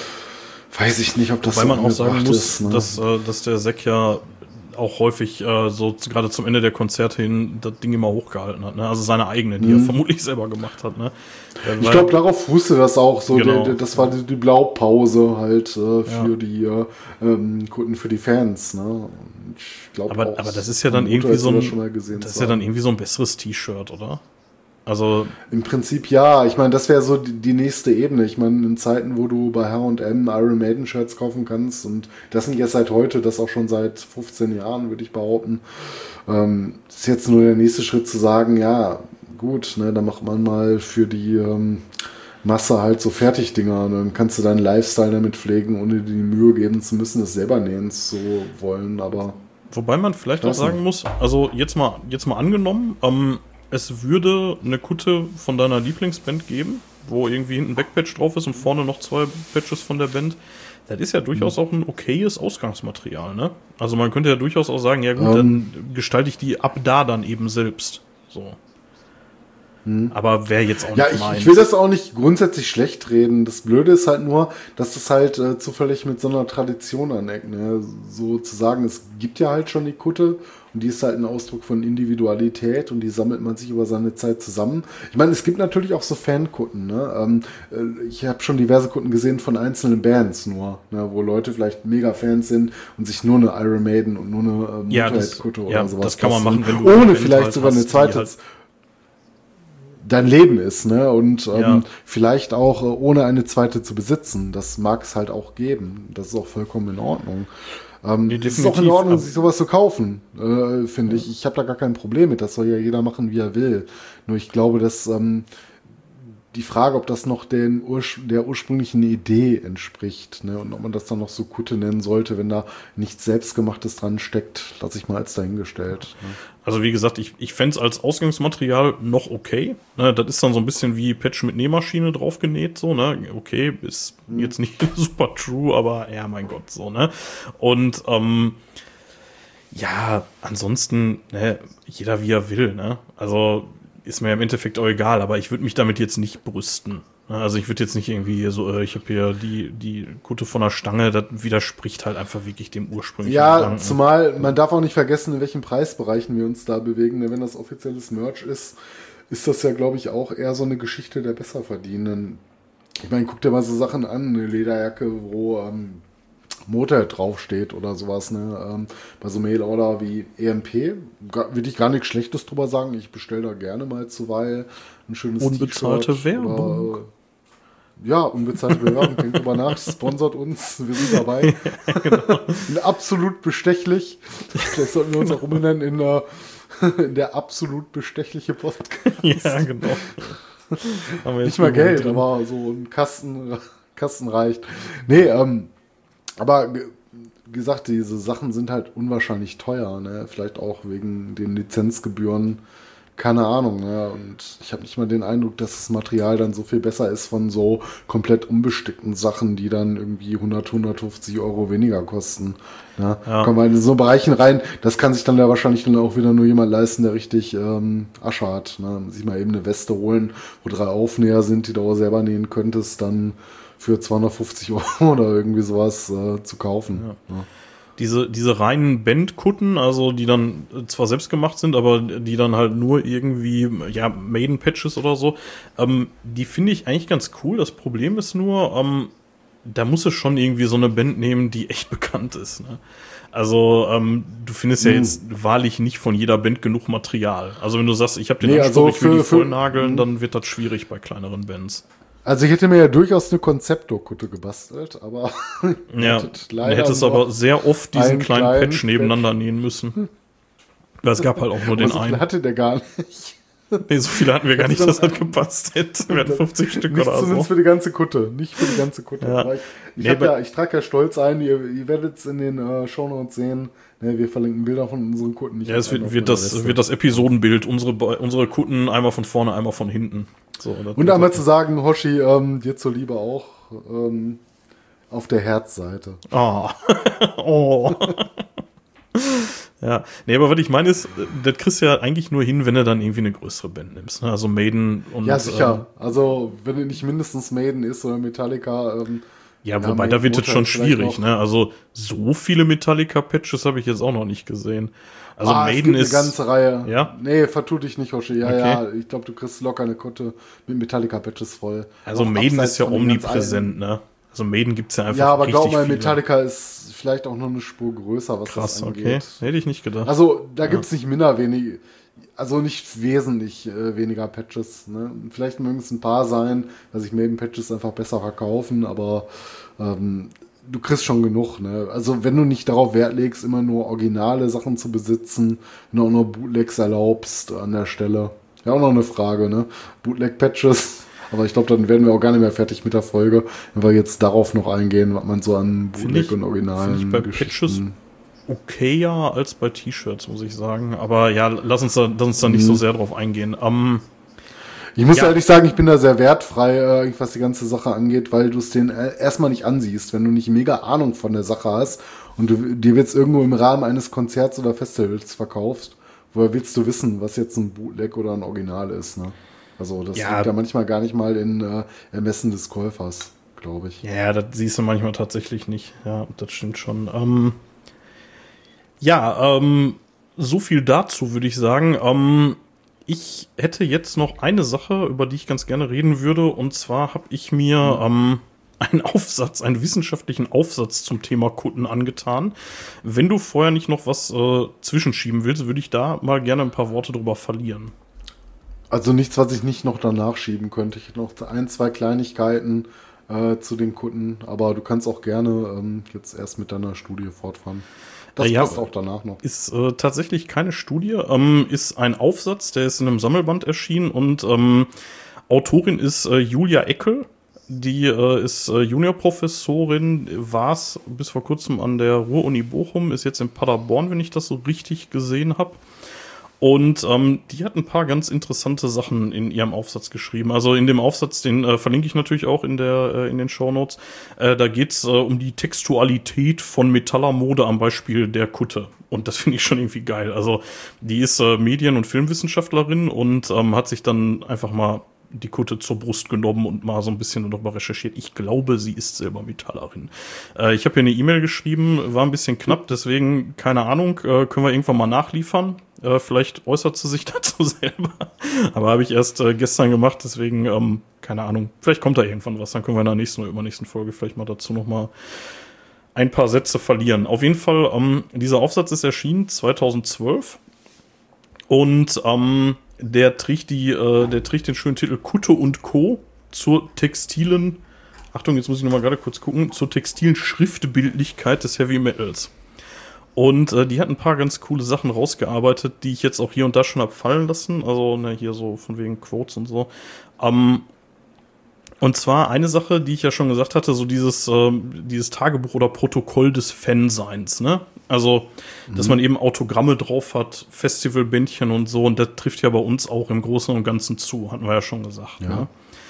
Weiß ich nicht, ob das so man auch sagen muss, ist, ne? dass der Zack ja auch häufig so gerade zum Ende der Konzerte hin das Ding immer hochgehalten hat. Ne? Also seine eigene, die er vermutlich selber gemacht hat. Ne? Ich glaube, darauf wusste das auch so. Genau. Das war die Blaupause halt für die Kunden, für die Fans. Ne? Ich glaub aber auch, das ist ja dann irgendwie so ein, das ist ja dann irgendwie so ein besseres T-Shirt, oder? Also im Prinzip ja. Ich meine, das wäre so die nächste Ebene. Ich meine, in Zeiten, wo du bei H&M Iron Maiden Shirts kaufen kannst, und das nicht erst seit heute, das auch schon seit 15 Jahren, würde ich behaupten, ist jetzt nur der nächste Schritt zu sagen, ja, gut, ne, dann macht man mal für die Masse halt so Fertigdinger, und dann kannst du deinen Lifestyle damit pflegen, ohne dir die Mühe geben zu müssen, es selber nähen zu wollen, aber wobei man vielleicht auch sagen muss, also jetzt mal angenommen, es würde eine Kutte von deiner Lieblingsband geben, wo irgendwie hinten ein Backpatch drauf ist und vorne noch 2 Patches von der Band. Das ist ja durchaus auch ein okayes Ausgangsmaterial, ne? Also man könnte ja durchaus auch sagen, ja gut, dann gestalte ich die ab da dann eben selbst. So. Aber wäre jetzt auch nicht meins. Ich will das auch nicht grundsätzlich schlecht reden. Das Blöde ist halt nur, dass das halt zufällig mit so einer Tradition aneckt. Ne? So zu sagen, es gibt ja halt schon die Kutte und die ist halt ein Ausdruck von Individualität und die sammelt man sich über seine Zeit zusammen. Ich meine, es gibt natürlich auch so Fankutten. Ne? Ich habe schon diverse Kutten gesehen von einzelnen Bands nur, ne? Wo Leute vielleicht mega Fans sind und sich nur eine Iron Maiden und nur eine Motorhead-Kutte oder sowas. Das kann man machen, wenn du ohne vielleicht halt sogar eine zweite dein Leben ist, ne? Und vielleicht auch ohne eine zweite zu besitzen. Das mag es halt auch geben. Das ist auch vollkommen in Ordnung. Es ist auch in Ordnung, sich sowas zu kaufen, finde ich. Ich habe da gar kein Problem mit. Das soll ja jeder machen, wie er will. Nur ich glaube, dass die Frage, ob das noch der ursprünglichen Idee entspricht, ne? Und ob man das dann noch so Kutte nennen sollte, wenn da nichts Selbstgemachtes dran steckt, lasse ich mal als dahingestellt. Ne? Also wie gesagt, ich fände es als Ausgangsmaterial noch okay. Ne, das ist dann so ein bisschen wie Patch mit Nähmaschine draufgenäht, so, ne? Okay, ist jetzt nicht super true, aber ja, mein Gott, so, ne? Und ja, ansonsten, ne, jeder wie er will, ne? Also ist mir im Endeffekt auch egal, aber ich würde mich damit jetzt nicht brüsten. Also ich würde jetzt nicht irgendwie so, ich habe hier die Kutte von der Stange, das widerspricht halt einfach wirklich dem ursprünglichen Gedanken. Zumal man darf auch nicht vergessen, in welchen Preisbereichen wir uns da bewegen. Wenn das offizielles Merch ist das ja, glaube ich, auch eher so eine Geschichte der Besserverdienenden. Ich meine, guck dir mal so Sachen an, eine Lederjacke, wo Motorhead draufsteht oder sowas, ne? Bei so Mail-Order wie EMP würde ich gar nichts Schlechtes drüber sagen. Ich bestelle da gerne mal zuweilen ein schönes unbezahlte Werbung. Oder, ja, unbezahlte Werbung, denkt drüber nach, sponsert uns, wir sind dabei. Genau. Absolut bestechlich. Vielleicht sollten wir uns auch umbenennen in der absolut bestechliche Podcast. Ja, genau. Nicht mal Geld, aber so ein Kasten reicht. Nee, aber wie gesagt, diese Sachen sind halt unwahrscheinlich teuer, ne? Vielleicht auch wegen den Lizenzgebühren, keine Ahnung, ne? Und ich habe nicht mal den Eindruck, dass das Material dann so viel besser ist von so komplett unbestickten Sachen, die dann irgendwie 150 Euro weniger kosten. Ne? Ja. Kommen wir in so Bereichen rein, das kann sich dann ja wahrscheinlich dann auch wieder nur jemand leisten, der richtig Asche hat. Ne? Sich mal eben eine Weste holen, wo 3 Aufnäher sind, die du auch selber nähen könntest, dann für 250 Euro oder irgendwie sowas zu kaufen. Ja. Ja. Diese reinen Bandkutten, also die dann zwar selbst gemacht sind, aber die dann halt nur irgendwie, ja, Maiden-Patches oder so, die finde ich eigentlich ganz cool. Das Problem ist nur, da muss es schon irgendwie so eine Band nehmen, die echt bekannt ist. Ne? Also du findest ja jetzt wahrlich nicht von jeder Band genug Material. Also wenn du sagst, ich habe den Anspruch, ich will die vollnageln, dann wird das schwierig bei kleineren Bands. Also ich hätte mir ja durchaus eine Konzeptdokutte gebastelt, aber ja, du hättest aber sehr oft diesen kleinen Patch nebeneinander nähen müssen. Weil es gab halt auch nur den einen. So viel hatte der gar nicht. Nee, so viele hatten wir gar nicht, dass das gepasst hätte. Wir hatten 50 Stück oder so. Zumindest für die ganze Kutte, nicht für die ganze Kutte. Ja. Ich trage ja stolz ein, ihr werdet es in den Shownotes sehen. Ne, wir verlinken Bilder von unseren Kutten. Ja, es wird das Episodenbild, unsere Kutten einmal von vorne, einmal von hinten. So, und einmal zu sagen, Hoshi, dir zuliebe auch auf der Herzseite. Oh. Ja, nee, aber was ich meine ist, das kriegst du ja eigentlich nur hin, wenn du dann irgendwie eine größere Band nimmst. Ne? Also Maiden und... Ja, sicher. Also, wenn du nicht mindestens Maiden ist oder Metallica... ja, wobei, da wird es schon schwierig. Ne? Also, so viele Metallica-Patches habe ich jetzt auch noch nicht gesehen. Also, Maiden ist... eine ganze Reihe. Ja? Nee, vertu dich nicht, Hoshi. Ja, okay. Ja, ich glaube, du kriegst locker eine Kutte mit Metallica-Patches voll. Also, auch Maiden ist ja omnipräsent, ne? Also Maiden gibt's ja einfach ja, aber richtig glaub mal, viele. Metallica ist vielleicht auch noch eine Spur größer, was krass, das angeht. Okay. Hätte ich nicht gedacht. Also, da gibt's nicht also nicht wesentlich weniger Patches. Ne? Vielleicht mögen es ein paar sein, dass sich Maiden-Patches einfach besser verkaufen, aber du kriegst schon genug. Ne? Also, wenn du nicht darauf Wert legst, immer nur originale Sachen zu besitzen, wenn du auch noch Bootlegs erlaubst an der Stelle. Ja, auch noch eine Frage, ne? Bootleg-Patches. Aber ich glaube, dann werden wir auch gar nicht mehr fertig mit der Folge, wenn wir jetzt darauf noch eingehen, was man so an Bootleg und originalen bei Patches okayer als bei T-Shirts, muss ich sagen. Aber ja, lass uns da nicht so sehr drauf eingehen. Ich muss ehrlich sagen, ich bin da sehr wertfrei, was die ganze Sache angeht, weil du es den erstmal nicht ansiehst, wenn du nicht mega Ahnung von der Sache hast und dir wird es irgendwo im Rahmen eines Konzerts oder Festivals verkaufst. Woher willst du wissen, was jetzt ein Bootleg oder ein Original ist, ne? Also das liegt ja manchmal gar nicht mal in Ermessen des Käufers, glaube ich. Ja, das siehst du manchmal tatsächlich nicht. Ja, das stimmt schon. So viel dazu, würde ich sagen. Ich hätte jetzt noch eine Sache, über die ich ganz gerne reden würde. Und zwar habe ich mir einen wissenschaftlichen Aufsatz zum Thema Kutten angetan. Wenn du vorher nicht noch was zwischenschieben willst, würde ich da mal gerne ein paar Worte drüber verlieren. Also nichts, was ich nicht noch danach schieben könnte. Ich hätte noch 1, 2 Kleinigkeiten zu den Kunden, aber du kannst auch gerne jetzt erst mit deiner Studie fortfahren. Das passt auch danach noch. Ist tatsächlich keine Studie, ist ein Aufsatz, der ist in einem Sammelband erschienen und Autorin ist Julia Eckel. Die ist Juniorprofessorin, war es bis vor kurzem an der Ruhr-Uni Bochum, ist jetzt in Paderborn, wenn ich das so richtig gesehen habe. Und die hat ein paar ganz interessante Sachen in ihrem Aufsatz geschrieben. Also in dem Aufsatz, den verlinke ich natürlich auch in den Shownotes. Da geht's um die Textualität von Metallermode am Beispiel der Kutte. Und das finde ich schon irgendwie geil. Also die ist Medien- und Filmwissenschaftlerin und hat sich dann einfach mal die Kutte zur Brust genommen und mal so ein bisschen darüber recherchiert. Ich glaube, sie ist selber Metallerin. Ich habe hier eine E-Mail geschrieben, war ein bisschen knapp, deswegen, keine Ahnung, können wir irgendwann mal nachliefern. Vielleicht äußert sie sich dazu selber. Aber habe ich erst gestern gemacht, deswegen, keine Ahnung, vielleicht kommt da irgendwann was, dann können wir in der nächsten oder übernächsten Folge vielleicht mal dazu noch mal ein paar Sätze verlieren. Auf jeden Fall, dieser Aufsatz ist erschienen 2012 und der trägt den schönen Titel Kutte und Co. zur textilen, Achtung, jetzt muss ich nochmal gerade kurz gucken, zur textilen Schriftbildlichkeit des Heavy Metals. Und die hat ein paar ganz coole Sachen rausgearbeitet, die ich jetzt auch hier und da schon hab fallen lassen. Also hier so von wegen Quotes und so. Und zwar eine Sache, die ich ja schon gesagt hatte, so dieses Tagebuch oder Protokoll des Fanseins, ne? Also, dass man eben Autogramme drauf hat, Festivalbändchen und so, und das trifft ja bei uns auch im Großen und Ganzen zu, hatten wir ja schon gesagt. Ja.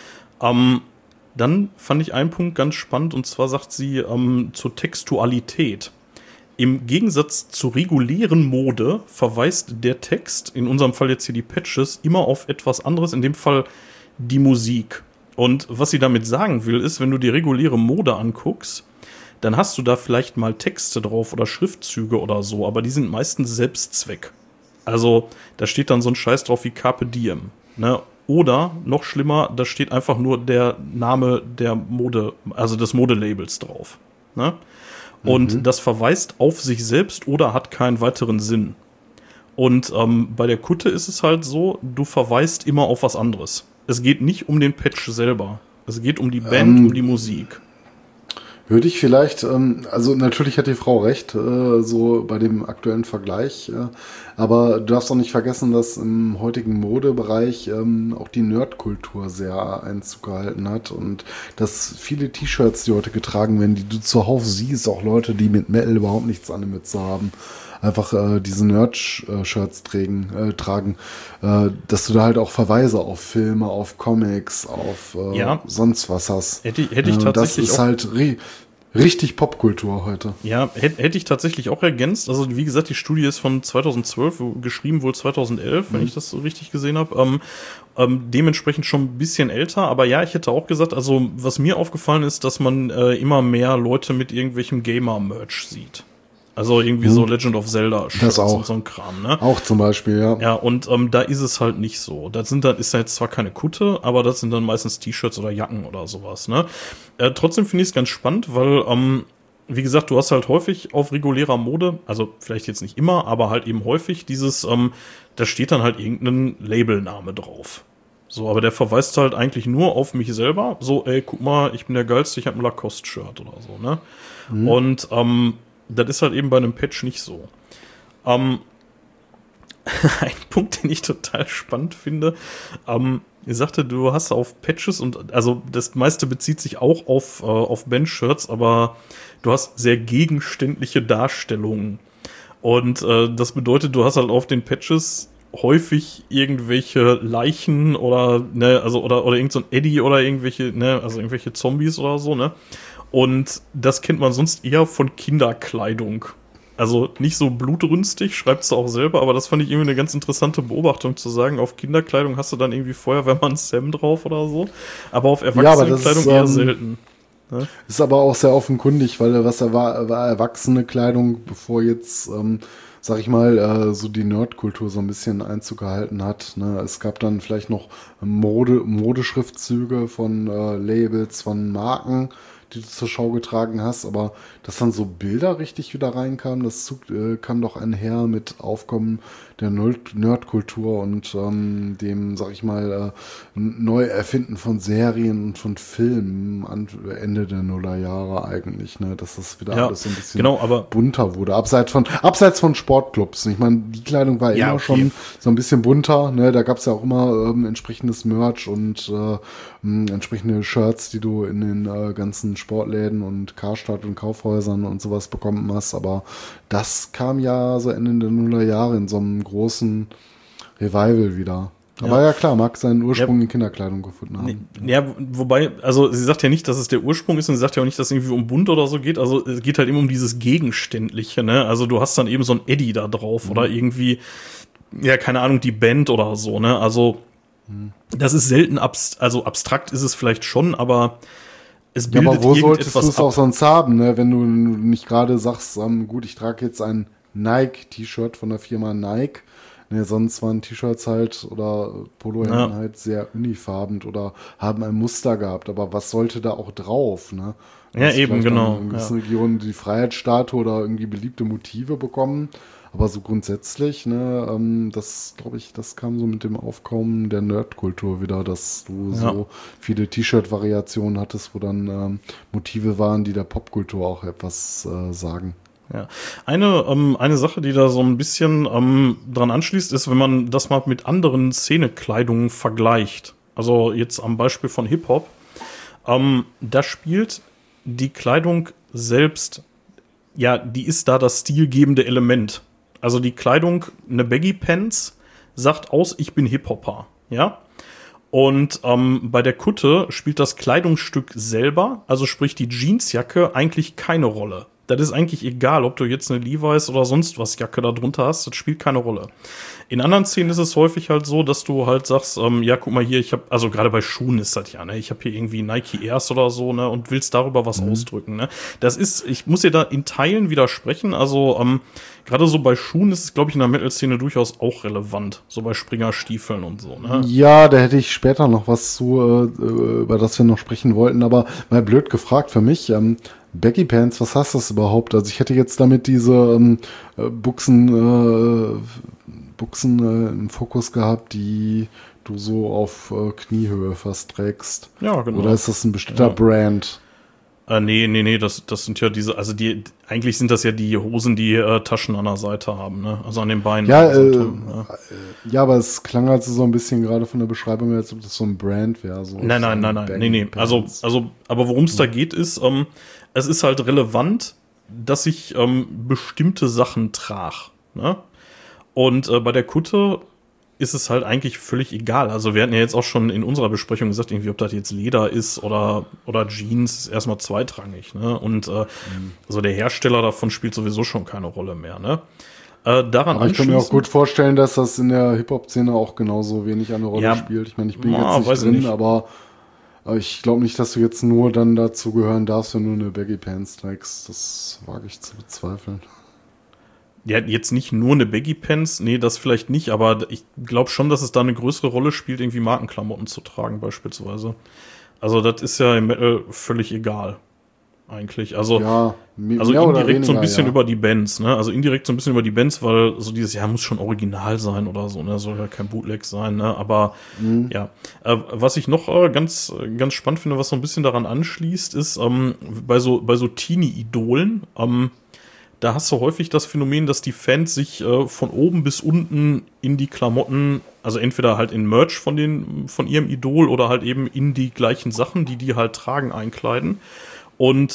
Ne? Dann fand ich einen Punkt ganz spannend, und zwar sagt sie zur Textualität. Im Gegensatz zur regulären Mode verweist der Text, in unserem Fall jetzt hier die Patches, immer auf etwas anderes, in dem Fall die Musik. Und was sie damit sagen will, ist, wenn du die reguläre Mode anguckst, dann hast du da vielleicht mal Texte drauf oder Schriftzüge oder so, aber die sind meistens Selbstzweck. Also da steht dann so ein Scheiß drauf wie Carpe Diem, ne? Oder, noch schlimmer, da steht einfach nur der Name der Mode, also des Modelabels drauf, ne? Und das verweist auf sich selbst oder hat keinen weiteren Sinn. Und bei der Kutte ist es halt so, du verweist immer auf was anderes. Es geht nicht um den Patch selber. Es geht um die Band, um die Musik. Würde ich vielleicht, also natürlich hat die Frau recht, so bei dem aktuellen Vergleich, aber du darfst auch nicht vergessen, dass im heutigen Modebereich auch die Nerdkultur sehr Einzug gehalten hat und dass viele T-Shirts, die heute getragen werden, die du zuhauf siehst, auch Leute, die mit Metal überhaupt nichts an der Mütze haben, einfach diese Nerd-Shirts tragen, dass du da halt auch Verweise auf Filme, auf Comics, auf sonst was hast. Hätte ich tatsächlich das ist auch halt richtig Popkultur heute. Ja, hätte ich tatsächlich auch ergänzt. Also wie gesagt, die Studie ist von 2012, geschrieben wohl 2011, wenn ich das so richtig gesehen habe. Dementsprechend schon ein bisschen älter. Aber ja, ich hätte auch gesagt, also was mir aufgefallen ist, dass man immer mehr Leute mit irgendwelchem Gamer-Merch sieht. Also irgendwie so Legend of Zelda das auch. Und so ein Kram, ne? Auch zum Beispiel, ja. Ja, und da ist es halt nicht so. Das ist ja jetzt zwar keine Kutte, aber das sind dann meistens T-Shirts oder Jacken oder sowas, ne? Trotzdem finde ich es ganz spannend, weil, wie gesagt, du hast halt häufig auf regulärer Mode, also vielleicht jetzt nicht immer, aber halt eben häufig dieses, da steht dann halt irgendein Labelname drauf. So, aber der verweist halt eigentlich nur auf mich selber. So, ey, guck mal, ich bin der Geilste, ich habe ein Lacoste-Shirt oder so, ne? Und, das ist halt eben bei einem Patch nicht so. Ein Punkt, den ich total spannend finde, ihr sagte, du hast auf Patches und, also das meiste bezieht sich auch auf Bandshirts, aber du hast sehr gegenständliche Darstellungen. Und das bedeutet, du hast halt auf den Patches häufig irgendwelche Leichen oder, ne, also, oder irgend so ein Eddie oder irgendwelche, ne, also irgendwelche Zombies oder so, ne? Und das kennt man sonst eher von Kinderkleidung. Also nicht so blutrünstig, schreibt es auch selber, aber das fand ich irgendwie eine ganz interessante Beobachtung zu sagen. Auf Kinderkleidung hast du dann irgendwie Feuerwehrmann Sam drauf oder so, aber auf Erwachsenenkleidung eher selten. Ne? Ist aber auch sehr offenkundig, weil was war erwachsene Kleidung, bevor jetzt, sag ich mal, so die Nerdkultur so ein bisschen Einzug gehalten hat. Ne? Es gab dann vielleicht noch Modeschriftzüge von Labels, von Marken, die du zur Schau getragen hast, aber dass dann so Bilder richtig wieder reinkamen, kam doch einher mit Aufkommen der Nerdkultur und dem, sag ich mal, Neuerfinden von Serien und von Filmen an Ende der Nullerjahre eigentlich, ne, dass das wieder alles so ein bisschen bunter wurde. Abseits von Sportclubs. Ich meine, die Kleidung war immer schon so ein bisschen bunter, ne, da gab's ja auch immer entsprechendes Merch und entsprechende Shirts, die du in den ganzen Sportläden und Karstadt und Kaufhäusern und sowas bekommen hast, aber das kam ja so Ende der Nullerjahre in so einem großen Revival wieder. Aber ja klar, mag seinen Ursprung in Kinderkleidung gefunden haben. Ja, wobei, also sie sagt ja nicht, dass es der Ursprung ist und sie sagt ja auch nicht, dass es irgendwie um bunt oder so geht. Also es geht halt immer um dieses Gegenständliche, ne? Also du hast dann eben so ein Eddie da drauf oder irgendwie, ja, keine Ahnung, die Band oder so, ne? Also das ist selten abstrakt ist es vielleicht schon, aber es bildet aber wo solltest du es ab. auch sonst haben, ne? Wenn du nicht gerade sagst, gut, ich trage jetzt ein Nike-T-Shirt von der Firma Nike. Ne, sonst waren T-Shirts halt oder Polohemden halt sehr unifarben oder haben ein Muster gehabt. Aber was sollte da auch drauf, ne? Ja, eben, genau. In gewissen Regionen die Freiheitsstatue oder irgendwie beliebte Motive bekommen. Aber so grundsätzlich, ne, das, glaube ich, das kam so mit dem Aufkommen der Nerdkultur wieder, dass du so viele T-Shirt-Variationen hattest, wo dann Motive waren, die der Popkultur auch etwas sagen. Ja. Eine Sache, die da so ein bisschen dran anschließt, ist, wenn man das mal mit anderen Szenekleidungen vergleicht. Also jetzt am Beispiel von Hip-Hop. Da spielt die Kleidung selbst, ja, die ist da das stilgebende Element. Also die Kleidung, eine Baggy Pants, sagt aus, ich bin Hip-Hopper, ja. Und bei der Kutte spielt das Kleidungsstück selber, also sprich die Jeansjacke, eigentlich keine Rolle. Das ist eigentlich egal, ob du jetzt eine Levi's oder sonst was Jacke da drunter hast, das spielt keine Rolle. In anderen Szenen ist es häufig halt so, dass du halt sagst, ja, guck mal hier, also gerade bei Schuhen ist das ja, ne, ich habe hier irgendwie Nike Airs oder so, ne, und willst darüber was ausdrücken, ne. Das ist, ich muss dir da in Teilen widersprechen, also gerade so bei Schuhen ist es, glaube ich, in der Metal-Szene durchaus auch relevant, so bei Springerstiefeln und so, ne. Ja, da hätte ich später noch was zu, über das wir noch sprechen wollten, aber mal blöd gefragt für mich, Baggy Pants, was heißt das überhaupt? Also ich hätte jetzt damit diese Buchsen im Fokus gehabt, die du so auf Kniehöhe fast trägst. Ja, genau. Oder ist das ein bestimmter Brand? Nee, das sind ja diese, also eigentlich sind das ja die Hosen, die Taschen an der Seite haben, ne? Also an den Beinen. Ja, ja, aber es klang halt so ein bisschen gerade von der Beschreibung, als ob das so ein Brand wäre. So Nein. Nee. Also, aber worum es da geht, ist, es ist halt relevant, dass ich bestimmte Sachen trage, ne? Und bei der Kutte ist es halt eigentlich völlig egal. Also wir hatten ja jetzt auch schon in unserer Besprechung gesagt, irgendwie, ob das jetzt Leder ist oder Jeans, ist erstmal zweitrangig, ne? Und also der Hersteller davon spielt sowieso schon keine Rolle mehr, ne? Aber ich kann mir auch gut vorstellen, dass das in der Hip-Hop-Szene auch genauso wenig eine Rolle spielt. Ich meine, ich bin jetzt nicht drin, aber ich glaube nicht, dass du jetzt nur dann dazu gehören darfst, wenn du eine Baggy Pants trägst. Das wage ich zu bezweifeln. Ja, jetzt nicht nur eine Baggy Pants, nee, das vielleicht nicht, aber ich glaube schon, dass es da eine größere Rolle spielt, irgendwie Markenklamotten zu tragen beispielsweise. Also das ist ja im Metal völlig egal, eigentlich. Also, ja, also indirekt so ein bisschen über die Bands, ne? Also indirekt so ein bisschen über die Bands, weil so dieses, ja, muss schon original sein oder so, ne? Soll ja kein Bootleg sein, ne? Aber ja. Was ich noch ganz spannend finde, was so ein bisschen daran anschließt, ist bei so Teenie-Idolen, da hast du häufig das Phänomen, dass die Fans sich von oben bis unten in die Klamotten, also entweder halt in Merch von ihrem Idol oder halt eben in die gleichen Sachen, die halt tragen, einkleiden. Und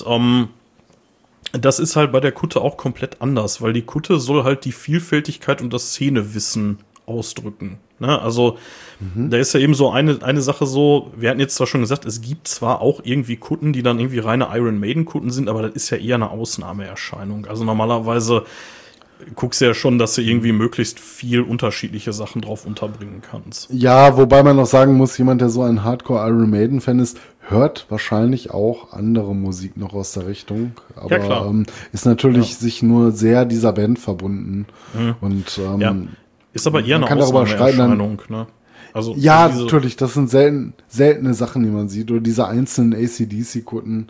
das ist halt bei der Kutte auch komplett anders, weil die Kutte soll halt die Vielfältigkeit und das Szenewissen ausdrücken. Ne? Also da ist ja eben so eine Sache so, wir hatten jetzt zwar schon gesagt, es gibt zwar auch irgendwie Kutten, die dann irgendwie reine Iron Maiden Kutten sind, aber das ist ja eher eine Ausnahmeerscheinung. Also normalerweise guckst du ja schon, dass du irgendwie möglichst viel unterschiedliche Sachen drauf unterbringen kannst. Ja, wobei man noch sagen muss, jemand, der so ein Hardcore Iron Maiden Fan ist, hört wahrscheinlich auch andere Musik noch aus der Richtung, aber ja, ist natürlich sich nur sehr dieser Band verbunden und ist aber eher eine Ausnahmeerscheinung, ne? Also, ja, natürlich, das sind seltene Sachen, die man sieht. Oder diese einzelnen AC/DC-Kutten,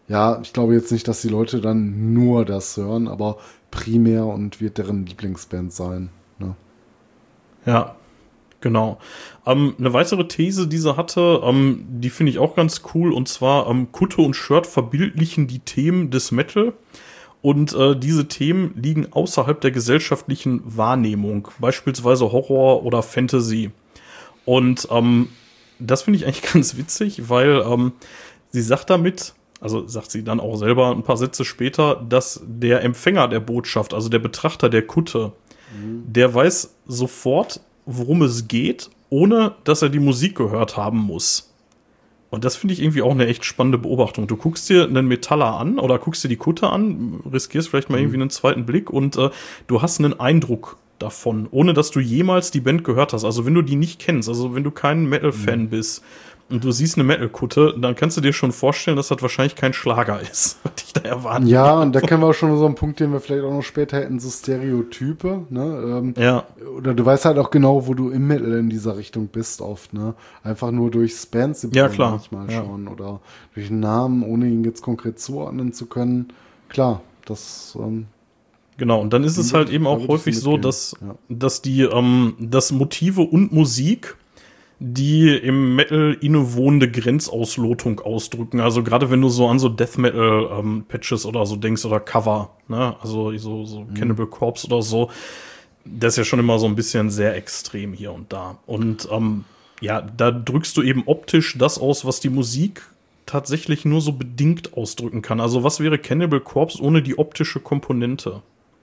ja, ich glaube jetzt nicht, dass die Leute dann nur das hören, aber primär und wird deren Lieblingsband sein. Ne? Ja, genau. Eine weitere These, die sie hatte, die finde ich auch ganz cool, und zwar Kutte und Shirt verbildlichen die Themen des Metal. Und diese Themen liegen außerhalb der gesellschaftlichen Wahrnehmung, beispielsweise Horror oder Fantasy. Und das finde ich eigentlich ganz witzig, weil sie sagt damit, also sagt sie dann auch selber ein paar Sätze später, dass der Empfänger der Botschaft, also der Betrachter der Kutte, der weiß sofort, worum es geht, ohne dass er die Musik gehört haben muss. Und das finde ich irgendwie auch eine echt spannende Beobachtung. Du guckst dir einen Metaller an oder guckst dir die Kutte an, riskierst vielleicht mal irgendwie einen zweiten Blick und du hast einen Eindruck davon, ohne dass du jemals die Band gehört hast. Also wenn du die nicht kennst, also wenn du kein Metal-Fan bist und du siehst eine Metal-Kutte, dann kannst du dir schon vorstellen, dass das wahrscheinlich kein Schlager ist, was dich da erwartet. Ja, und da kennen wir auch schon so einen Punkt, den wir vielleicht auch noch später hätten, so Stereotype, ne? Ja. Oder du weißt halt auch genau, wo du im Metal in dieser Richtung bist oft, ne? Einfach nur durchs Bandsymbol Ja, klar. manchmal Ja. schon oder durch einen Namen, ohne ihn jetzt konkret zuordnen zu können. Klar, das Genau, und dann ist es halt eben da auch würde ich häufig so, mitgehen. dass, Ja. dass dass Motive und Musik die im Metal innewohnende Grenzauslotung ausdrücken. Also gerade wenn du so an so Death Metal Patches oder so denkst oder Cover, ne, also so Cannibal Corpse oder so, das ist ja schon immer so ein bisschen sehr extrem hier und da. Und ja, da drückst du eben optisch das aus, was die Musik tatsächlich nur so bedingt ausdrücken kann. Also was wäre Cannibal Corpse ohne die optische Komponente?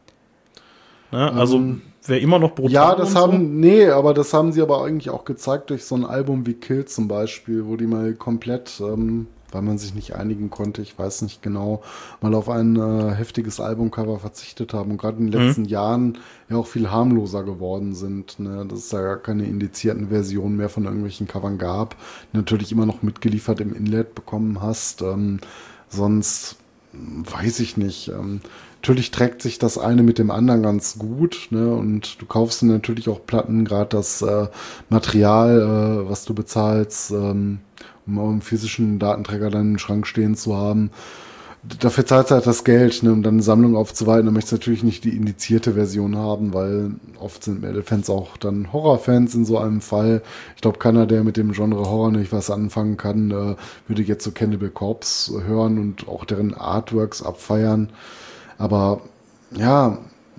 Ne, also wäre immer noch brutal. Ja, das und so. aber das haben sie aber eigentlich auch gezeigt durch so ein Album wie Kill zum Beispiel, wo die mal komplett, weil man sich nicht einigen konnte, ich weiß nicht genau, mal auf ein heftiges Albumcover verzichtet haben und gerade in den letzten Jahren ja auch viel harmloser geworden sind, ne? Dass es da gar keine indizierten Versionen mehr von irgendwelchen Covern gab, die natürlich immer noch mitgeliefert im Inlet bekommen hast, sonst weiß ich nicht. Natürlich trägt sich das eine mit dem anderen ganz gut, ne? Und du kaufst dir natürlich auch Platten, gerade das Material, was du bezahlst, um einen physischen Datenträger dann im Schrank stehen zu haben. Dafür zahlst du halt das Geld, ne, um dann eine Sammlung aufzuweiten. Dann möchtest du natürlich nicht die indizierte Version haben, weil oft sind Metal-Fans auch dann Horrorfans in so einem Fall. Ich glaube, keiner, der mit dem Genre Horror nicht was anfangen kann, würde jetzt so Cannibal Corpse hören und auch deren Artworks abfeiern. Aber ja,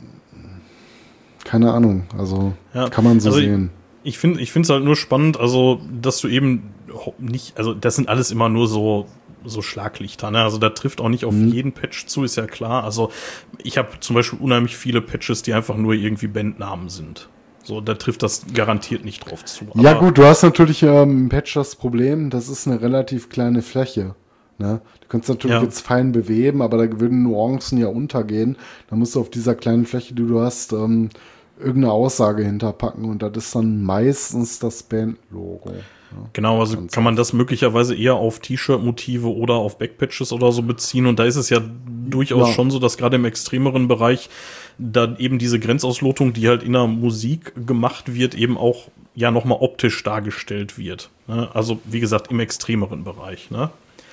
keine Ahnung, also Ja, kann man so also sehen. Ich finde es halt nur spannend, also dass du eben nicht, also das sind alles immer nur so Schlaglichter, ne? Also da trifft auch nicht auf jeden Patch zu, ist ja klar. Also ich habe zum Beispiel unheimlich viele Patches, die einfach nur irgendwie Bandnamen sind. So, da trifft das garantiert nicht drauf zu. Ja Aber gut, du hast natürlich im Patch das Problem, das ist eine relativ kleine Fläche. Ne? Du kannst natürlich jetzt fein beweben, aber da würden Nuancen ja untergehen. Da musst du auf dieser kleinen Fläche, die du hast, irgendeine Aussage hinterpacken und das ist dann meistens das Bandlogo. Ja. Genau, also kann man das möglicherweise eher auf T-Shirt-Motive oder auf Backpatches oder so beziehen. Und da ist es ja durchaus schon so, dass gerade im extremeren Bereich dann eben diese Grenzauslotung, die halt in der Musik gemacht wird, eben auch ja nochmal optisch dargestellt wird. Ne? Also wie gesagt, im extremeren Bereich. Ne?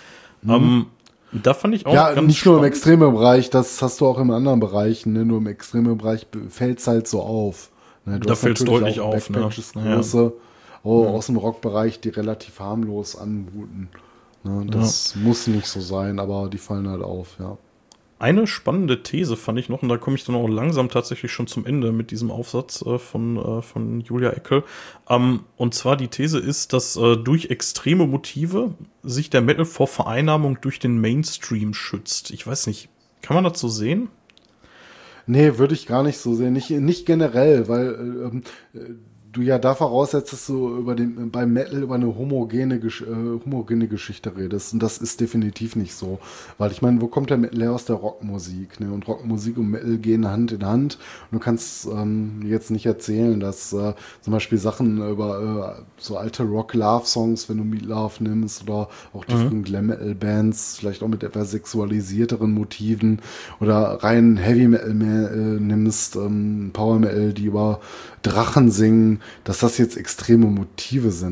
Da fand ich auch ja, ganz nicht nur im spannend. extremen Bereich, das hast du auch in anderen Bereichen. Ne? Nur im extremen Bereich fällt es halt so auf. Ne? Du Da hast fällt's natürlich deutlich auch auf, ne? Backpatches, Ja. große, aus dem Rockbereich, die relativ harmlos anmuten. Ne? Das muss nicht so sein, aber die fallen halt auf, ja. Eine spannende These fand ich noch, und da komme ich dann auch langsam tatsächlich schon zum Ende mit diesem Aufsatz von Julia Eckel. Und zwar die These ist, dass durch extreme Motive sich der Metal vor Vereinnahmung durch den Mainstream schützt. Ich weiß nicht, kann man das so sehen? Nee, würde ich gar nicht so sehen. Nicht generell, weil du ja da voraussetzt, dass du beim Metal über eine homogene Geschichte redest. Und das ist definitiv nicht so. Weil ich meine, wo kommt der Metal her? Aus der Rockmusik? Ne? Und Rockmusik und Metal gehen Hand in Hand. Und du kannst jetzt nicht erzählen, dass zum Beispiel Sachen über so alte Rock-Love-Songs, wenn du Meat Love nimmst, oder auch die frühen Glam-Metal-Bands, vielleicht auch mit etwas sexualisierteren Motiven, oder rein Heavy-Metal nimmst, Power-Metal, die über Drachen singen, dass das jetzt extreme Motive sind.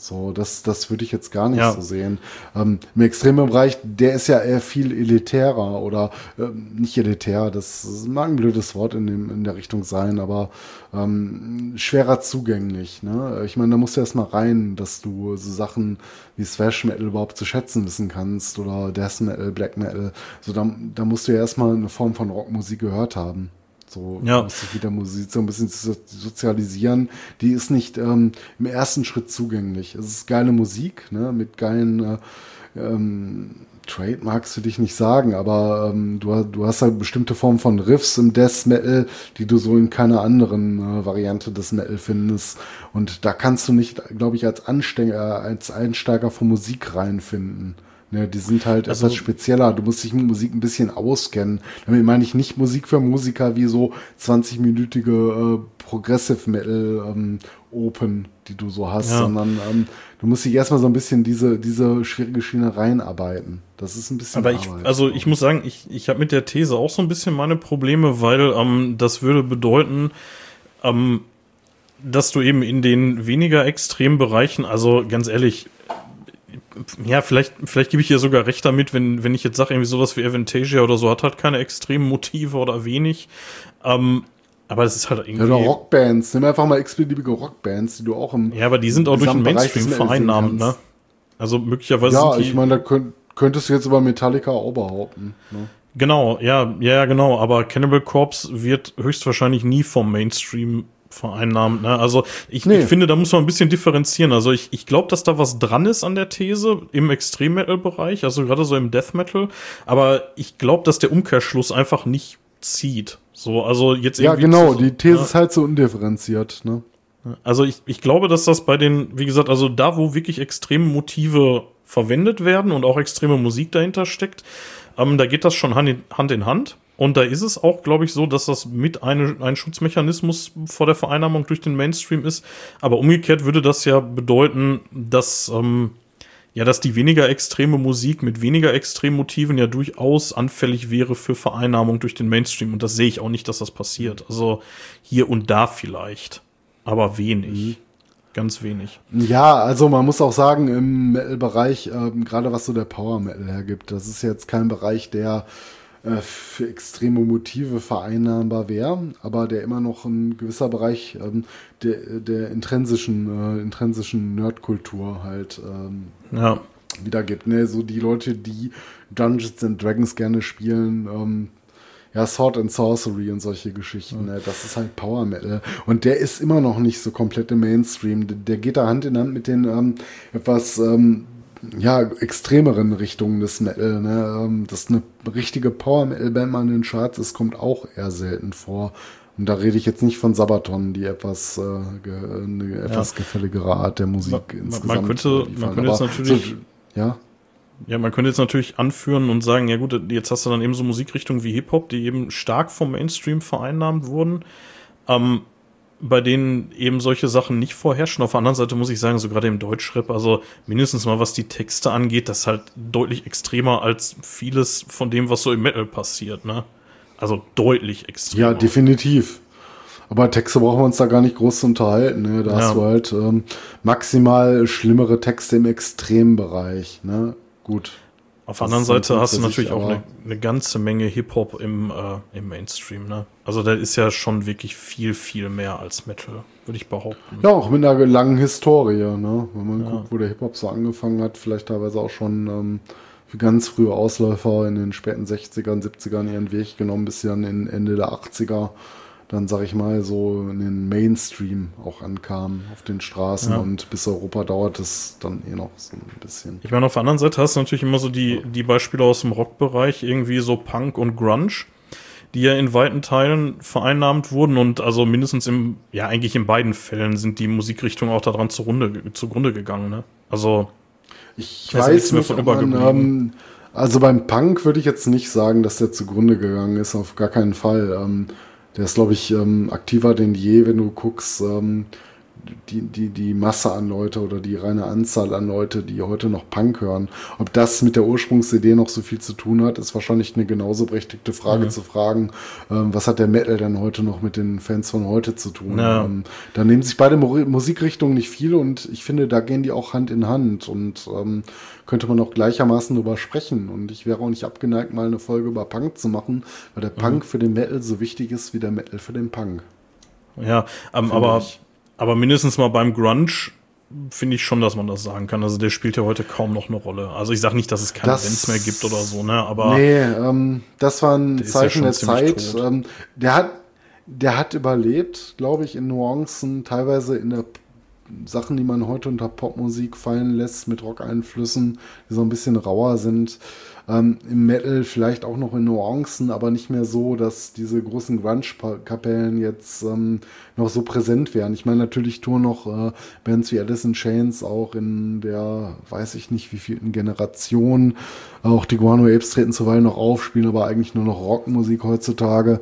So, das würde ich jetzt gar nicht so sehen. Im extremen Bereich, der ist ja eher viel elitärer oder nicht elitär, das mag ein blödes Wort in der Richtung sein, aber schwerer zugänglich. Ne? Ich meine, da musst du erst mal rein, dass du so Sachen wie Thrash Metal überhaupt zu schätzen wissen kannst oder Death Metal, Black Metal. So, da musst du ja erstmal eine Form von Rockmusik gehört haben. So, muss sich wieder Musik so ein bisschen sozialisieren. Die ist nicht im ersten Schritt zugänglich. Es ist geile Musik, ne, mit geilen Trademarks will ich nicht sagen, aber du hast halt bestimmte Formen von Riffs im Death Metal, die du so in keiner anderen Variante des Metal findest. Und da kannst du nicht, glaube ich, als Einsteiger von Musik reinfinden. Ne, die sind halt etwas spezieller. Du musst dich mit Musik ein bisschen auskennen. Damit meine ich nicht Musik für Musiker wie so 20-minütige Progressive Metal Open, die du so hast, sondern du musst dich erstmal so ein bisschen diese schwierige Schiene reinarbeiten. Das ist ein bisschen Aber ich muss sagen, ich habe mit der These auch so ein bisschen meine Probleme, weil das würde bedeuten, dass du eben in den weniger extremen Bereichen, also ganz ehrlich, ja, vielleicht gebe ich dir sogar recht damit, wenn ich jetzt sage, irgendwie sowas wie Avantasia oder so hat halt keine extremen Motive oder wenig. Aber das ist halt irgendwie. Ja, oder Rockbands. Nimm einfach mal x-beliebige Rockbands, die du auch im. Ja, aber die sind auch durch den Mainstream vereinnahmt, ne? Also möglicherweise. Ja, ich meine, da könntest du jetzt über Metallica auch behaupten. Ne? Genau, ja, genau. Aber Cannibal Corpse wird höchstwahrscheinlich nie vom Mainstream vereinnahmt, ne? Also ich finde, da muss man ein bisschen differenzieren. Also ich glaube, dass da was dran ist an der These im Extrem-Metal-Bereich, also gerade so im Death Metal, aber ich glaube, dass der Umkehrschluss einfach nicht zieht. So, also jetzt ja, genau, die These ist halt so undifferenziert, ne? Also ich glaube, dass das bei den, wie gesagt, also da, wo wirklich extreme Motive verwendet werden und auch extreme Musik dahinter steckt, da geht das schon Hand in Hand. Und da ist es auch, glaube ich, so, dass das mit ein Schutzmechanismus vor der Vereinnahmung durch den Mainstream ist. Aber umgekehrt würde das ja bedeuten, dass die weniger extreme Musik mit weniger extremen Motiven ja durchaus anfällig wäre für Vereinnahmung durch den Mainstream. Und das sehe ich auch nicht, dass das passiert. Also hier und da vielleicht, aber wenig. Ganz wenig. Ja, also man muss auch sagen, im Metal-Bereich, gerade was so der Power-Metal hergibt, das ist jetzt kein Bereich, der für extreme Motive vereinnahmbar wäre, aber der immer noch ein gewisser Bereich der intrinsischen Nerdkultur halt wiedergibt. Ne? So die Leute, die Dungeons and Dragons gerne spielen, Sword and Sorcery und solche Geschichten, ne? Das ist halt Power Metal. Und der ist immer noch nicht so komplett im Mainstream. Der geht da Hand in Hand mit den etwas extremeren Richtungen des Metal, ne? Dass eine richtige Power-Metal-Band mal in den Charts ist, kommt auch eher selten vor. Und da rede ich jetzt nicht von Sabaton, die eine etwas gefälligere Art der Musik insgesamt. Man könnte jetzt natürlich, man könnte jetzt natürlich anführen und sagen, ja gut, jetzt hast du dann eben so Musikrichtungen wie Hip-Hop, die eben stark vom Mainstream vereinnahmt wurden. Bei denen eben solche Sachen nicht vorherrschen. Auf der anderen Seite muss ich sagen, so gerade im Deutschrap, also mindestens mal was die Texte angeht, das ist halt deutlich extremer als vieles von dem, was so im Metal passiert, ne? Also deutlich extremer. Ja, definitiv. Aber Texte brauchen wir uns da gar nicht groß zu unterhalten, ne? Da hast du halt maximal schlimmere Texte im Extrembereich, ne? Gut. Auf der anderen Seite hast du natürlich auch eine ganze Menge Hip-Hop im Mainstream, ne? Also da ist ja schon wirklich viel, viel mehr als Metal, würde ich behaupten. Ja, auch mit einer langen Historie, ne? Wenn man guckt, wo der Hip-Hop so angefangen hat, vielleicht teilweise auch schon für ganz frühe Ausläufer in den späten 60ern, 70ern ihren Weg genommen, bis sie dann Ende der 80er dann, sag ich mal, so in den Mainstream auch ankam auf den Straßen und bis Europa dauert es dann noch so ein bisschen. Ich meine, auf der anderen Seite hast du natürlich immer so die Beispiele aus dem Rockbereich, irgendwie so Punk und Grunge, die ja in weiten Teilen vereinnahmt wurden und also mindestens eigentlich in beiden Fällen sind die Musikrichtungen auch daran zugrunde gegangen, ne? Also ich weiß nicht, ob man, also beim Punk würde ich jetzt nicht sagen, dass der zugrunde gegangen ist, auf gar keinen Fall. Der ist, glaube ich, aktiver denn je, wenn du guckst, die Masse an Leute oder die reine Anzahl an Leute, die heute noch Punk hören. Ob das mit der Ursprungsidee noch so viel zu tun hat, ist wahrscheinlich eine genauso berechtigte Frage zu fragen, was hat der Metal denn heute noch mit den Fans von heute zu tun? Ja. Da nehmen sich beide Musikrichtungen nicht viel und ich finde, da gehen die auch Hand in Hand und könnte man auch gleichermaßen drüber sprechen. Und ich wäre auch nicht abgeneigt, mal eine Folge über Punk zu machen, weil der Punk für den Metal so wichtig ist wie der Metal für den Punk. Ja, aber mindestens mal beim Grunge finde ich schon, dass man das sagen kann. Also der spielt ja heute kaum noch eine Rolle. Also ich sage nicht, dass es keine Bands mehr gibt oder so, ne? Aber das war ein Zeichen der Zeit. Tot. Der hat überlebt, glaube ich, in Nuancen, teilweise in der Sachen, die man heute unter Popmusik fallen lässt, mit Rock-Einflüssen, die so ein bisschen rauer sind. Im Metal vielleicht auch noch in Nuancen, aber nicht mehr so, dass diese großen Grunge-Kapellen jetzt noch so präsent wären. Ich meine, natürlich touren noch Bands wie Alice in Chains auch in der, weiß ich nicht, wievielten Generation. Auch die Guano Apes treten zuweilen noch auf, spielen aber eigentlich nur noch Rockmusik heutzutage.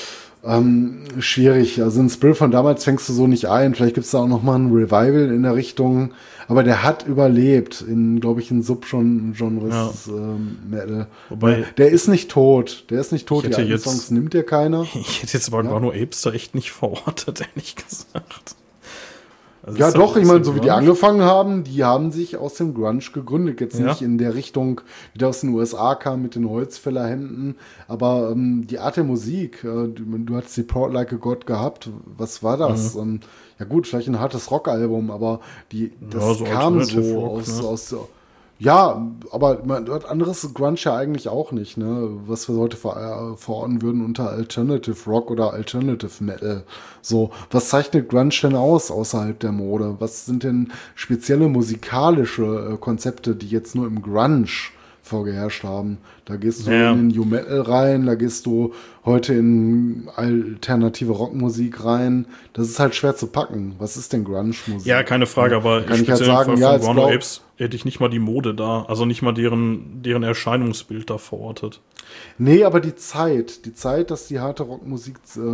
Schwierig. Also ein Spirit von damals fängst du so nicht ein. Vielleicht gibt es da auch noch mal ein Revival in der Richtung. Aber der hat überlebt in, glaube ich, in Subgenres Metal. Wobei, der ist nicht tot. Die alten jetzt, Songs nimmt dir keiner. Ich hätte jetzt aber Guano Apes da echt nicht verortet, ehrlich gesagt. Also ja doch, ich meine, so wie die angefangen haben, die haben sich aus dem Grunge gegründet. Jetzt nicht in der Richtung, wie der aus den USA kam mit den Holzfällerhemden, aber die Art der Musik, du hattest die Proud Like a God gehabt, was war das? Ja gut, vielleicht ein hartes Rockalbum, aber das kam so Rock, aus ja, aber man hört anderes Grunge ja eigentlich auch nicht, ne? Was wir heute verorten würden unter Alternative Rock oder Alternative Metal. So, was zeichnet Grunge denn aus außerhalb der Mode? Was sind denn spezielle musikalische Konzepte, die jetzt nur im Grunge vorgeherrscht haben? Da gehst du in den New Metal rein, da gehst du heute in alternative Rockmusik rein. Das ist halt schwer zu packen. Was ist denn Grunge-Musik? Ja, keine Frage, aber kann ich halt sagen, ja, von Guano Apes hätte ich nicht mal die Mode da, also nicht mal deren Erscheinungsbild da verortet. Nee, aber die Zeit, dass die harte Rockmusik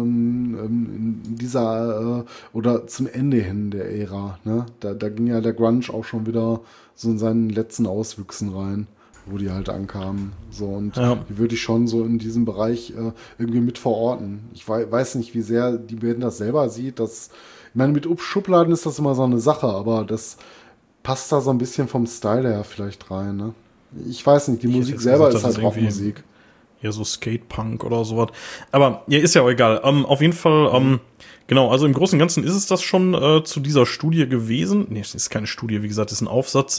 in dieser oder zum Ende hin der Ära, ne? Da ging ja der Grunge auch schon wieder so in seinen letzten Auswüchsen rein, wo die halt ankamen. So, und die würde ich schon so in diesem Bereich irgendwie mit verorten. Ich weiß nicht, wie sehr die Band das selber sieht. Ich meine, mit Schubladen ist das immer so eine Sache, aber das passt da so ein bisschen vom Style her vielleicht rein. Ne? Ich weiß nicht, die Musik selber ist halt Rockmusik. Ja, so Skatepunk oder sowas. Aber ja, ist ja auch egal. Auf jeden Fall, genau, also im Großen und Ganzen ist es das schon zu dieser Studie gewesen. Nee, es ist keine Studie, wie gesagt, es ist ein Aufsatz.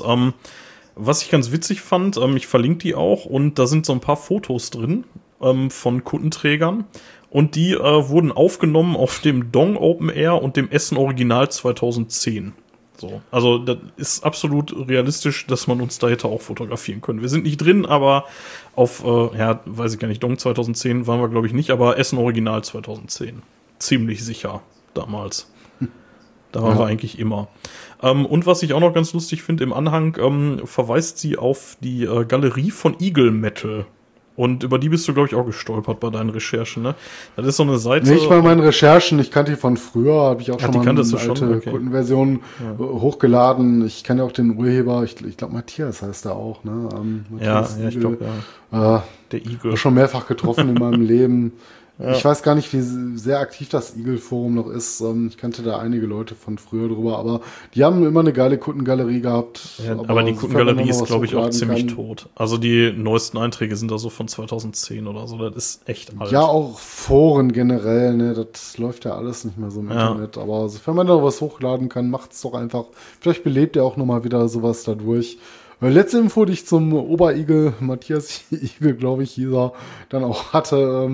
Was ich ganz witzig fand, ich verlinke die auch und da sind so ein paar Fotos drin von Kuttenträgern und die wurden aufgenommen auf dem Dong Open Air und dem Essen Original 2010. So, also das ist absolut realistisch, dass man uns da hätte auch fotografieren können. Wir sind nicht drin, aber auf, weiß ich gar nicht, Dong 2010 waren wir glaube ich nicht, aber Essen Original 2010. Ziemlich sicher damals. Da waren wir eigentlich immer. Und was ich auch noch ganz lustig finde, im Anhang verweist sie auf die Galerie von Eagle Metal. Und über die bist du, glaube ich, auch gestolpert bei deinen Recherchen, ne? Das ist so eine Seite. Nicht bei meinen Recherchen, ich kannte die von früher, habe ich auch schon mal eine alte Kundenversion hochgeladen. Ich kenne ja auch den Urheber, ich glaube Matthias heißt er auch, ne? Matthias Igel. Ich glaube, ja. Der Igel. Schon mehrfach getroffen in meinem Leben. Ja. Ich weiß gar nicht, wie sehr aktiv das Eagle-Forum noch ist. Ich kannte da einige Leute von früher drüber, aber die haben immer eine geile Kundengalerie gehabt. Ja, aber die Kundengalerie ist, glaube ich, auch ziemlich tot. Also die neuesten Einträge sind da so von 2010 oder so. Das ist echt alt. Ja, auch Foren generell, ne? Das läuft ja alles nicht mehr so im Internet. Aber sofern man da was hochladen kann, macht's doch einfach. Vielleicht belebt ihr auch nochmal wieder sowas dadurch. Letzte Info, die ich zum Oberigel, Matthias Igel, glaube ich, hieß er, dann auch hatte,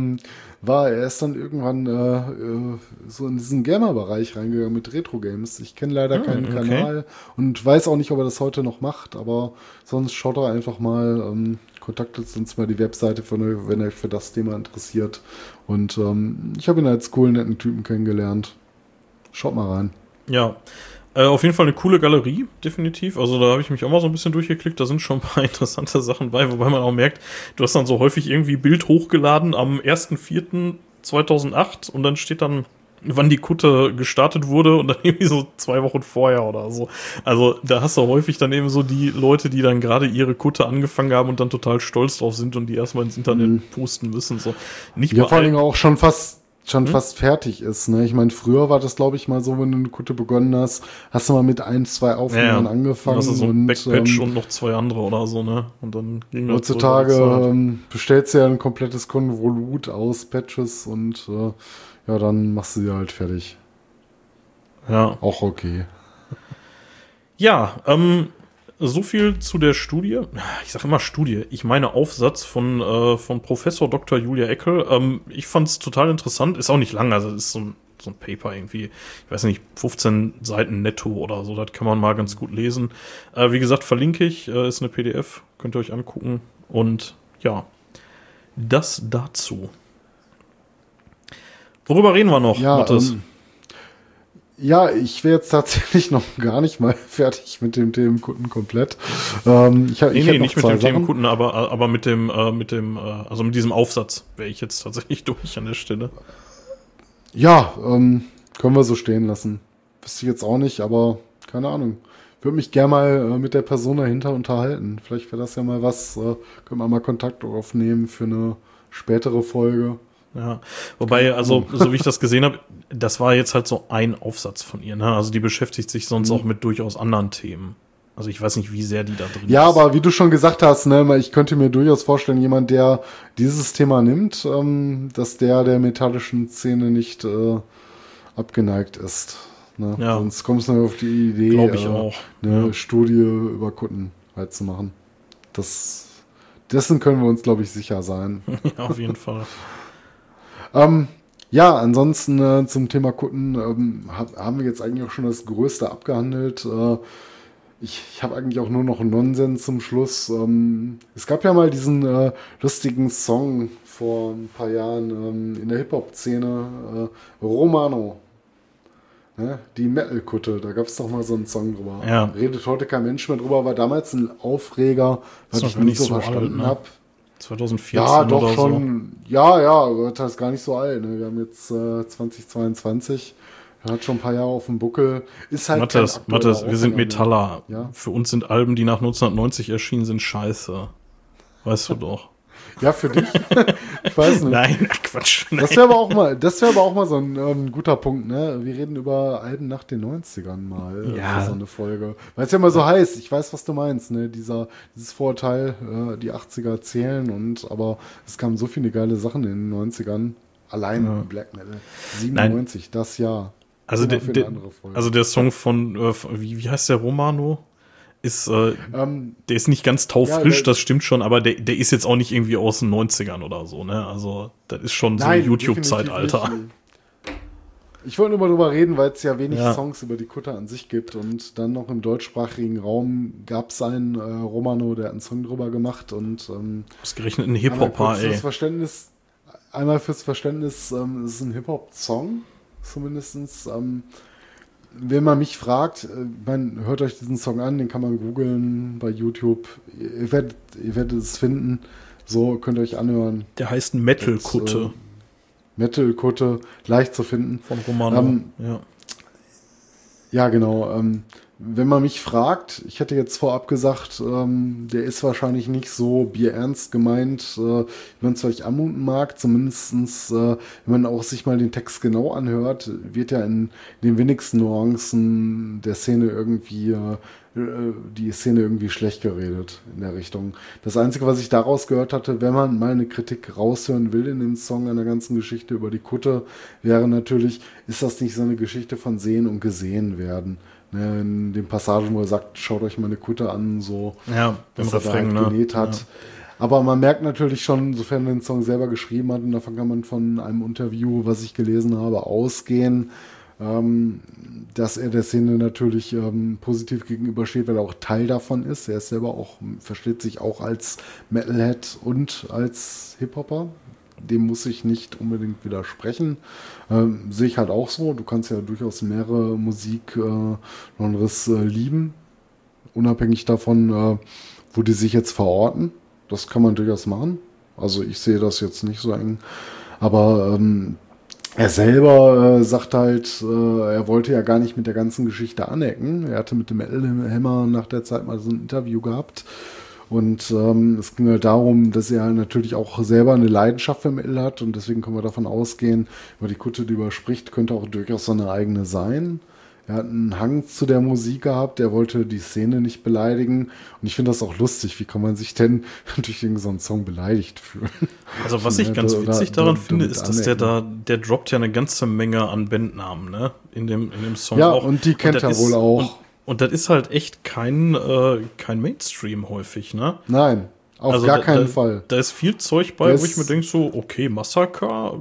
er ist dann irgendwann so in diesen Gamer-Bereich reingegangen mit Retro-Games. Ich kenne leider keinen Kanal und weiß auch nicht, ob er das heute noch macht, aber sonst schaut er einfach mal, kontaktet uns mal die Webseite, wenn er euch für das Thema interessiert. Und ich habe ihn als coolen, netten Typen kennengelernt. Schaut mal rein. Ja, auf jeden Fall eine coole Galerie, definitiv. Also da habe ich mich auch mal so ein bisschen durchgeklickt. Da sind schon ein paar interessante Sachen bei, wobei man auch merkt, du hast dann so häufig irgendwie Bild hochgeladen am 1.4.2008 und dann steht dann wann die Kutte gestartet wurde und dann irgendwie so 2 Wochen vorher oder so. Also da hast du häufig dann eben so die Leute, die dann gerade ihre Kutte angefangen haben und dann total stolz drauf sind und die erstmal ins Internet posten müssen. So. Nicht Ja, bei vor allem allen- auch schon fast fertig ist. Ne? Ich meine, früher war das, glaube ich, mal so, wenn du eine Kutte begonnen hast, hast du mal mit 1, 2 Aufnahmen angefangen. Das ist so ein und Backpatch und noch 2 andere oder so, ne? Und dann ging das heutzutage so über die Zeit. bestellst du ja ein komplettes Konvolut aus Patches und ja, dann machst du sie halt fertig. Ja. Auch okay. Ja, so viel zu der Studie. Ich sage immer Studie. Ich meine Aufsatz von Professor Dr. Julia Eckel. Ich fand es total interessant. Ist auch nicht lang, also ist so ein Paper irgendwie, ich weiß nicht, 15 Seiten netto oder so. Das kann man mal ganz gut lesen. Wie gesagt, verlinke ich. Ist eine PDF. Könnt ihr euch angucken. Und ja, das dazu. Worüber reden wir noch, Ja, Mathis? ja, ich wäre jetzt tatsächlich noch gar nicht mal fertig mit dem Themenkunden komplett. Ich hätte Nee, noch nicht mit 2 dem Sachen. Themenkunden, aber mit also mit diesem Aufsatz wäre ich jetzt tatsächlich durch an der Stelle. Ja, können wir so stehen lassen. Wüsste ich jetzt auch nicht, aber keine Ahnung. Würde mich gerne mal mit der Person dahinter unterhalten. Vielleicht wäre das ja mal was. Können wir mal Kontakt aufnehmen für eine spätere Folge. Ja, wobei, also, so wie ich das gesehen habe, das war jetzt halt so ein Aufsatz von ihr, ne? Also die beschäftigt sich sonst auch mit durchaus anderen Themen. Also ich weiß nicht, wie sehr die da drin Ja, ist. aber wie du schon gesagt hast, ne, ich könnte mir durchaus vorstellen, jemand, der dieses Thema nimmt, dass der metallischen Szene nicht abgeneigt ist. Ne? Ja. Sonst kommst du nur auf die Idee, Glaube ich auch. eine Ja. Studie über Kutten halt zu machen. Dessen können wir uns, glaube ich, sicher sein. Ja, auf jeden Fall. Ja, ansonsten zum Thema Kutten haben wir jetzt eigentlich auch schon das Größte abgehandelt. Ich habe eigentlich auch nur noch einen Nonsens zum Schluss. Es gab ja mal diesen lustigen Song vor ein paar Jahren in der Hip-Hop-Szene, Romano. Ne? Die Metal-Kutte, da gab es doch mal so einen Song drüber. Ja. Redet heute kein Mensch mehr drüber, war damals ein Aufreger, was Ist ich noch nicht so nicht so alt, verstanden ne? habe. 2014 Ja, doch oder schon. Ja, das ist gar nicht so alt. Ne? Wir haben jetzt 2022. Er hat schon ein paar Jahre auf dem Buckel. Ist so. halt kein Mathis, aktueller wir sind Aufhänger mehr. Metaller. Ja. Für uns sind Alben, die nach 1990 erschienen sind, scheiße. Weißt du doch. Ja, für dich? Ich weiß nicht. Nein, ach Quatsch. Nein. Das wäre aber auch mal so ein guter Punkt, ne? Wir reden über Alben nach den 90ern mal Ja. für so eine Folge. Weil es ja immer so heißt, ich weiß, was du meinst, ne? Dieses Vorurteil, die 80er zählen aber es kamen so viele geile Sachen in den 90ern. Allein Black Metal. 97, das Jahr. Also Thema der, für eine andere Folge. also der Song von wie heißt der Romano? Ist, der ist nicht ganz taufrisch, Ja, das stimmt schon, aber der ist jetzt auch nicht irgendwie aus den 90ern oder so, ne? Also, das ist schon so ein Nein, YouTube-Zeitalter. definitiv nicht. Ich wollte nur mal drüber reden, weil es ja wenig Ja. Songs über die Kutter an sich gibt und dann noch im deutschsprachigen Raum gab es einen Romano, der einen Song drüber gemacht und Ausgerechnet ein einmal Hip-Hopper, kurz ey. fürs Verständnis, es ist ein Hip-Hop-Song, zumindestens. Wenn man mich fragt, hört euch diesen Song an, den kann man googeln bei YouTube. Ihr werdet es finden. So könnt ihr euch anhören. Der heißt Metal-Kutte Metal-Kutte, leicht zu finden. von Romano. Ja. Ja, genau. Wenn man mich fragt, ich hätte jetzt vorab gesagt, der ist wahrscheinlich nicht so bierernst gemeint, wie man es vielleicht anmuten mag. Zumindestens, wenn man auch sich mal den Text genau anhört, wird ja in den wenigsten Nuancen der Szene irgendwie die Szene irgendwie schlecht geredet in der Richtung. Das Einzige, was ich daraus gehört hatte, wenn man mal eine Kritik raushören will in dem Song an der ganzen Geschichte über die Kutte, wäre natürlich, ist das nicht so eine Geschichte von Sehen und Gesehen werden? Ne, in den Passagen, wo er sagt, schaut euch meine Kutte an, so, Ja, im was er da Refrain, halt ne? genäht hat. Aber man merkt natürlich schon, sofern er den Song selber geschrieben hat, und davon kann man von einem Interview, was ich gelesen habe, ausgehen, dass er der Szene natürlich positiv gegenübersteht, weil er auch Teil davon ist. Er ist selber auch, versteht sich auch als Metalhead und als Hip-Hopper. Dem muss ich nicht unbedingt widersprechen. Sehe ich halt auch so. Du kannst ja durchaus mehrere Musikgenres lieben, unabhängig davon, wo die sich jetzt verorten. Das kann man durchaus machen. Also ich sehe das jetzt nicht so eng. Aber Er selber sagt halt, er wollte ja gar nicht mit der ganzen Geschichte anecken. Er hatte mit dem Metal Hammer nach der Zeit mal so ein Interview gehabt. Und es ging halt darum, dass er natürlich auch selber eine Leidenschaft für Metal hat. Und deswegen können wir davon ausgehen, über die Kutte, die überspricht, könnte auch durchaus seine eigene sein. Er hat einen Hang zu der Musik gehabt, er wollte die Szene nicht beleidigen. Und ich finde das auch lustig. Wie kann man sich denn durch irgendeinen Song beleidigt fühlen? Also was ich ganz witzig daran finde, ist, dass der droppt ja eine ganze Menge an Bandnamen, ne? In dem Song ja, auch. Und die kennt er wohl auch. Und das ist halt echt kein Mainstream häufig, ne? Nein, auf gar keinen Fall. Da ist viel Zeug bei, wo ich mir denke so, okay, Massaker,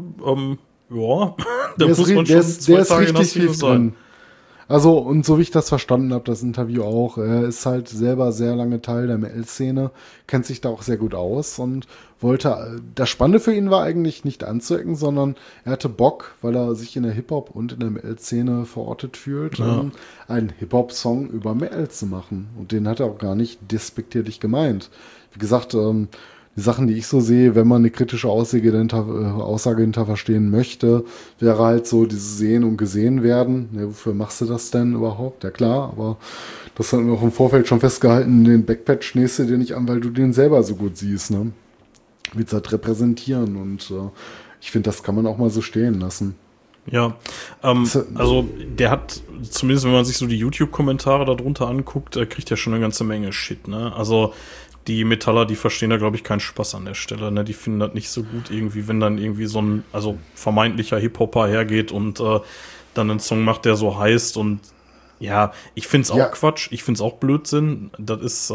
ja, da muss man schon 2 Tage nach Hause sein. Also, und so wie ich das verstanden habe, das Interview auch, er ist halt selber sehr lange Teil der Metal-Szene, kennt sich da auch sehr gut aus und wollte, das Spannende für ihn war eigentlich nicht anzuecken, sondern er hatte Bock, weil er sich in der Hip-Hop und in der Metal-Szene verortet fühlt, einen Hip-Hop-Song über Metal zu machen. Und den hat er auch gar nicht despektierlich gemeint. Wie gesagt, die Sachen, die ich so sehe, wenn man eine kritische Aussage hinter verstehen möchte, wäre halt so dieses Sehen und Gesehen werden. Ja, wofür machst du das denn überhaupt? Ja klar, aber das haben wir auch im Vorfeld schon festgehalten, den Backpatch nächst du dir nicht an, weil du den selber so gut siehst. Ne? Willst halt repräsentieren und ich finde, das kann man auch mal so stehen lassen. Ja, also der hat, zumindest wenn man sich so die YouTube-Kommentare darunter anguckt, kriegt ja schon eine ganze Menge Shit, ne? Also die Metaller, die verstehen da, glaube ich, keinen Spaß an der Stelle, ne? Die finden das nicht so gut irgendwie, wenn dann irgendwie so ein, also vermeintlicher Hip-Hopper hergeht und dann einen Song macht, der so heißt und ja, ich find's auch Quatsch, ich find's auch Blödsinn. Das ist,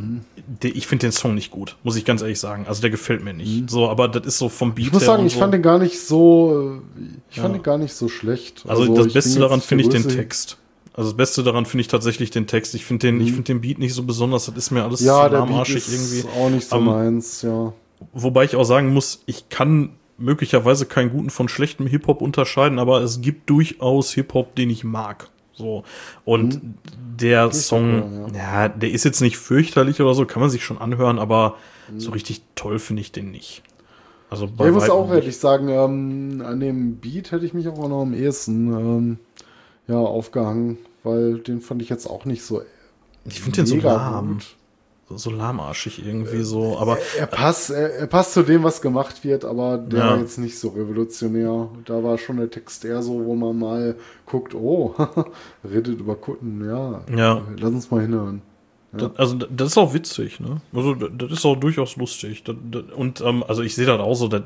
ich finde den Song nicht gut, muss ich ganz ehrlich sagen. Also der gefällt mir nicht. So, aber das ist so vom Beat her. Ich muss sagen, ich fand den gar nicht so, fand den gar nicht so schlecht. Also das Beste daran finde ich den Text. Also das Beste daran finde ich tatsächlich den Text. Ich finde den Beat nicht so besonders. Das ist mir alles zu lahmarschig irgendwie. Ja, der Beat ist auch nicht so meins, ja. Wobei ich auch sagen muss, ich kann möglicherweise keinen guten von schlechtem Hip-Hop unterscheiden, aber es gibt durchaus Hip-Hop, den ich mag. So. Und der Song, der ist jetzt nicht fürchterlich oder so, kann man sich schon anhören, aber so richtig toll finde ich den nicht. Also bei ich muss auch ehrlich sagen, an dem Beat hätte ich mich auch noch am ehesten aufgehangen, weil den fand ich jetzt auch nicht so. Ich finde den so lahm. So lahmarschig irgendwie so, aber er passt zu dem, was gemacht wird, aber der war jetzt nicht so revolutionär. Da war schon der Text eher so, wo man mal guckt, redet über Kutten, lass uns mal hinhören. Ja. Das ist auch witzig, ne? Also das ist auch durchaus lustig. Und also ich sehe das auch so, das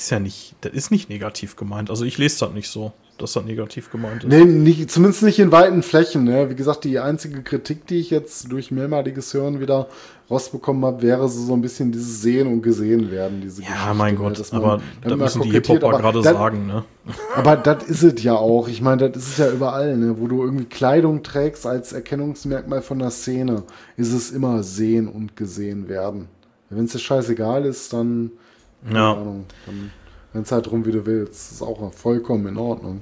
ist nicht negativ gemeint. Also ich lese das nicht so, dass das negativ gemeint ist. Nee, zumindest nicht in weiten Flächen. Ne? Wie gesagt, die einzige Kritik, die ich jetzt durch mehrmaliges Hören wieder rausbekommen habe, wäre so ein bisschen dieses Sehen und Gesehen werden. Diese Geschichte, mein Gott, aber da müssen die Hip-Hopper gerade sagen, ne? Aber das ist es ja auch. Ich meine, das ist es ja überall, ne? Wo du irgendwie Kleidung trägst als Erkennungsmerkmal von der Szene, ist es immer Sehen und Gesehen werden. Wenn es dir scheißegal ist, dann keine Ahnung, dann rennst halt rum, wie du willst. Das ist auch vollkommen in Ordnung.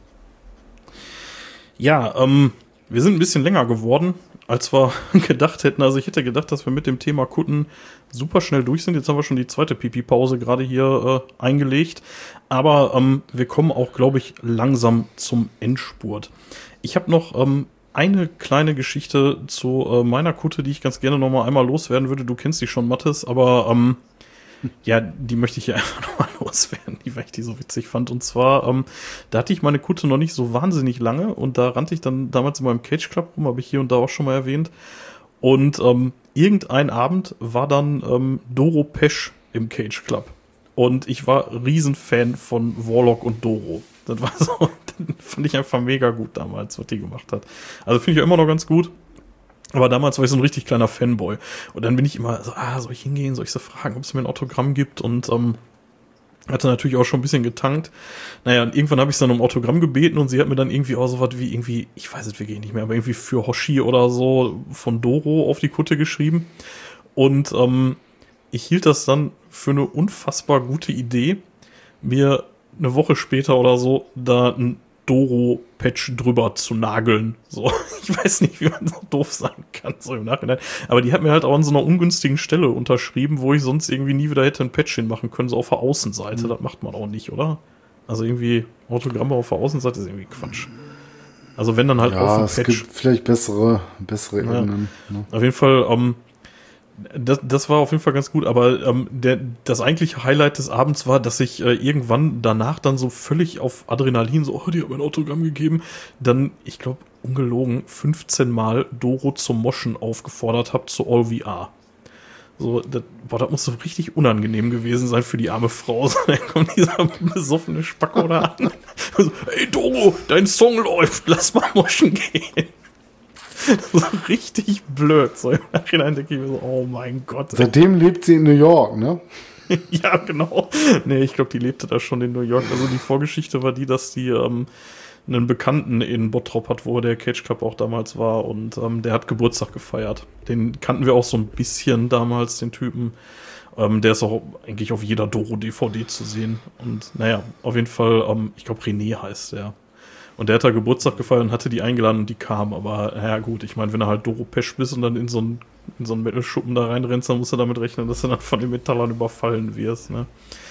Ja, wir sind ein bisschen länger geworden, als wir gedacht hätten. Also ich hätte gedacht, dass wir mit dem Thema Kutten super schnell durch sind. Jetzt haben wir schon die zweite Pipi-Pause gerade hier eingelegt. Aber wir kommen auch, glaube ich, langsam zum Endspurt. Ich habe noch eine kleine Geschichte zu meiner Kutte, die ich ganz gerne noch mal einmal loswerden würde. Du kennst die schon, Mathis, aber die möchte ich hier einfach nochmal loswerden, weil ich die so witzig fand. Und zwar, da hatte ich meine Kutte noch nicht so wahnsinnig lange und da rannte ich dann damals in meinem Cage Club rum, habe ich hier und da auch schon mal erwähnt. Und irgendein Abend war dann Doro Pesch im Cage Club. Und ich war Riesenfan von Warlock und Doro. Das war so, das fand ich einfach mega gut damals, was die gemacht hat. Also finde ich ja immer noch ganz gut. Aber damals war ich so ein richtig kleiner Fanboy. Und dann bin ich immer so, soll ich hingehen, soll ich so fragen, ob es mir ein Autogramm gibt? Und hatte natürlich auch schon ein bisschen getankt. Naja, und irgendwann habe ich es dann um Autogramm gebeten und sie hat mir dann irgendwie auch so was wie irgendwie, ich weiß es wirklich nicht mehr, aber irgendwie für Hoshi oder so von Doro auf die Kutte geschrieben. Und ich hielt das dann für eine unfassbar gute Idee, mir eine Woche später oder so da ein Doro-Patch drüber zu nageln. So, ich weiß nicht, wie man so doof sein kann, so im Nachhinein. Aber die hat mir halt auch an so einer ungünstigen Stelle unterschrieben, wo ich sonst irgendwie nie wieder hätte ein Patch hinmachen können, so auf der Außenseite. Das macht man auch nicht, oder? Also irgendwie Autogramme auf der Außenseite ist irgendwie Quatsch. Also wenn dann halt Ja, auf dem es Patch. gibt vielleicht bessere Ebenen. Ne? Auf jeden Fall, das war auf jeden Fall ganz gut, aber das eigentliche Highlight des Abends war, dass ich irgendwann danach dann so völlig auf Adrenalin so, oh, die haben mir ein Autogramm gegeben, dann, ich glaube, ungelogen 15 Mal Doro zum Moschen aufgefordert habe zu All VR. So, das muss so richtig unangenehm gewesen sein für die arme Frau. So, dann kommt dieser besoffene Spacko da an. So, ey Doro, dein Song läuft, lass mal moschen gehen. So richtig blöd. So im Nachhinein denke ich mir so, oh mein Gott. Seitdem lebt sie in New York, ne? Ja, genau. Nee, ich glaube, die lebte da schon in New York. Also die Vorgeschichte war die, dass die einen Bekannten in Bottrop hat, wo der Cage Club auch damals war, und der hat Geburtstag gefeiert. Den kannten wir auch so ein bisschen damals, den Typen. Der ist auch eigentlich auf jeder Doro-DVD zu sehen. Und naja, auf jeden Fall, ich glaube René heißt der. Und der hat da Geburtstag gefeiert und hatte die eingeladen und die kam. Aber naja gut, ich meine, wenn du halt Doro-Pesch bist und dann in so einen Metal-Schuppen da reinrennst, dann musst du damit rechnen, dass du dann von den Metallern überfallen wirst. Ne?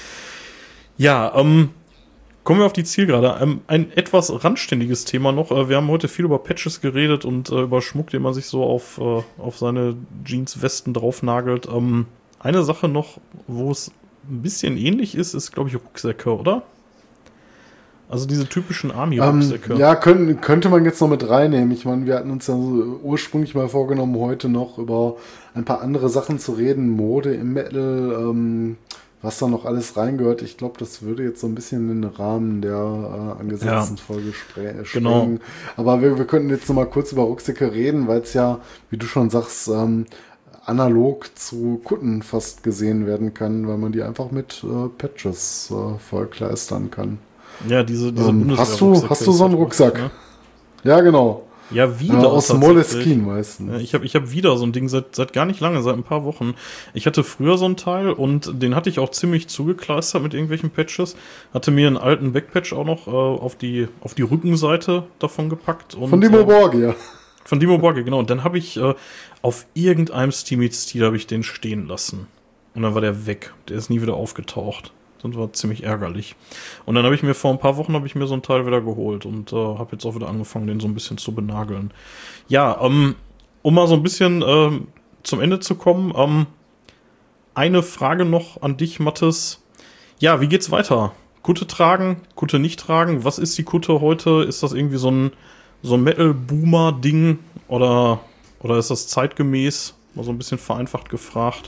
Ja, kommen wir auf die Zielgerade. Ein etwas randständiges Thema noch. Wir haben heute viel über Patches geredet und über Schmuck, den man sich so auf seine Jeans-Westen draufnagelt. Eine Sache noch, wo es ein bisschen ähnlich ist, glaube ich, Rucksäcke, oder? Also diese typischen Army-Rucksäcke. Ja, könnte man jetzt noch mit reinnehmen. Ich meine, wir hatten uns ja so ursprünglich mal vorgenommen, heute noch über ein paar andere Sachen zu reden. Mode im Metal, was da noch alles reingehört. Ich glaube, das würde jetzt so ein bisschen in den Rahmen der angesetzten Folge sprengen. Genau. Aber wir könnten jetzt noch mal kurz über Rucksäcke reden, weil es ja, wie du schon sagst, analog zu Kutten fast gesehen werden kann, weil man die einfach mit Patches vollkleistern kann. Ja, diese hast du so einen Rucksack? Ne? Ja, genau. Ja, wieder. Aus Moleskine meistens. Ich hab wieder so ein Ding seit gar nicht lange, seit ein paar Wochen. Ich hatte früher so ein Teil und den hatte ich auch ziemlich zugekleistert mit irgendwelchen Patches. Hatte mir einen alten Backpatch auch noch auf die Rückenseite davon gepackt. Und, von Dimmu Borgir. Von Dimmu Borgir, genau. Und dann habe ich auf irgendeinem Steam-Stil habe ich den stehen lassen. Und dann war der weg. Der ist nie wieder aufgetaucht. Das war ziemlich ärgerlich. Und dann habe ich mir vor ein paar Wochen so ein Teil wieder geholt und habe jetzt auch wieder angefangen, den so ein bisschen zu benageln. Ja, um mal so ein bisschen zum Ende zu kommen, eine Frage noch an dich, Mathis. Ja, wie geht's weiter? Kutte tragen, Kutte nicht tragen? Was ist die Kutte heute? Ist das irgendwie so ein Metal-Boomer-Ding oder ist das zeitgemäß? Mal so ein bisschen vereinfacht gefragt.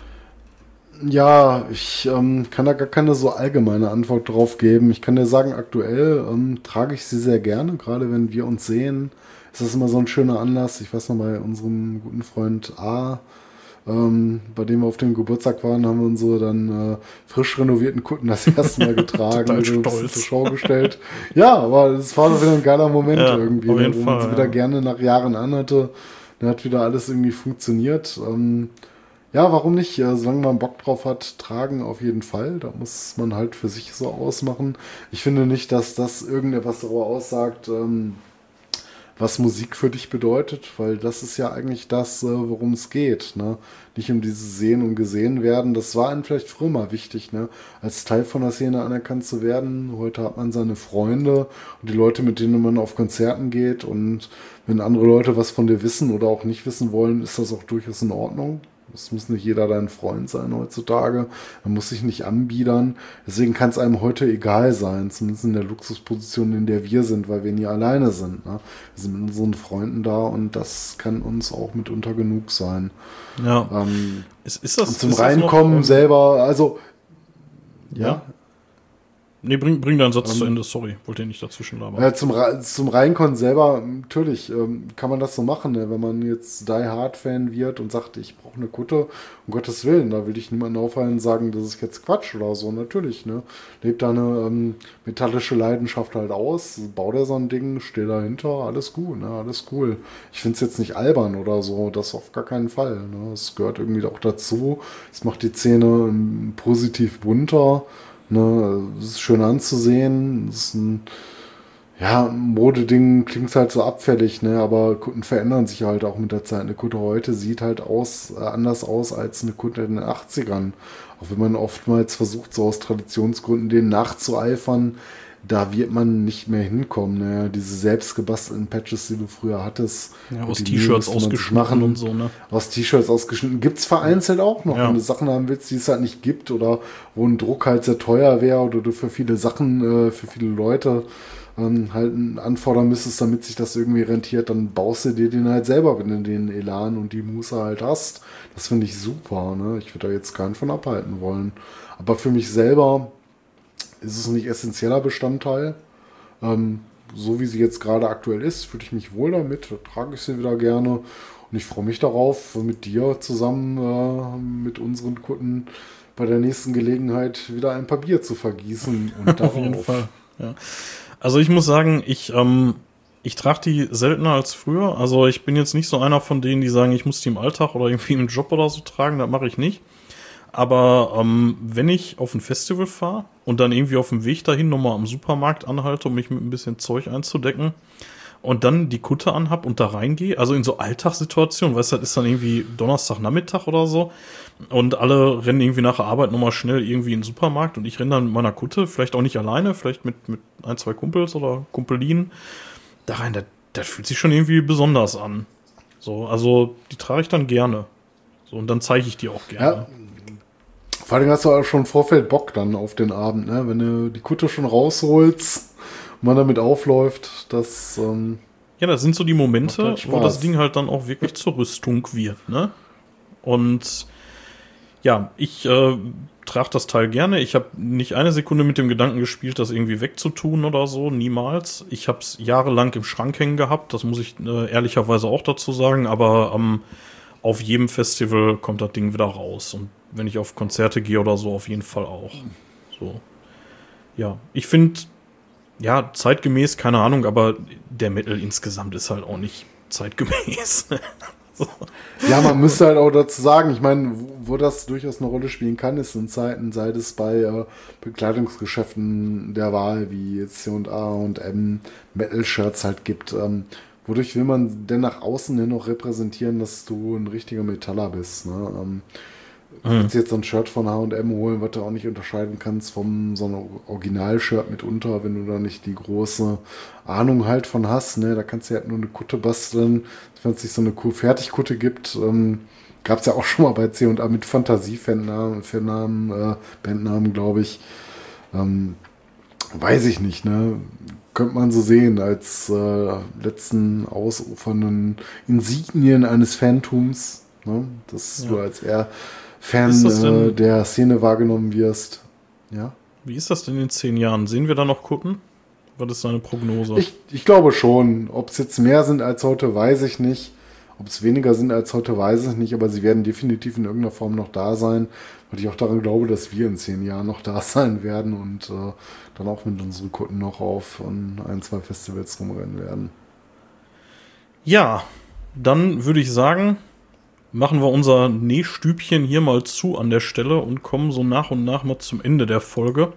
Ja, ich kann da gar keine so allgemeine Antwort drauf geben. Ich kann dir sagen, aktuell trage ich sie sehr gerne. Gerade wenn wir uns sehen, ist das immer so ein schöner Anlass. Ich weiß noch, bei unserem guten Freund A, bei dem wir auf dem Geburtstag waren, haben wir unsere dann frisch renovierten Kutten das erste Mal getragen. Total stolz. Zur Schau gestellt. Ja, aber es war wieder ein geiler Moment irgendwie, auf jeden wo Fall, man sie wieder gerne nach Jahren anhatte. Dann hat wieder alles irgendwie funktioniert. Ja, warum nicht? Solange man Bock drauf hat, tragen auf jeden Fall. Da muss man halt für sich so ausmachen. Ich finde nicht, dass das irgendetwas darüber aussagt, was Musik für dich bedeutet, weil das ist ja eigentlich das, worum es geht. Ne? Nicht um dieses Sehen und Gesehen werden. Das war einem vielleicht früher mal wichtig, ne? Als Teil von der Szene anerkannt zu werden. Heute hat man seine Freunde und die Leute, mit denen man auf Konzerten geht. Und wenn andere Leute was von dir wissen oder auch nicht wissen wollen, ist das auch durchaus in Ordnung. Es muss nicht jeder dein Freund sein heutzutage. Man muss sich nicht anbiedern. Deswegen kann es einem heute egal sein, zumindest in der Luxusposition, in der wir sind, weil wir nie alleine sind. Ne? Wir sind mit unseren Freunden da und das kann uns auch mitunter genug sein. Ja. Ist das, und zum Reinkommen noch, selber, also ja. Nee, bring deinen Satz zu Ende, sorry, wollte nicht dazwischen labern. Zum Reinkommen selber, natürlich kann man das so machen, ne? Wenn man jetzt Die Hard-Fan wird und sagt, ich brauche eine Kutte, um Gottes Willen, da will ich niemanden aufhalten und sagen, das ist jetzt Quatsch oder so, natürlich, ne? Lebt da eine metallische Leidenschaft halt aus, baut er so ein Ding, steht dahinter, alles gut, ne? Alles cool. Ich finde es jetzt nicht albern oder so, das auf gar keinen Fall, ne? Es gehört irgendwie auch dazu, es macht die Szene positiv bunter. Ne, es ist schön anzusehen. Es ist ein Modeding, klingt halt so abfällig, ne? Aber Kutten verändern sich halt auch mit der Zeit. Eine Kutte heute sieht halt anders aus als eine Kutte in den 80ern. Auch wenn man oftmals versucht, so aus Traditionsgründen denen nachzueifern. da wird man nicht mehr hinkommen. Ne? Diese selbstgebastelten Patches, die du früher hattest. Ja, aus T-Shirts ausgeschnitten und so, ne? Aus T-Shirts ausgeschnitten. Gibt es vereinzelt auch noch, wenn du Sachen haben willst, die es halt nicht gibt oder wo ein Druck halt sehr teuer wäre oder du für viele Sachen, für viele Leute halt anfordern müsstest, damit sich das irgendwie rentiert, dann baust du dir den halt selber, wenn du den Elan und die Muße halt hast. Das finde ich super. Ne? Ich würde da jetzt keinen von abhalten wollen. Aber für mich selber ist es nicht essentieller Bestandteil. So wie sie jetzt gerade aktuell ist, fühle ich mich wohl damit, da trage ich sie wieder gerne. Und ich freue mich darauf, mit dir zusammen mit unseren Kunden bei der nächsten Gelegenheit wieder ein paar Bier zu vergießen. Und auf jeden Fall, ja. Also ich muss sagen, ich trage die seltener als früher. Also ich bin jetzt nicht so einer von denen, die sagen, ich muss die im Alltag oder irgendwie im Job oder so tragen. Das mache ich nicht. Aber wenn ich auf ein Festival fahre und dann irgendwie auf dem Weg dahin nochmal am Supermarkt anhalte, um mich mit ein bisschen Zeug einzudecken und dann die Kutte anhab und da reingehe, also in so Alltagssituationen, weißt du, das ist dann irgendwie Donnerstagnachmittag oder so und alle rennen irgendwie nach der Arbeit nochmal schnell irgendwie in den Supermarkt und ich renne dann mit meiner Kutte, vielleicht auch nicht alleine, vielleicht mit ein, zwei Kumpels oder Kumpelinen da rein. Das fühlt sich schon irgendwie besonders an. So, also die trage ich dann gerne. So, und dann zeige ich die auch gerne. Ja. Vor allem hast du auch schon im Vorfeld Bock dann auf den Abend, ne? Wenn du die Kutte schon rausholst und man damit aufläuft, das ja, das sind so die Momente, halt wo das Ding halt dann auch wirklich zur Rüstung wird, ne? Und ja, ich trage das Teil gerne. Ich habe nicht eine Sekunde mit dem Gedanken gespielt, das irgendwie wegzutun oder so, niemals. Ich habe es jahrelang im Schrank hängen gehabt, das muss ich ehrlicherweise auch dazu sagen, aber auf jedem Festival kommt das Ding wieder raus und wenn ich auf Konzerte gehe oder so, auf jeden Fall auch. So. Ja, ich finde, ja, zeitgemäß, keine Ahnung, aber der Metal insgesamt ist halt auch nicht zeitgemäß. So. Ja, man müsste halt auch dazu sagen, ich meine, wo das durchaus eine Rolle spielen kann, ist in Zeiten, sei es bei Bekleidungsgeschäften der Wahl, wie jetzt C&A und M Metal-Shirts halt gibt. Wodurch will man denn nach außen hin noch repräsentieren, dass du ein richtiger Metaller bist, ne? Du kannst jetzt so ein Shirt von H&M holen, was du auch nicht unterscheiden kannst vom so einem Original-Shirt mitunter, wenn du da nicht die große Ahnung halt von hast, ne? Da kannst du halt nur eine Kutte basteln. Wenn es nicht so eine Fertigkutte gibt, gab es ja auch schon mal bei C&A mit Bandnamen, glaube ich. Weiß ich nicht, ne? Könnte man so sehen, als letzten ausufernden Insignien eines Phantoms, ne? Dass du als eher Fan der Szene wahrgenommen wirst. Ja? Wie ist das denn in 10 Jahren? Sehen wir da noch Kutten? Was ist deine Prognose? Ich glaube schon. Ob es jetzt mehr sind als heute, weiß ich nicht. Ob es weniger sind als heute, weiß ich nicht. Aber sie werden definitiv in irgendeiner Form noch da sein. Weil ich auch daran glaube, dass wir in 10 Jahren noch da sein werden und dann auch mit unseren Kunden noch auf ein, zwei Festivals rumrennen werden. Ja, dann würde ich sagen, machen wir unser Nähstübchen hier mal zu an der Stelle und kommen so nach und nach mal zum Ende der Folge.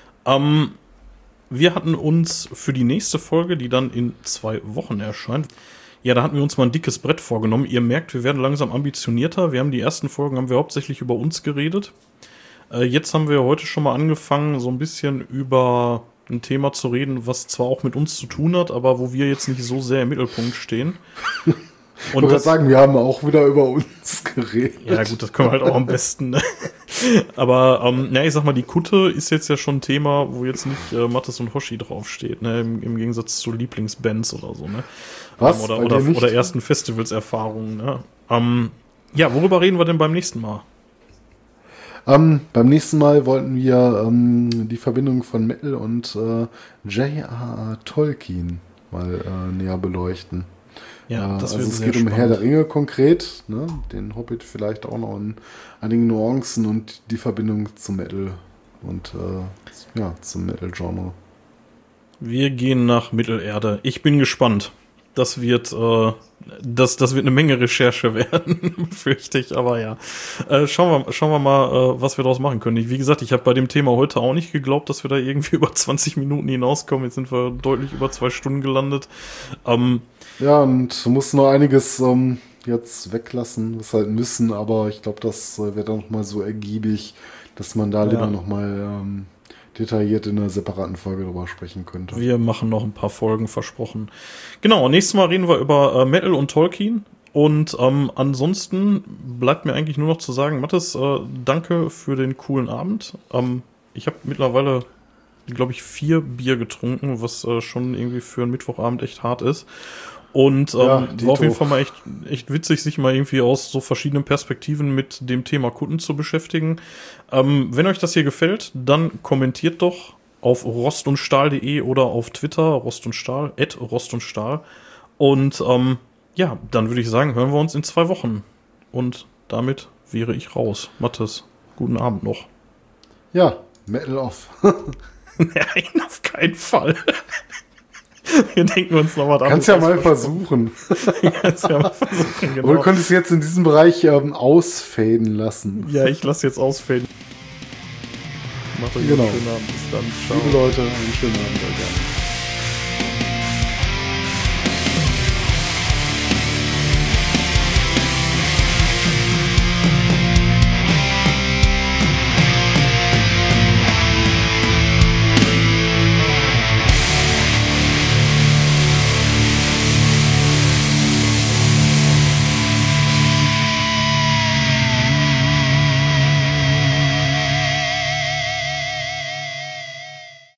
Wir hatten uns für die nächste Folge, die dann in 2 Wochen erscheint, ja, da hatten wir uns mal ein dickes Brett vorgenommen. Ihr merkt, wir werden langsam ambitionierter. Die ersten Folgen haben wir hauptsächlich über uns geredet. Jetzt haben wir heute schon mal angefangen, so ein bisschen über ein Thema zu reden, was zwar auch mit uns zu tun hat, aber wo wir jetzt nicht so sehr im Mittelpunkt stehen. Und ich würde sagen, wir haben auch wieder über uns geredet. Ja gut, das können wir halt auch am besten. Ne? Aber ich sag mal, die Kutte ist jetzt ja schon ein Thema, wo jetzt nicht Mattes und Hoshi draufsteht, ne? Im Gegensatz zu Lieblingsbands oder so, ne? Was? Oder ersten Festivals-Erfahrungen, ne? Ja, worüber reden wir denn beim nächsten Mal? Beim nächsten Mal wollten wir die Verbindung von Metal und J.R.R. Tolkien mal näher beleuchten. Ja, das also es sehr geht um spannend. Herr der Ringe konkret, ne? Den Hobbit vielleicht auch noch in einigen Nuancen und die Verbindung zum Metal und zum Metal-Genre. Wir gehen nach Mittelerde. Ich bin gespannt. Das wird eine Menge Recherche werden, fürchte ich, aber ja. Schauen wir mal, was wir daraus machen können. Wie gesagt, ich habe bei dem Thema heute auch nicht geglaubt, dass wir da irgendwie über 20 Minuten hinauskommen. Jetzt sind wir deutlich über 2 Stunden gelandet. Ja, und du musst noch einiges jetzt weglassen, was halt müssen, aber ich glaube, das wäre dann nochmal so ergiebig, dass man da lieber nochmal detailliert in einer separaten Folge drüber sprechen könnte. Wir machen noch ein paar Folgen, versprochen. Genau, nächstes Mal reden wir über Metal und Tolkien. Und ansonsten bleibt mir eigentlich nur noch zu sagen, Mathis, danke für den coolen Abend. Ich habe mittlerweile, glaube ich, 4 Bier getrunken, was schon irgendwie für einen Mittwochabend echt hart ist. Und war auf jeden Fall mal echt witzig, sich mal irgendwie aus so verschiedenen Perspektiven mit dem Thema Kunden zu beschäftigen. Wenn euch das hier gefällt, dann kommentiert doch auf rostundstahl.de oder auf Twitter rostundstahl, @rostundstahl. Und ja, dann würde ich sagen, hören wir uns in 2 Wochen. Und damit wäre ich raus. Mathis, guten Abend noch. Ja, Metal off. Nein, auf keinen Fall. Wir denken uns noch was anderes. Kannst ja mal versuchen. Kannst ja mal versuchen, genau. Aber du könntest jetzt in diesem Bereich ausfaden lassen. Ja, ich lasse jetzt ausfaden. Macht euch einen schönen Abend. Bis dann. Ciao. Liebe Leute, einen schönen Abend. Ja.